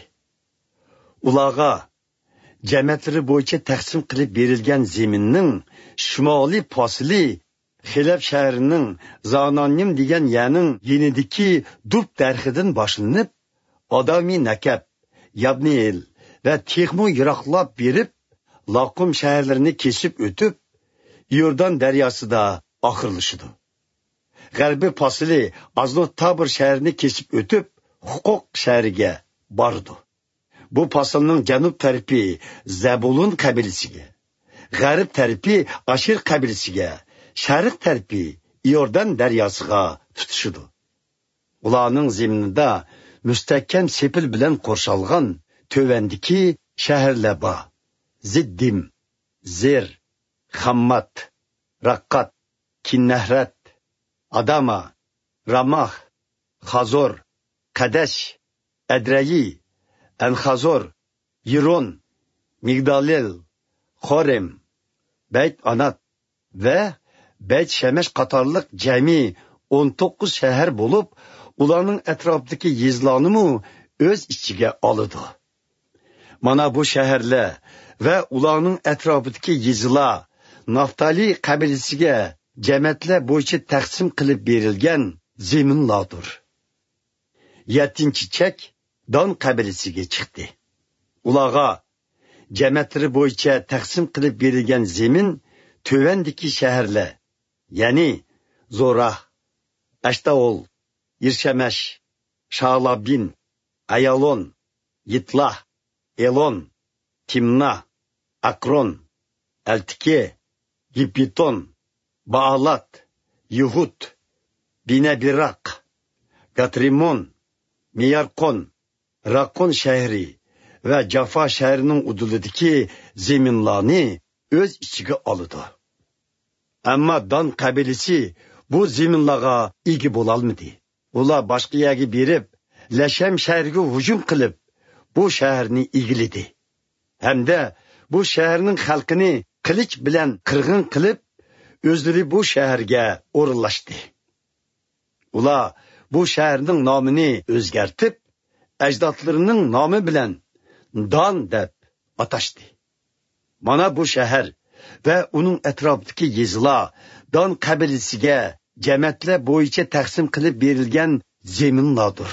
Ularga jamatlari bo'yicha taqsim qilib berilgan zaminning shimoliy fasli Xilab shahrining Zanonim degan yerning yenidiki dub darxidan boshlanib, Odami Nakab, Yabniel va Texmu yiroqlab berib, Laqum shaharlarini kesib o'tib, Yordan daryosida oxirlashdi. G'arbiy fasli Aznot Tabor shahrini kesib o'tib, Huquq shahriga bordi. Bu faslning janub tarafi Zabulun qabilasiga, g'arb tarafi Ashir qabilasiga, sharq tarafi Yordan daryosiga tutishdi. Ularning zaminida mustahkam sepil bilan qo'rshalgan tövandiki shaharlar bor. Ziddim, Zer, Hammat, Raqqat, Kinnahrat, Adama, Ramah, Xazor, Qadash, Adrayi, Anxazor, Yiron, Migdalel, Xorem, Bayt Anat va Bayt Shamash qatorliq jami o'n to'qqiz shahar bo'lib, ularning atrofidagi yezlarni o'z ichiga oldi. Mana bu shaharlar va ularning atrofidagi yezlar Naftali qabilasiga jamatlar bo'yicha taqsim qilib berilgan zaminlardir. yettinchi chek Don qabilasiga chiqdi. Ularga jamatlari bo'yicha taqsim qilib berilgan zamin tövandiki shaharlar, ya'ni Zorah, Ashtaol, Irshamash, Shalabin, Ayalon, Yitlah, Elon, Timna, Akron, Altike, Gipiton, Baalat, Yuhud, Binabiraq, Gatrimon, Miyarqon, Raqqon shahri va Jaffa shahrining udulidagi zaminlarni o'z ichiga oldi. Ammo Don qabilasi bu zaminlarga ega bo'la olmadi. Ular boshqa yerga berib, Lasham shahriga hujum qilib, bu shaharni egildi. Hamda bu shaharning xalqini qilich bilan qirg'in qilib, o'zlari bu shaharga o'rinlashdi. Ular bu shaharning nomini o'zgartib, ajdodlarining nomi bilan Don deb atashdi. Mana bu shahar va uning atrofidagi yezlar Don qabilasiga jamatlar bo'yicha taqsim qilib berilgan zaminlardir.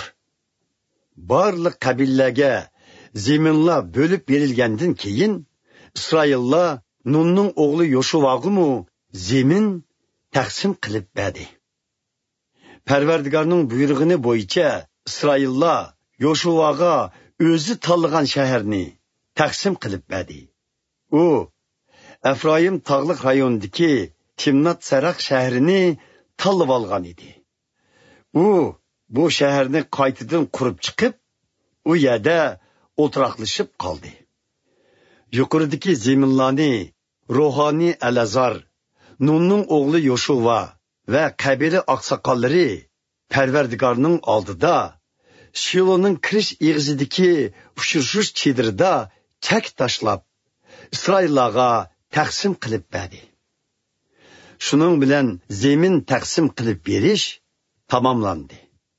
Barliq qabilalarga zaminlar bo'lib berilgandan keyin Isroillar Nunning o'g'li Yoshuvaga zamin taqsim qilib berdi. Parvardigorning buyrug'ini bo'yicha Isroillar Yoshuvaga o'zi tanlagan shaharni taqsim qilib berdi. U Efraim tog'liq rayonidagi Timnat Saraq shahrini tanlab olgan edi. U bu shaharni qaytadan qurib chiqib, u yerda o'tiraqlashib qoldi. Yuqoridagi zaminlarni ruhoniy Alazar, Nunning o'g'li Yoshuva va qabila oqsoqollari Parvardigorning oldida Shiloning kirish eg'izidagi uchrashuv chedirida chak tashlab, Isroillarga taqsim qilib berdi. Shuning bilan zamin taqsim qilib berish tamomlandi.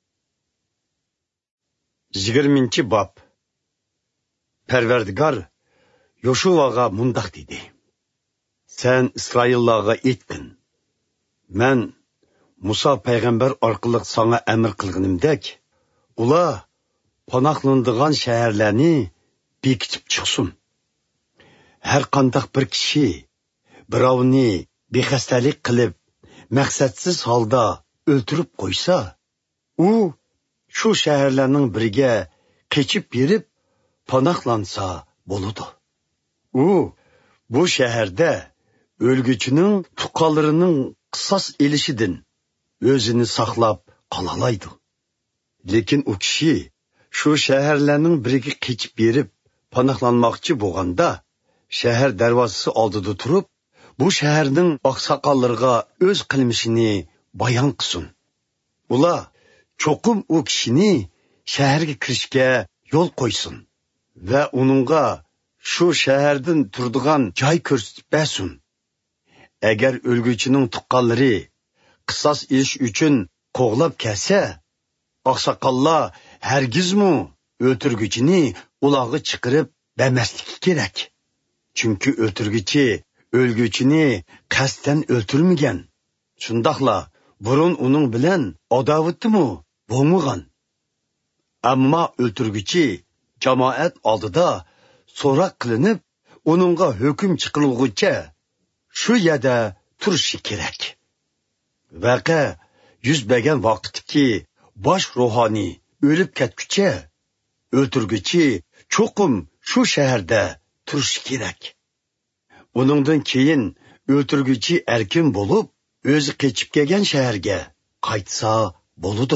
yigirmanchi bob. Parvardigor Yoshuvaga mundoq dedi: Sen Isroillarga aytgin, men Musa payg'ambar orqali sana amr qilganimdek, ular panohlanadigan shaharlarni bekitib chiqsin. Har qanday bir kishi birovni bexastalik qilib, maqsadsiz holda o'ltirib qo'ysa, u shu shaharlarning biriga qechib berib panohlansa bo'ladi. U bu shaharda o'lguchining tuqqanlarining qisos elishidan o'zini saqlab qolalaydi. Lekin u kishi shu shaharlarning biriga qechib berib panohlanmoqchi bo'lganda, shahar darvozasi oldida turib, bu shaharning oqsoqollariga o'z qilmishini bayon qilsin. Ular cho'qim u kishini shaharga kirishga yo'l qo'ysin va uningga shu shahardan turadigan joy ko'rsatib bersin. Agar o'lguchining tuqqanlari qisos ish uchun qo'g'lab kelsa, oqsoqollar hargizmi o'tirguchini ularga chiqarib bermasligi kerak. Chunki o'tirguchi o'lguchini qasddan o'ltirmagan. Shundaqla burun uning bilan adovatimi bo'lmagan. Ammo o'tirguchi jamoat oldida so'roq qilinib, uningga hukm chiqarilguncha shu yerda turishi kerak. Vaqa yuz bergan vaqtdagi bosh ruhoniy o'lib ketguncha o'tirguchi cho'qim shu shaharda turishi kerak. Uningdan keyin o'tirguchi erkin bo'lib, o'zi qechib kelgan shaharga qaytsa bo'ladi.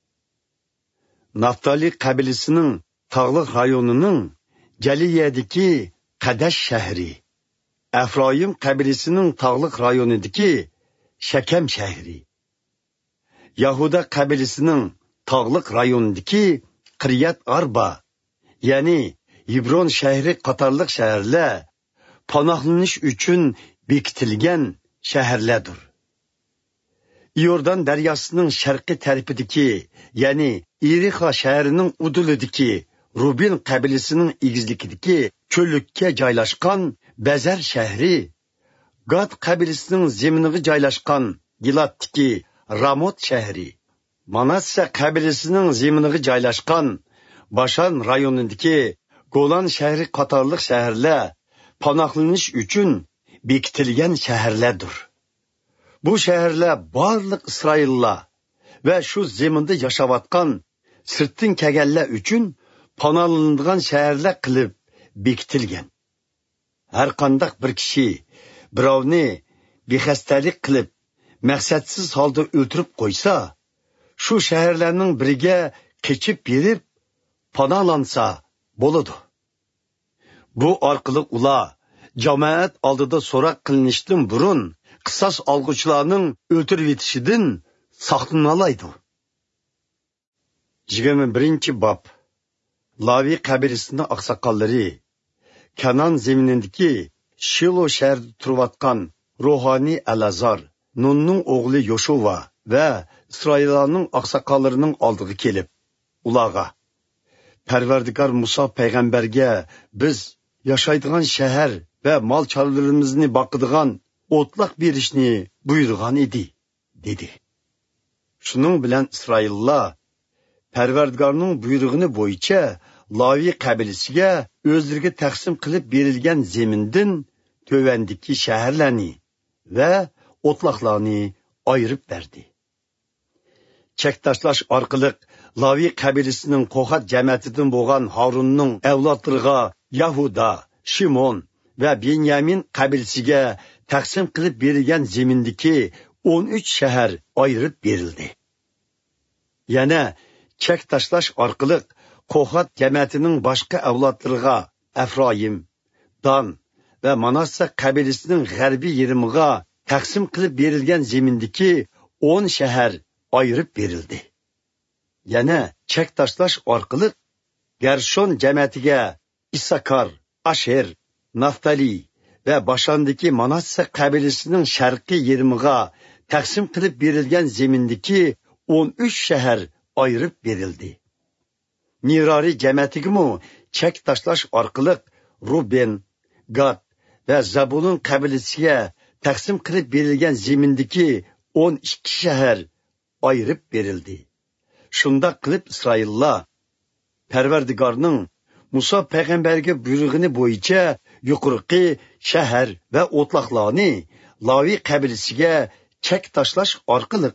Naftali qabilasining tog'liq rayonining Galileyadagi Qadash shahri, Efraim qabilasining tog'liq rayonidagi Shakem shahri, Yahuda qabilasining tog'liq rayonidagi Qiryat Arba, ya'ni Hebron shahri qatorliq shaharlar panohlanish uchun bekitilgan shaharlardir. Iordan daryosining sharqiy tarafidagi, ya'ni Irixa shahrining udulidagi Rubin qabilasining egizlikidagi cho'llikka joylashgan Bazar shahri, Gad qabilasining zeminiga joylashgan Gilatdagi Ramot shahri, Manasse qabilasining zeminiga joylashgan Bashan rayonidagi Golan shahri qatorliq shaharlar panohlanish uchun bekitilgan shaharlardir. Bu shaharlar barliq Isroillar va shu zeminda yashayotgan sirtdan kelganlar uchun panohlanadigan shaharlar qilib bekitilgan. Har qanday bir kishi birovni bexastalik qilib, maqsadsiz holda o'ltirib qo'ysa, shu shaharlarning biriga qechib berib panohlansa bo'ladi. Bu orqali ular jamoat oldida so'roq qilinishdan burun qisos olg'uchilarning o'ltirib yetishidan saqlanalaydi. yigirma birinchi bob. Lavi qabilasining oqsoqollari Kanon zeminidagi Shilo shahrida turayotgan ruhoniy Alazar, Nunning o'g'li Yoshuva va Isroillarning oqsoqollarining oldiga kelib, ularga: Parvardigor Musa payg'ambarga biz yashaydigan shahar va mol chorvalarimizni boqadigan o'tloq berishni buyurgan edi, dedi. Shuning bilan Isroillar Parvardigorning buyrug'ini bo'yicha Lavi qabilasiga o'zlariga taqsim qilib berilgan zemindan tövandiki shaharlarni va o'tloqlarni ayirib berdi. Chek tashlash orqali Lavi qabilasining Qohat jamiyatidan bo'lgan Harunning avlodlariga Yahuda, Shimon va Benyamin qabilasiga taqsim qilib berilgan zemindagi o'n uch shahar ayirib berildi. Yana chek tashlash orqali Qohat jamiyatining boshqa avlodlariga Efraim, Dan va Manasse qabilasining g'arbiy yerimiga taqsim qilib berilgan zemindagi o'n shahar ayirib berildi. Yana chek tashlash orqali Gershon jamiyatiga Isakar, Asher, Naftali va Bashandagi Manasse qabilasining sharqiy yerimiga taqsim qilib berilgan zemindagi o'n uch shahar ayirib berildi. Nirari jamiyatiga chek tashlash orqali Ruben, Gad va Zabulun qabilasiga taqsim qilib berilgan zemindagi o'n ikki shahar ayirib berildi. Shunda qilib Isroillar Parvardigorning Musa payg'ambarga buyrug'ini bo'yicha yuqorqi shahar va o'tloqlarni Lavi qabilasiga chek tashlash orqali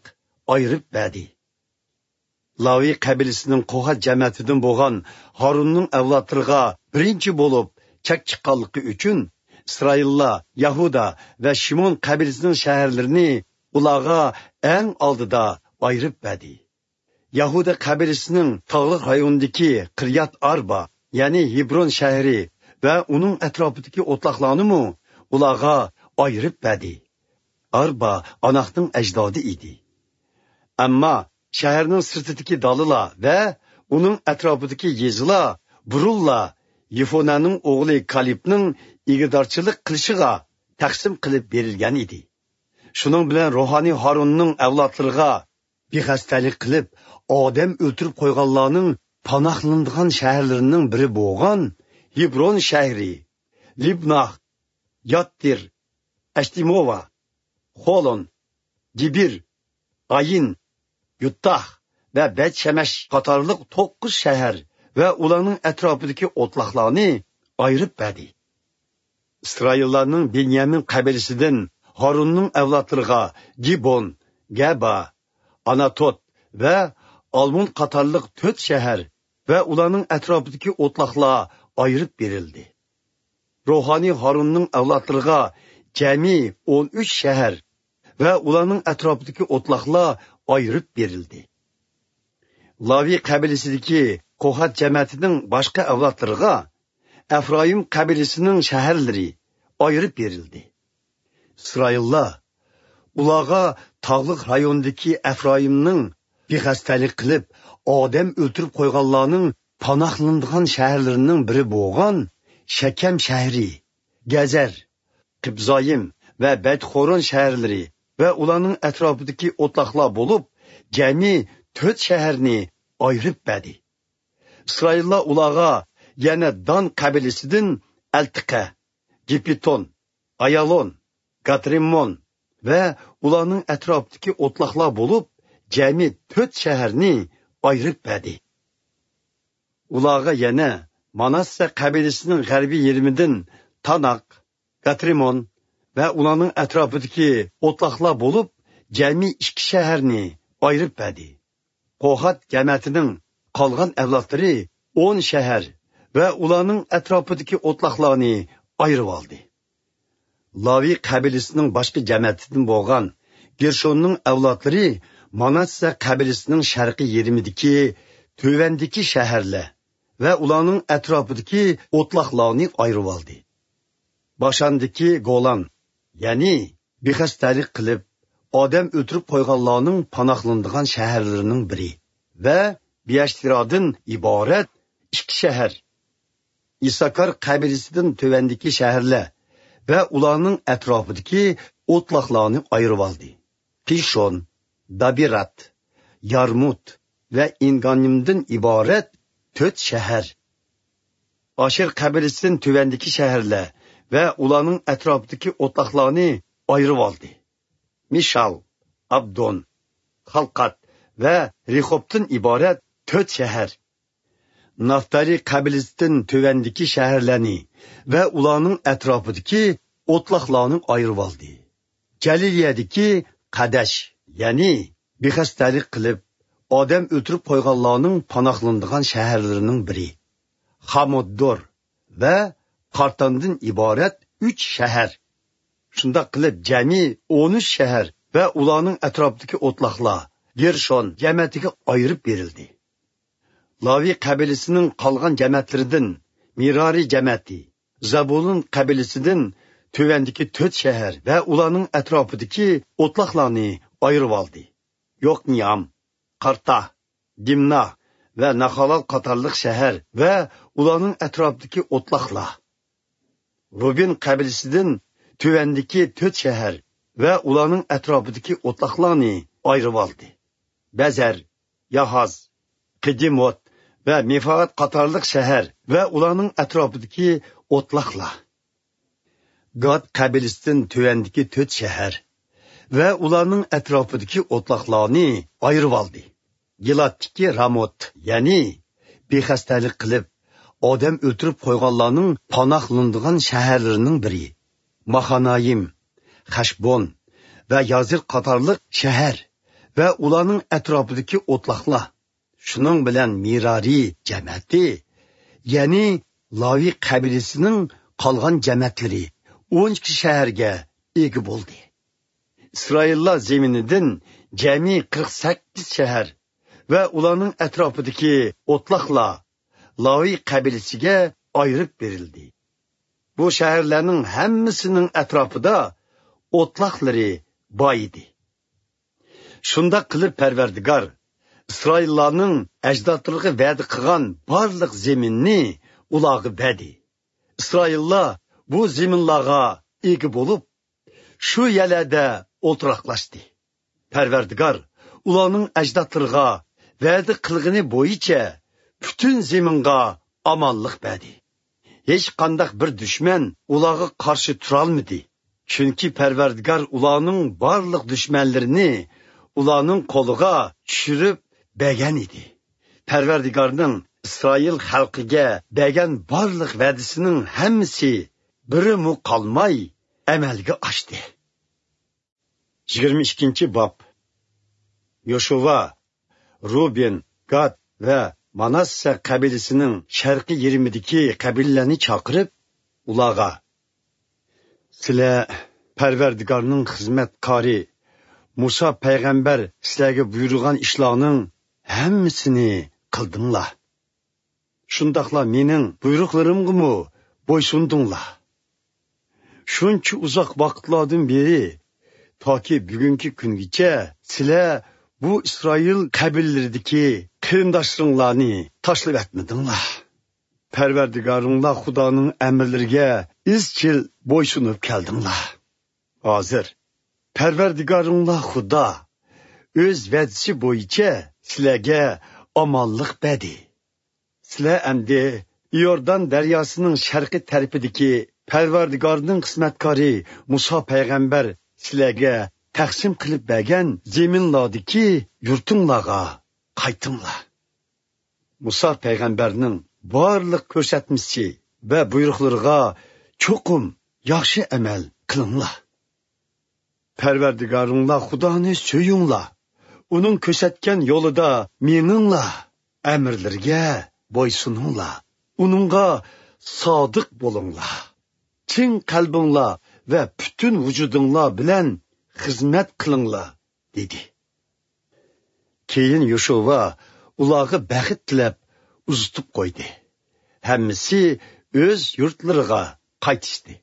ayırıp bədi. Lavi qabiləsinin Qohat cəmiyyətindən bolğan Harunның avlatlarına birinci bo'lib çək chiqqanlığı üçün İsraillar, Yahuda və Şimon qabiləsinin şəhərlərini ularga ən aldıda ayırıb bədi. Yahuda qabiləsinin tağlıq rayonundakı Qiryat Arba, yəni Hebron şəhəri və onun ətrafındakı otlaqlarını mı ularga ayırıb bədi. Arba Anaqның əcdadı idi. Amma şəhərinin sırtındakı dalılar və onun ətrafındakı yezilar burulla Yefonanın oğlu Kalibning igidarçılıq qilishig'a taqsim qilib berilgan idi. Shuning bilan ruhoniy Harunning avlodlariga bexastalik qilib, odam o'ltirib qo'yganlarning panohlanadigan shaharlarining biri bo'lgan Hebron shahri, Libnah, Yattir, Ashtimova, Xolon, Gibir, Ayin, Yuttah və Bet-Shemesh qatarlıq to'qqiz shahar və ularning ətrafındakı otlaqlarni ayırıb bədi. İsraillarning Benyamin qabiləsidən Harunның avlodlariga Gibon, Gaba, Anatot və Almon qatarlıq to'rt shahar və ularning ətrafındakı otlaqlar ayırıb berildi. Ruhani Harunның avlodlariga cəmi o'n uch shahar və ularning ətrafındakı otlaqlar ayırıb berildi. Lavi qabiləsindəki Qohat cəmiyyətinin başqa avlodlariga Efraim qabiləsinin şəhərləri ayırıb berildi. İsraillar ularga tağlıq rayonundakı Efraimning bexastalik qilib, odam o'ltirib qo'yganlarning panohlanadigan şəhərlərinin biri bo'lgan Shekem shahri, Gazar, Qibzoyim və Bet-Xoron şəhərləri və ularning ətrafındakı otlaqlar bo'lib, cəmi to'rt shaharni ayırıb bədi. İsraillar ularga yana Dan qabiləsidən Eltiqa, Gipiton, Ayalon, Gatrimmon və ularning ətrafındakı otlaqlar bo'lib, cəmi to'rt shaharni ayırıb bədi. Ularga yana Manasse qabiləsinin g'arbiy yerimidən Tanak, Gatrimon və ularning ətrafındakı otlaqlar bo'lib, cəmi ikki shaharni ayırıb bədi. Qohat cəmiyyətinin qalğan avlodlari o'n shahar və ularning ətrafındakı otlaqlarni ayırıb aldı. Lavi qabiləsinin başqa cəmiyyətindən bolğan Gershonның avlodlari Manasse qabiləsinin sharqiy yerimidagi tövəndəki şəhərlər və ularning ətrafındakı otlaqlarni ayırıb aldı. Başandakı Golan, yəni bexastalik qilib, odam o'tirib qo'yganlarning panohlanadigan shaharlarining biri və Biyashtiroddan iborat ikki shahar. İsakar qabiləsidən tövəndəki şəhərlər və ularning ətrafındakı otlaqlarni ayırıb aldı. Pishon, Dabirat, Yarmut və İnganimdən iborat to'rt shahar. Asher qabiləsidən tövəndəki şəhərlər və ularning ətrafındakı otlaqlarni ayırıb aldı. Mishal, Abdon, Xalqat və Rehobdan iborat to'rt shahar. Naftali qabiləsidən tövəndəki şəhərlərini və ularning ətrafındakı otlaqlarni ayırıb aldı. Galiliyadakı Qadash, yəni bexastalik qilib, odam o'tirib qo'yganlarning panohlanadigan shaharlarining biri. Hamoddor və Qartandan iborat uch shahar. Shunda qilib cəmi o'n uch shahar və ularning ətrafındakı otlaqlar Gershon cəmiyyətiga ayırıb berildi. Lavi qabiləsinin qalğan cəmiyyətlerindən Mirari cəmiyyəti, Zabulun qabiləsidən tövəndəki to'rt shahar və ularning ətrafındakı otlaqlarni ayırıb aldı. Yoqniyam, Qarta, Dimna və Naxalal qatarlıq shahar və ularning ətrafındakı otlaqlar. Rubin qabiləsidən tövəndəki to'rt shahar və ularning ətrafındakı otlaqlarni ayırıb aldı. Bəzər, Yahaz, Qidimot və Mefaat qatarlıq shahar və ularning ətrafındakı otlaqlar. Gad qabiləsidən tövəndəki to'rt shahar və ularning ətrafındakı otlaqlarni ayırıb aldı. Gilatdagi Ramot, yəni bexastalik qilib, odam o'ltirib qo'yganlarning panohlanadigan shaharlarining biri. Mahanayim, Xashbon və Yazir qatarlıq shahar va ularning atrofidagi o'tloqlar, shuning bilan Mirari jamiyati, ya'ni Lavi qabilasining qolgan jamiyatlari o'n ikki shaharga ega bo'ldi. İsraillar zeminidan jami qirq sakkiz shahar va ularning atrofidagi o'tloqlar Lavi qabilasiga ayirib berildi. Bu shaharlarning hammasining atrofida o'tloqlari bor edi. Shunda qilib Parvardigor İsraillarning ajdodlariga va'da qilgan barliq zeminni ularga berdi. İsraillar bu zeminlarga ega bo'lib, shu yerlarda o'tiraqlashdi. Parvardigor ularning ajdodlariga va'da qilgani bo'yicha butun zeminga omonlik berdi. Hech qanday bir dushman ularga qarshi tura olmadi. Chunki Parvardigor ularning barliq dushmanlarini ularning qo'liga tushirib bergan edi. Parvardigorning İsrail xalqiga bergan barliq va'dasining hammasi birimi qolmay amalga oshdi. yigirma ikkinchi bob. Yoshua, Ruben, Gad va Manasse qabilasining sharqiy yerimidagi qabilalarni chaqirib, ularga: "Sizlar Parvardigorning xizmatkori Musa payg'ambar sizlarga buyurgan ishlarning hammasini qildinglar. Shundaqla mening buyruqlarimga bo'ysundinglar. Shuncha uzoq vaqtlardan beri toki bugungi kungacha sizlar bu İsrail qabillaridagi qarindoshlaringlarni tashlab etmadinglar. Parvardigoringlar Xudoning amrlariga izchil bo'ysunib keldinglar. Hozir Parvardigoringlar Xudo o'z va'dasi bo'yicha sizlarga omonlik berdi. Sizlar endi Yordan daryosining sharqiy tarafidagi Parvardigorning xizmatkori Musa payg'ambar sizlarga taqsim qilib bergan zeminlardagi yurtinglarga qaytinglar. Musa payg'ambarning barliq ko'rsatmasi va buyruqlariga cho'qim yaxshi amal qilinglar. Parvardigoringlar Xudoni so'yinglar. Uning ko'rsatgan yo'lida meninglar, amrlarga bo'ysuninglar. Uningga sodiq bo'linglar. Chin qalbinglar va butun vujudinglar bilan xizmat qilinglar, dedi. Keyin Yoshua ularga baxt tilab uzitib qo'ydi. Hammasi o'z yurtlariga qaytishdi.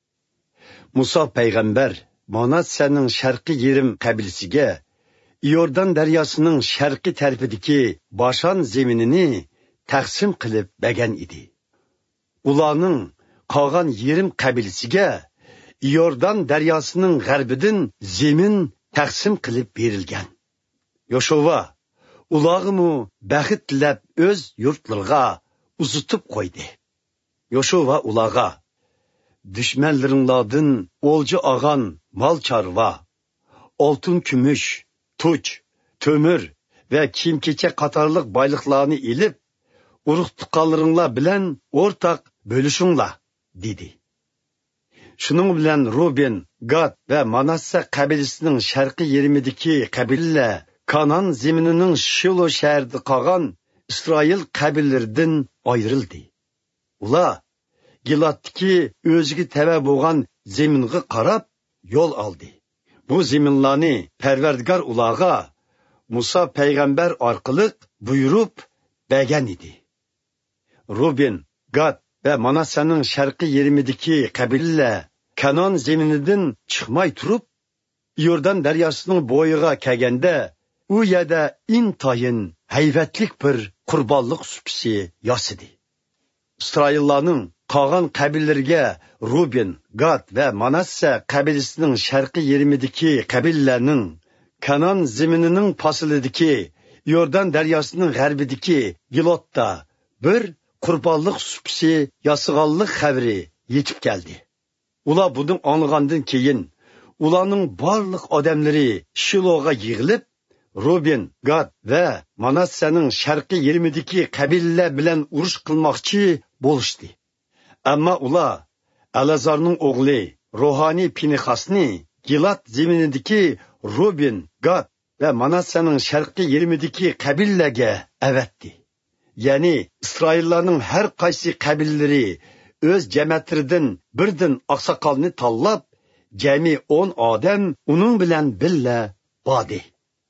Musa payg'ambar Manassening sharqiy yerim qabilasiga Yordan daryosining sharqiy tarafidagi Bashan zeminini taqsim qilib bergan edi. Ularning qolgan yerim qabilasiga Yordan daryosining g'arbidan zemin taqsim qilib berilgan. Yoshua ularga baxt tilab o'z yurtlariga uzitib qo'ydi. Yoshua ularga: dushmanlaringlardan o'lja olgan mol chorva, oltin kumush, tuch, to'mir va kiyim-kechak qatorliq boyliqlarni ilib, urug' tuqqanlaringlar bilan o'rtaq bo'lishinglar, dedi. Shuning bilan Ruben, Gad va Manasse qabilasining sharqiy yerimidagi qabilalar Kanan zeminining Shilo shahrida qolgan İsrail qabilaridan ayrildi. Ular Gilatdagi o'ziga tava bo'lgan zeminga qarab yo'l oldi. Bu zeminlarni Parvardigor ularga Musa payg'ambar orqali buyurib bergan edi. Ruben, Gad va Manassening sharqiy yerimidagi qabilalar Kanon zeminidan chiqmay turib, Yordan daryosining bo'yiga kelganda, u yerda intayin hayvatlik bir qurbonlik supisi yasidi. İsraillarning qolgan qabilalariga Ruben, Gad va Manasse qabilasining sharqiy yerimidagi qabilalarning Kanon zeminining faslidagi Yordan daryosining g'arbidagi Gilotda bir qurbonlik supisi yasıganlik xabari yetib keldi. Ular buni anglagandan keyin ularning barliq odamlari Shiloga yig'ilib, Ruben, Gad va Manassening sharqiy yerimidagi qabilalar bilan urush qilmoqchi bo'lishdi. Ammo ular Alazarning o'g'li ruhoniy Pinexasni Gilat zeminidagi Ruben, Gad ve Manassa'nın şarkı yirmideki kabillerge evetti. Yani İsraillerinin her kaysi kabilleri öz cemaatlerden birden aksakalını tallap, cemi on adam onun bilen bille badi.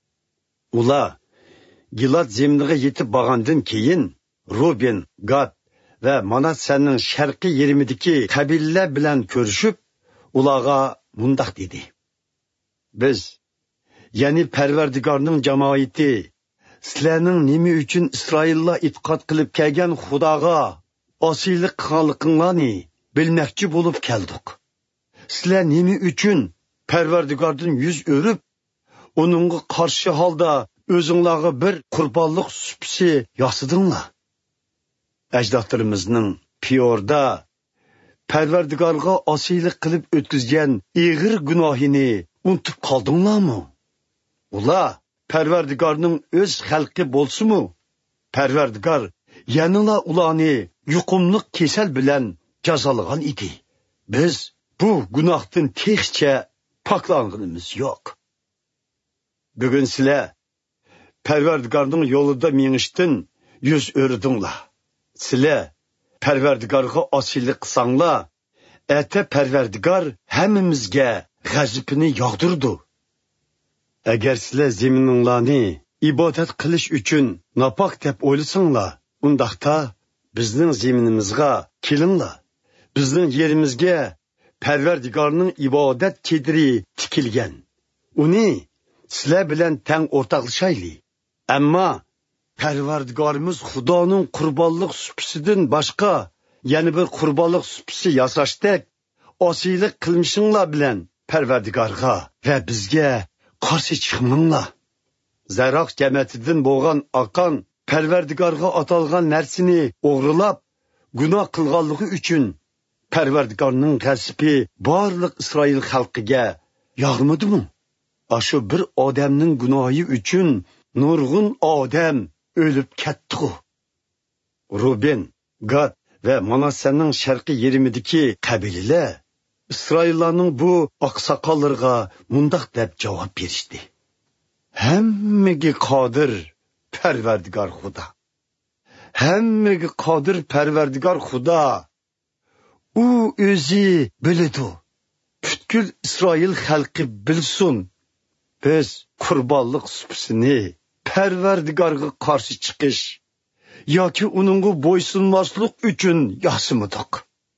Ula, Gilad zeminiga yetib bağandın keyin, Ruben, Gad ve Manassa'nın şarkı yirmideki kabileler bilen görüşüp, ulağa mundaq dedi. Biz, yani Perverdigarning cemaati, sizlarning nima uchun İsraillar itiqod qilib kelgan Xudoga osiylik qilganliklarini bilmoqchi bo'lib keldik. Sizlar nima uchun Perverdigardan yuz o'rib, onunga qarshi holda o'zinglarga bir qurbonlik supisi yasidinglar. Ajdodlarimizning Piyorda Perverdigarga osiylik qilib o'tkazgan ig'ir gunohini unutib qoldinglarmi? Ular Perverdigarning o'z xalqi bo'lsa-mu, Perverdigar yanıla ularni yuqumliq kesal bilan jazolagan edi. Biz bu gunohdan texcha poklanganimiz yo'q. Bugun sizlar Perverdigarning yo'lida mengishdan yuz o'rdinglar. Sizlar Perverdigarga osiylik qilsanglar, ata Perverdigar hammamizga g'azabini yog'dirdi. Agar sizlar zemininglarni ibodat qilish uchun napoq deb o'ylasanglar, undaqda bizning zeminimizga kelinglar. Bizning yerimizga Perverdigarning ibodat chediri tikilgan. Uni sizlar bilan teng o'rtoqlashaylik. Ammo Perverdigarimiz Xudoning qurbonlik supisidan boshqa yana bir qurbonlik supisi yasashdak osiylik qilmishinglar bilan Perverdigarga va bizga qarshi chiqmanglar. Zaroq jamiyatidan bo'lgan oqan Perverdigarga atalgan narsani o'g'rilab, gunoh qilganligi uchun Perverdigarning g'azabi barliq Isroil xalqiga yog'madimi? Ashu bir odamning gunohi uchun nurg'un odam o'lib ketdi. Ruben, Gad ve Manassa'nın şarkı yerimideki kabileler İsraillarning bu oqsoqollarga mundaq deb javob berishdi. Hammaga qodir Perverdigar Xudo. Hammaga qodir Perverdigar Xudo. U o'zi biladi. Butkul Isroil xalqi bilsin. Biz qurbonlik supisini Perverdigarga qarshi chiqish yoki uningga bo'ysunmaslik uchun yasimidik.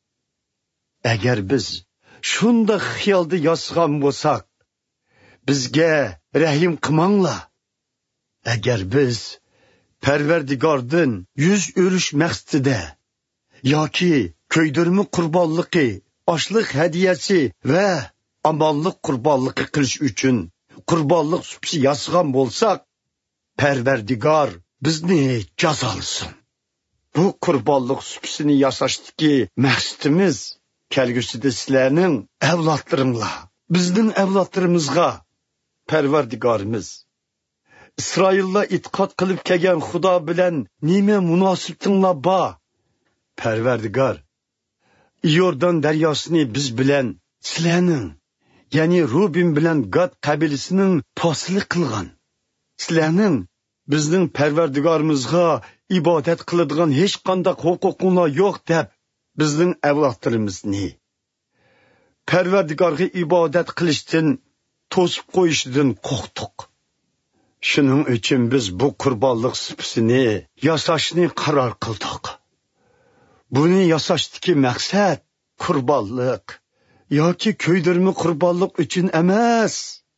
Agar biz shunda xiyolda yasgan bo'lsak, bizga rahim qilmanglar. Agar biz Perverdigardan yuz o'rish maqsadida yoki ko'ydirma qurbonligi, oshliq hadiyasi va amonlik qurbonligi qilish uchun qurbonlik supisi yasgan bo'lsak, Perverdigar bizni jazolasin. Bu qurbonlik supisini yasashdagi maqsadimiz kelgusida sizlarning avlodlaringlar, bizning avlodlarimizga Perverdigarimiz İsraillar itiqod qilib kelgan Xudo bilan nima munosabatinglar bor? Perverdigar Yordan daryosini biz bilan sizlarning, ya'ni Ruben bilan Gad qabilasining posili qilgan. Sizlarning bizning Perverdigarimizga ibodat qiladigan hech qanday huquqinglar yo'q deb bizning avlodlarimizni Perverdigarga ibodat qilishdan to'sib qo'yishdan qo'rqdik. Shuning uchun biz bu qurbonlik supisini yasashni qaror qildik. Buni yasashdagi maqsad qurbonlik yoki ko'ydirma qurbonlik uchun emas,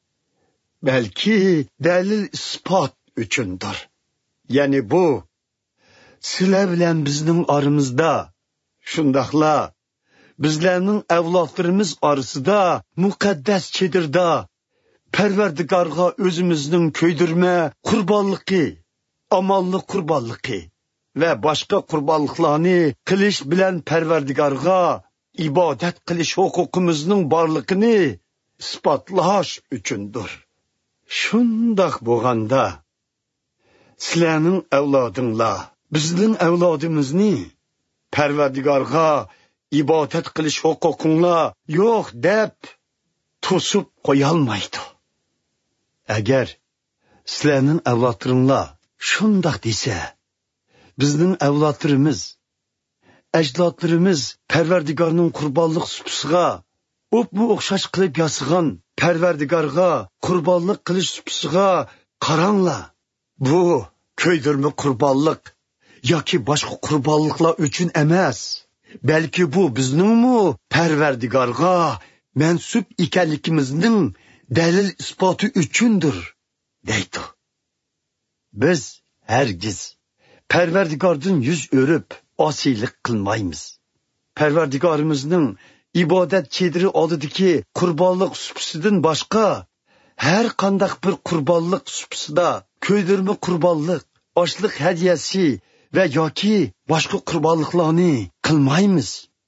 balki dalil isbot uchundir. Ya'ni bu sizlar bilan bizning oramizda, shundaqla bizlarning avlodlarimiz orasida muqaddas chedirda Perverdigarga o'zimizning ko'ydirma qurbonligi, amonlik qurbonligi va boshqa qurbonliklarni qilish bilan Perverdigarga ibodat qilish huquqimizning borligini isbotlash uchundir. Shundoq bo'lganda sizlarning avlodinglar bizning avlodimizni Perverdigarga ibodat qilish huquqinglar yo'q deb to'sib qo'ya olmaydi. Agar sizlarning avlodlaringlar shundoq desa, bizning avlodlarimiz, ajdodlarimiz Parvardigorning qurbonlik supisiga o'pmu o'xshash qilib yasagan Parvardigorga qurbonlik qilish supisiga qaranglar. Bu ko'ydirma qurbonlik yoki boshqa qurbonliklar uchun emas, balki bu bizningmi Parvardigorga mansub ekanligimizning dalil isboti uchundir, deydi. Biz hargiz Parvardigordan yuz o'rib osiylik qilmaymiz. Parvardigorimizning ibodat chediri oldidagi qurbonlik supisidan boshqa har qanday bir qurbonlik supisida ko'ydirma qurbonlik, oshliq hadyasi va yoki boshqa qurbonliklarni qilmaymiz.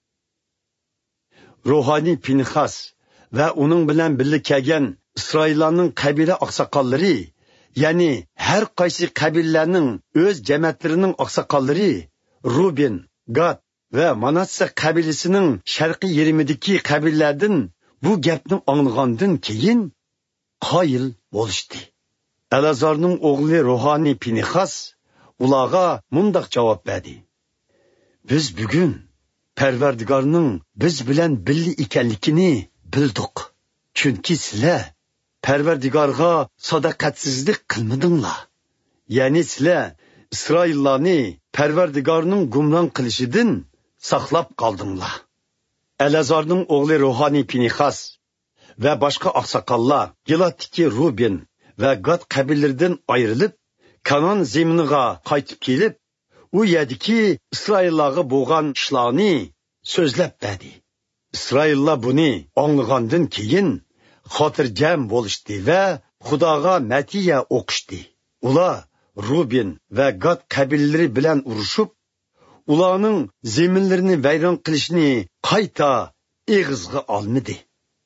Ruhoniy Pinxas va uning bilan birga kelgan Isroillarning qabila oqsoqollari, ya'ni har qaysi qabilalarning o'z jamatlarining oqsoqollari, Ruben, Gad va Manasse qabilasining sharqiy yerimidagi qabilalardan bu gapni anglagandan keyin qoyil bo'lishdi. Elazarning o'g'li ruhoniy Pinxas ularga mundaq javob berdi: Biz bugun Parvardigorning biz bilan birga ekanligini bildik. Chunki sizlar Parvardigorga sadoqatsizlik qilmadinglar. Ya'ni sizlar Isroillarni Parvardigorning gumron qilishidan saqlab qoldinglar. Elazarning o'g'li ruhoniy Pinxas va boshqa oqsoqollar Gilatdagi Ruben va Gad qabilalaridan ayrilib, Kanon zeminiga qaytib kelib, u yerdagi Isroillarga bo'lgan ishlarni so'zlab berdi. Isroillar buni anglagandan keyin xotirjam bo'lishdi va Xudoga matiya o'qishdi. Ular Ruben va Gad qabilalari bilan urushib, ularning zeminlarini vayron qilishni qayta eg'izga olmadi.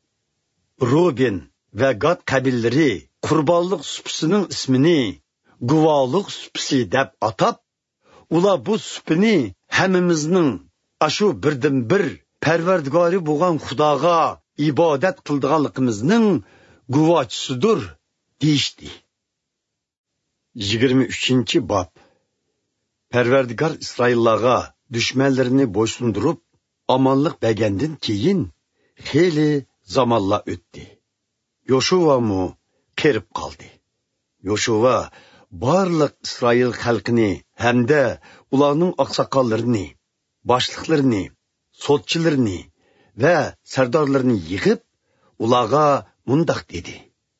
Ruben va Gad qabilalari qurbonlik supisining ismini guvohlik supisi deb atab, ular bu supini hammamizning ashu birdan bir Parvardigori bo'lgan Xudoga ibodat qildiganligimizning guvohchisidir deyishdi. yigirma uchinchi bob. Parvardigor Isroillarga dushmanlarini bo'ysundirib, omonlik bergandan keyin xeyli zamonlar o'tdi. Yoshua mu qerib qoldi. Yoshua barliq Isroil xalqini hamda ularning oqsoqollarini, boshliqlarini, sotchilarini va sardorlarini yig'ib, ularga mundaq dedi: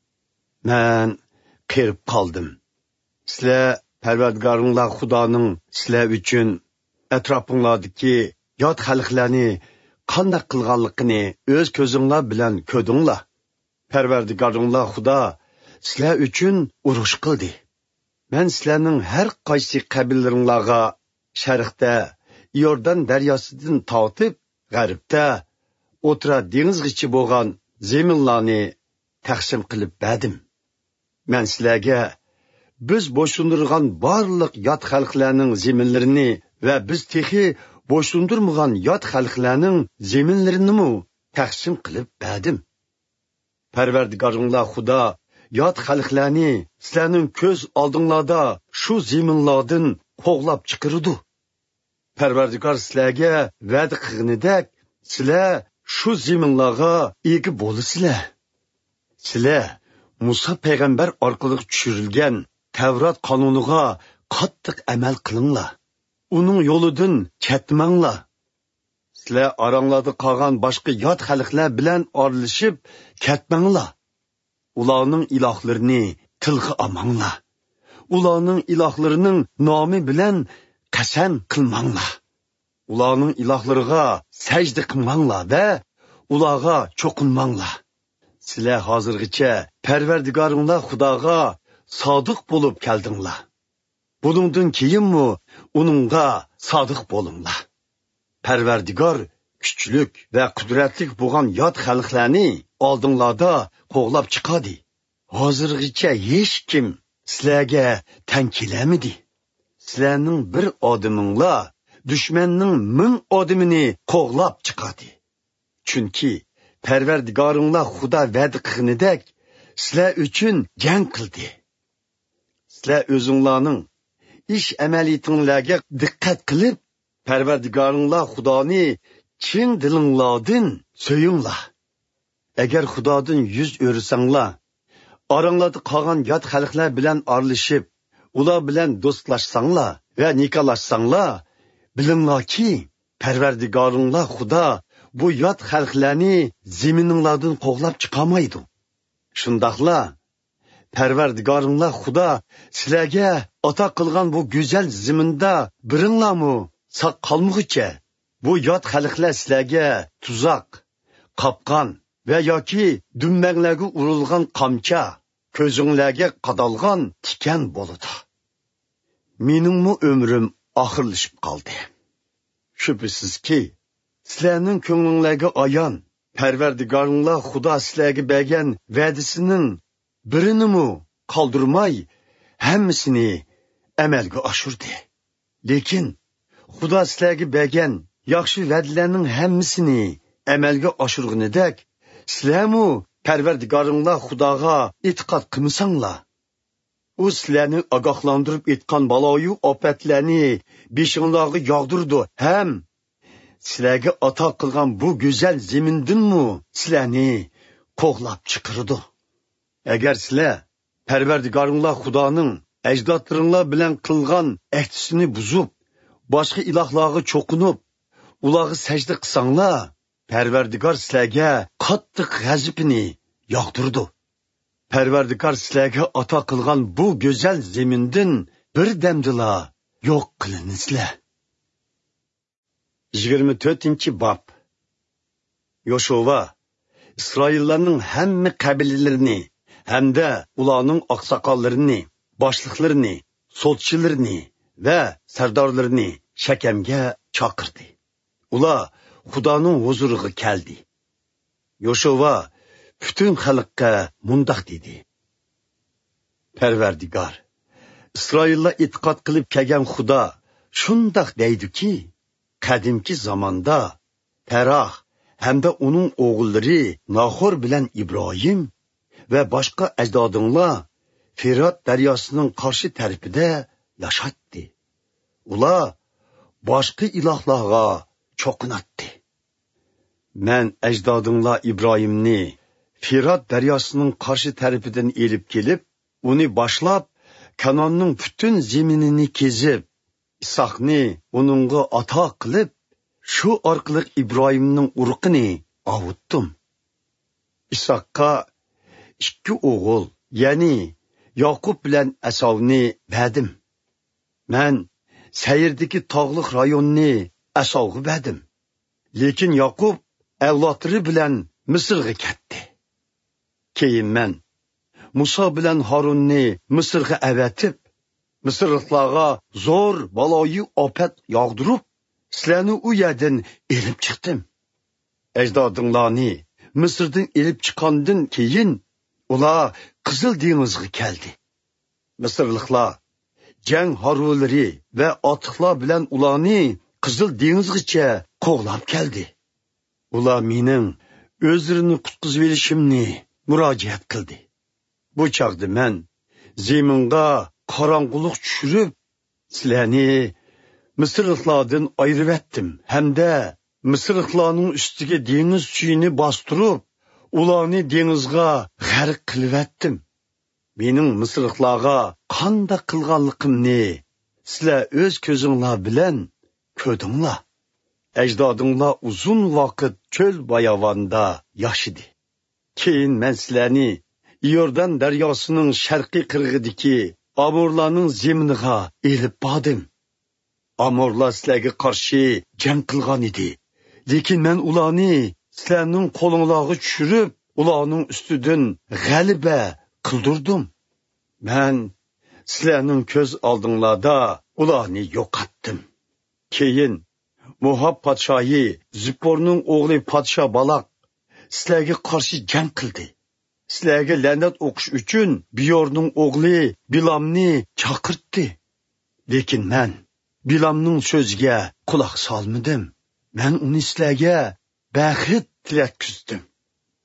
Men qerib qoldim. Sizlar Parvardigoringlar Xudoning sizlar uchun atrofinglardagi yot xalqlarni qanday qilganligini o'z ko'zinglar bilan ko'rdinglar. Parvardigoringlar Xudo sizlar uchun urush qildi. Men sizlarning har qaysi qabilaringlarga sharqda Yordan daryosidan tortib, g'arbda o'tira dengizgacha bo'lgan zeminlarni taqsim qilib berdim. Men sizlarga biz bo'ysundirgan barliq yot xalqlarning zeminlarini va biz texi bo'ysundirmagan yot xalqlarning zeminlarini taqsim qilib berdim. Parvardigoringlar Xudo yot xalqlarni sizlarning ko'z oldinglarda shu zeminlardan qo'g'lab chiqirdi. Parvardigor sizlarga va'da qilganidek, sizlar shu zeminlarga ega bo'lasizlar. Sizlar Musa payg'ambar orqali tushirilgan Tavrat qonuniga qattiq amal qilinglar. Uning yo'lidan ketmanglar. Sizlar oranglarda qolgan boshqa yot xalqlar bilan orlashib ketmanglar. Ularning ilohlarini tilga olmanglar. Ularning ilohlarining nomi bilan qasam qilmanglar. Ularning ilohlariga sajda qilmanglar va ularga cho'qinmanglar. Sizlar hozirgacha Parvardigoringlar Xudoga sodiq bo'lib keldinglar. Buningdan keyinmi uningga sodiq bo'linglar. Parvardigor kuchlik va qudratli bo'lgan yot xalqlarni oldinglarda qo'g'lab chiqadi. Hozirgacha hech kim sizlarga tang kelamidi. Sizlarning bir odiminglar dushmanning ming odimini qo'g'lab chiqadi. Chunki Parvardigoringlar Xudo va'da qilganidek sizlar uchun jang qildi. sizlar o'zinglarning ish amaliyatinglarga diqqat qilib, Parvardigoringlar Xudoni chin dilinglardan so'yinglar. Agar Xudodan yuz o'rsanglar, oranglarda qolgan yot xalqlar bilan aralashib, ular bilan do'stlashsanglar va nikohlashsanglar, bilinglarki, Parvardigoringlar Xudo bu yot xalqlarni zamininglardan qo'g'lab chiqamaydi. Shundaqla Parvardigoringlar Xudo sizlarga ata qilgan bu go'zal zaminda biringlarmi saq qolmag'icha bu yot xalqlar sizlarga tuzaq, qopqon va yoki dumbanglarga urilgan qamcha, ko'zinglarga qadalgan tikan bo'ladi. Meningmi umrim oxirlashib qoldi. Shubhisizki, sizlarning ko'nglinglarga ayon Parvardigoringlar Xudo sizlarga bergan va'dasining birinimi qoldirmay, hammasini amalga oshirdi. Lekin Xudo sizlarga bergan yaxshi va'dalarning hammasini amalga oshirganidek, sizlarmi Parvardigoringlar Xudoga e'tiqod qilmasanglar, u sizlarni ogohlantirib aytgan baloyu ofatlarni beshinglarga yog'dirdi ham sizlarga ato qilgan bu go'zal zamindinmi sizlarni qo'g'lab chiqirdi. Agar sizlar Parvardigoringlar Xudoning ajdodlaringlar bilan qilgan ahdisini buzib, boshqa ilohlarga cho'qinib, ularga sajda qilsanglar, Parvardigor sizlarga qattiq g'azabini yog'dirdi. Parvardigor sizlarga ato qilgan bu go'zal zamindan bir damdila yo'q qilinsizlar. yigirma to'rtinchi bob. Yoshua İsraillarning hamma qabilalarini hamda ularning oqsoqollarini, boshliqlarini, so'tchilarini va sardorlarini Shakemga chaqirdi. Ular Xudoning huzuriga keldi. Yoshua butun xalqqa mundoq dedi: Parvardigor, İsraillar e'tiqod qilib kelgan Xudo shundoq deydiki, qadimki zamonda Terah hamda uning o'g'illari Nahor bilan Ibrohim va boshqa ajdodinglar Firat daryosining qarshi tarafida yashatdi. Ular boshqa ilohlarga cho'qinatdi. Men ajdodinglar Ibrohimni Firat daryosining qarshi tarafidan elib kelib, uni boshlab Kanonning butun zaminini kezib, Isoqni uningga ato qilib, shu orqali Ibrohimning urqini ovutdim. Isoqqa ikki o'g'il, ya'ni Yoqub bilan Asovni berdim. Men Sayrdagi tog'liq rayonni Asovga berdim. Lekin Yoqub avlodlari bilan Misrga ketdi. Keyin men Musa bilan Harunni Misrga avatib, Misrliklarga zo'r baloyi ofat yog'dirib, sizlarni u yerdan elib chiqdim. Ajdodinglarni Misrdan elib chiqqandan keyin ular Qizil dengizga keldi. Misrliklar jang harulari va otliqlar bilan ularni Qizil dengizgacha qo'g'lab keldi. Ular mening o'zlarini qutqizib olishimni murojaat qildi. Bu chaqda men zaminga qorong'ulik tushirib, sizlarni Misrliklardan ayirib etdim hamda Misrliklarning ustiga dengiz suyini bostirib, ularni dengizga g'arq qilib etdim. Mening Misrliklarga qanday qilganligimni sizlar o'z ko'zinglar bilan ko'rdinglar. Ajdodinglar uzun vaqt cho'l bayovonda yashadi. Keyin men sizlarni Yordan daryosining sharqiy qirg'idagi Amorlarning zeminiga elib bordim. Amorlar sizlarga qarshi jang qilgan edi. Lekin men ularni sizlarning qo'lingizga tushirib, ularning ustidan g'alaba qildirdim. Men sizlarning ko'z oldinglarda ularni yo'qotdim. Keyin Moab podshohi Zipporning o'g'li podsho Balaq sizlarga qarshi jang qildi. Sizlarga la'nat o'qish uchun Biyorning o'g'li Bilamni chaqirtdi. Lekin men Bilamning so'ziga quloq solmadim. Men uni sizlarga baxit tilatkizdim.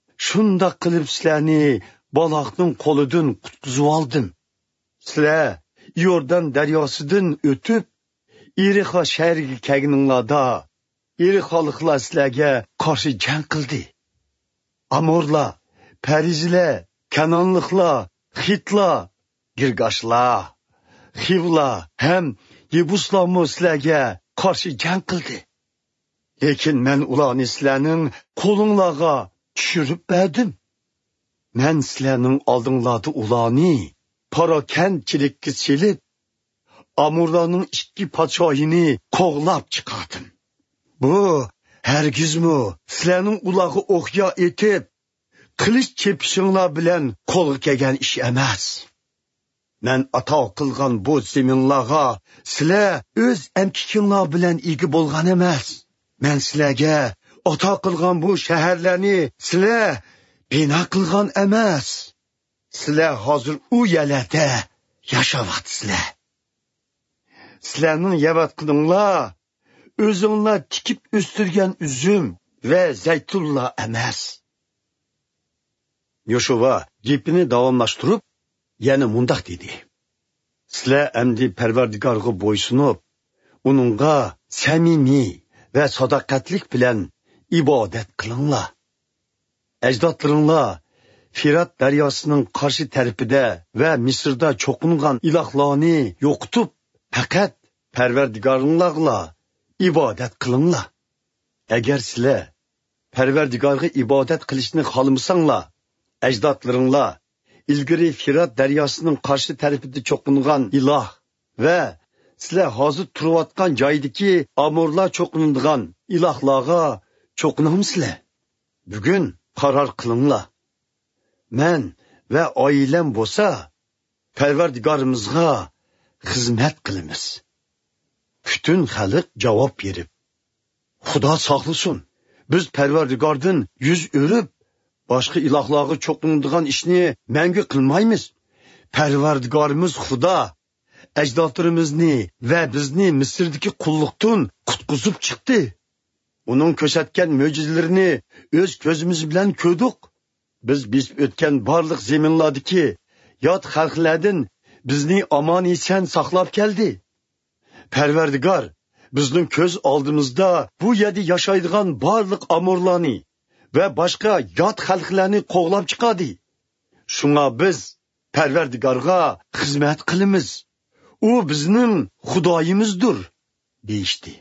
Shunda qilib sizlarni Balaqning qo'lidan qutqizib oldim. Sizlar Yordan daryosidan o'tib, Irixa shahriga kelganinglarda, Irixaliklar sizlarga qarshi jang qildi. Amorlar, Parizlar, Kanonliklar, Xitlar, Girgashlar, Xivlar ham Yebuslarmo sizlarga qarshi jang qildi. Lekin men ularni sizlarning qo'linglarga tushirib berdim. Men sizlarning oldinglarda ularni parokandchilikka selib, Amurlarning ikki podshohini qo'g'lab chiqardim. Bu hargizmi sizlarning ularga o'xya etib, qilich chepishinglar bilan qo'lga kelgan ish emas. Men ato qilgan bu zeminlarga sizlar o'z amkikinglar bilan ega bo'lgan emas. Men sizlarga ato qilgan bu shaharlarni sizlar bina qilgan emas. Sizlar hozir u yerlarda yashayapsizlar. Sizlarning yaratqininglar o'zinglar tikib o'stirgan uzum va zaytunlar emas. Yoshua gapini davomlashtirib, yana mundaq dedi. Sizlar endi Parvardigorga bo'ysunib, uningga samimiy va sadoqatlik bilan ibodat qilinglar. Ajdodlaringlar Firat daryosining qarshi tarafida va Misrda cho'qingan ilohlarni yo'qitib, faqat Parvardigoringlarga ibodat qilinglar. Agar sizlar Parvardigorga ibodat qilishni xohlamasanglar, ajdodlaringlar ilgari Firat daryosining qarshi tarafida cho'qingan iloh va sizlar hozir turayotgan joydagi amorlar cho'qinadigan ilohlarga cho'qinamsizlar. Bugun qaror qilinglar. Men va oilam bo'lsa, Parvardigorimizga xizmat qilamiz. Bütün xalq javob berib, Xudo saqlasin, biz Parvardigordan yuz o'rib, boshqa ilohlarga cho'qinadigan ishni mangu qilmaymiz. Parvardigorimiz Xudo ajdodlarimizni va bizni Misrdagi qulluqdan qutqizib chiqdi. Uning ko'rsatgan mo'jizalarini o'z ko'zimiz bilan ko'rdik. Biz besib o'tgan barliq zaminlardagi yot xalqlardan bizni omon eson saqlab keldi. Parvardigor bizning ko'z oldimizda bu yerda yashaydigan barliq amorlarni va boshqa yot xalqlarni qo'g'lab chiqadi. Shunga biz Parvardigorga xizmat qilamiz. U bizning Xudoyimizdir, deyishdi.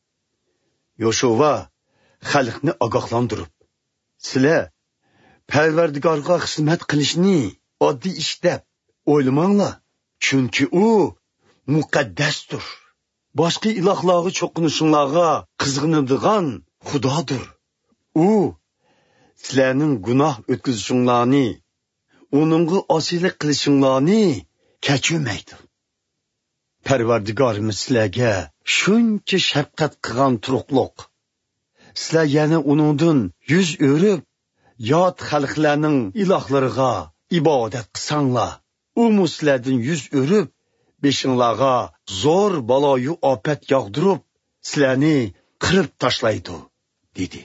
Yoshua xalqni ogohlantirib, sizlar Parvardigorga xizmat qilishni oddiy ish deb o'ylamanglar, chunki u muqaddasdir. Boshqa ilohlarga cho'qinishinglarga qizg'inadigan Xudodir. U sizlarning gunoh o'tkazishinglarni, uningga osiylik qilishinglarni kechirmaydi. Parvardigorimiz sizlarga shuncha shafqat qilgan turuqliq. Sizlar yana uningdan yuz o'rib, yot xalqlarning ilohlariga ibodat qilsanglar, u sizlardan yuz o'rib, beshinglarga zo'r baloyu ofat yog'dirib, sizlarni qirib tashlaydi, dedi.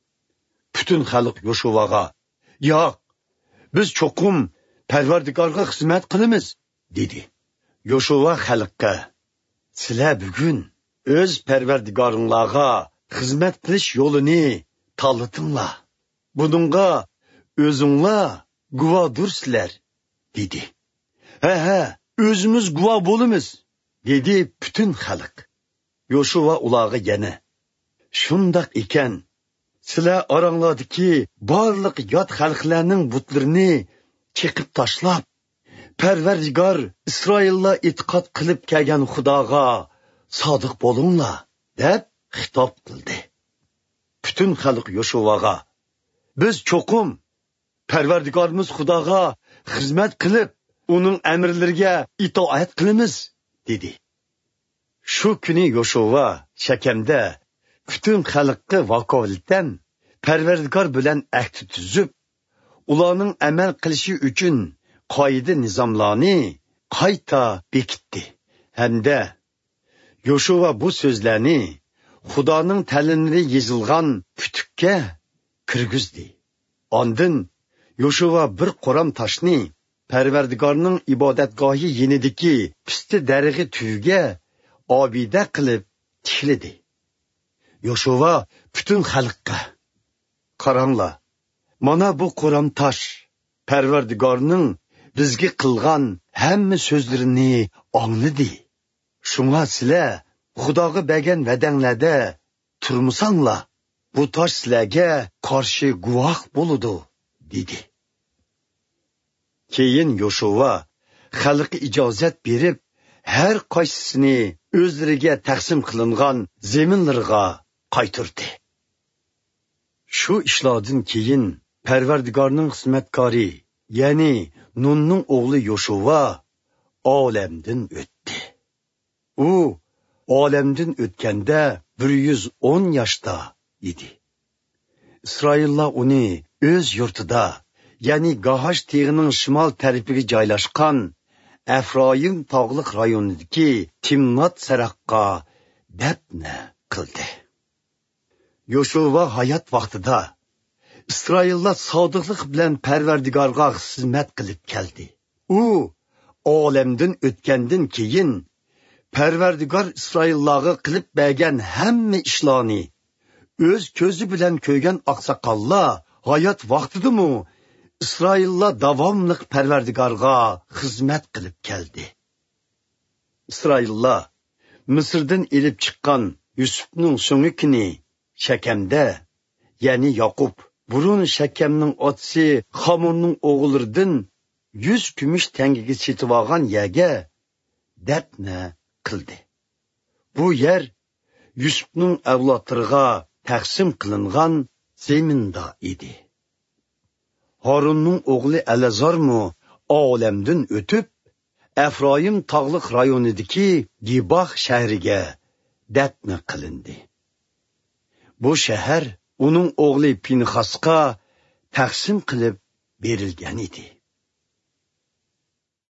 Bütün xalq Yoshuaga, "Yo'q, biz cho'qim Parvardigorga xizmat qilamiz", dedi. Yoshua xalqqa, "Sizlar bugun o'z Parvardigoringlarga xizmat qilish yo'lini tanlatinglar. Buningga o'zinglar guvohdirsizlar", dedi. "Ha, ha, o'zimiz guvoh bo'lamiz", dedi bütün xalq. Yoshua ularga yana, "Shundoq ekan, sizlar oranglardagi barliq yot xalqlarning butlarini chekib tashlab, Parvardigor Isroillar e'tiqod qilib kelgan Xudoga sodiq bo'linglar", deb xitob qildi. Bütün xalq Yoshuaga, "Biz cho'qim Parvardigorimiz Xudoga xizmat qilib, uning amrlariga itoat qilamiz", dedi. Shu kuni Yoshua Shakemda bütün xalqqa vakolatdan Parvardigor bilan ahd tuzib, ularning amal qilishi uchun qoida nizomlarni qayta bekitdi. Hamda Yoshua bu so'zlarni Xudoning ta'limida yozilgan putukka kirgizdi. Ondan Yoshua bir qo'ram toshni Parvardigorning ibodatgohi yenidiki pisti darig'i tuyga obida qilib tiklidi. Yoshua butun xalqqa qaranglar, mana bu qo'ram tosh Parvardigorning bizga qilgan hamma so'zlarini angladi. Shunga sizlar Xudoga bergan va'danglarda turmusanglar, bu tosh sizlarga qarshi guvoh bo'ladi, dedi. Keyin Yoshua xalqqa ijozat berib, har qaysisini o'zlariga taqsim qilingan zaminlarga qaytirdi. Shu ishlardan keyin Parvardigorning xizmatkori, ya'ni Nunning o'g'li Yoshua olamdan o'tdi. U olamdan o'tganda bir yuz o'n yoshda edi. Isroillar uni o'z yurtida, ya'ni Gahash teg'ining shimol tarafiga joylashgan Efroim tog'liq rayonidagi Timnot saraqqa dafna qildi. Yoshua hayot vaqtida Isroillar sodiqlik bilan Parvardigorga xizmat qilib keldi. U olamdan o'tgandan keyin Parvardigor Isroillarga qilib bergan hamma ishlarni o'z ko'zi bilan ko'rgan oqsoqollar hayot vaqtidami Isroillar davomli Parvardigorga xizmat qilib keldi. Isroillar Misrdan elib chiqqan Yusufning so'nggi kuni Shakemda, ya'ni Yaqub, burun Shakemning otasi Hamorning o'g'illaridan yuz kumush tangaga setib olgan yerga dafna qildi. Bu yer Yusufning avlodlariga taqsim qilingan zaminda edi. Harunning o'g'li Alazarmu olamdan o'tib, Efroim tog'liq rayonidagi Gibah shahriga dafna qilindi. Bu shahar uning o'g'li Pinxasga taqsim qilib berilgan edi.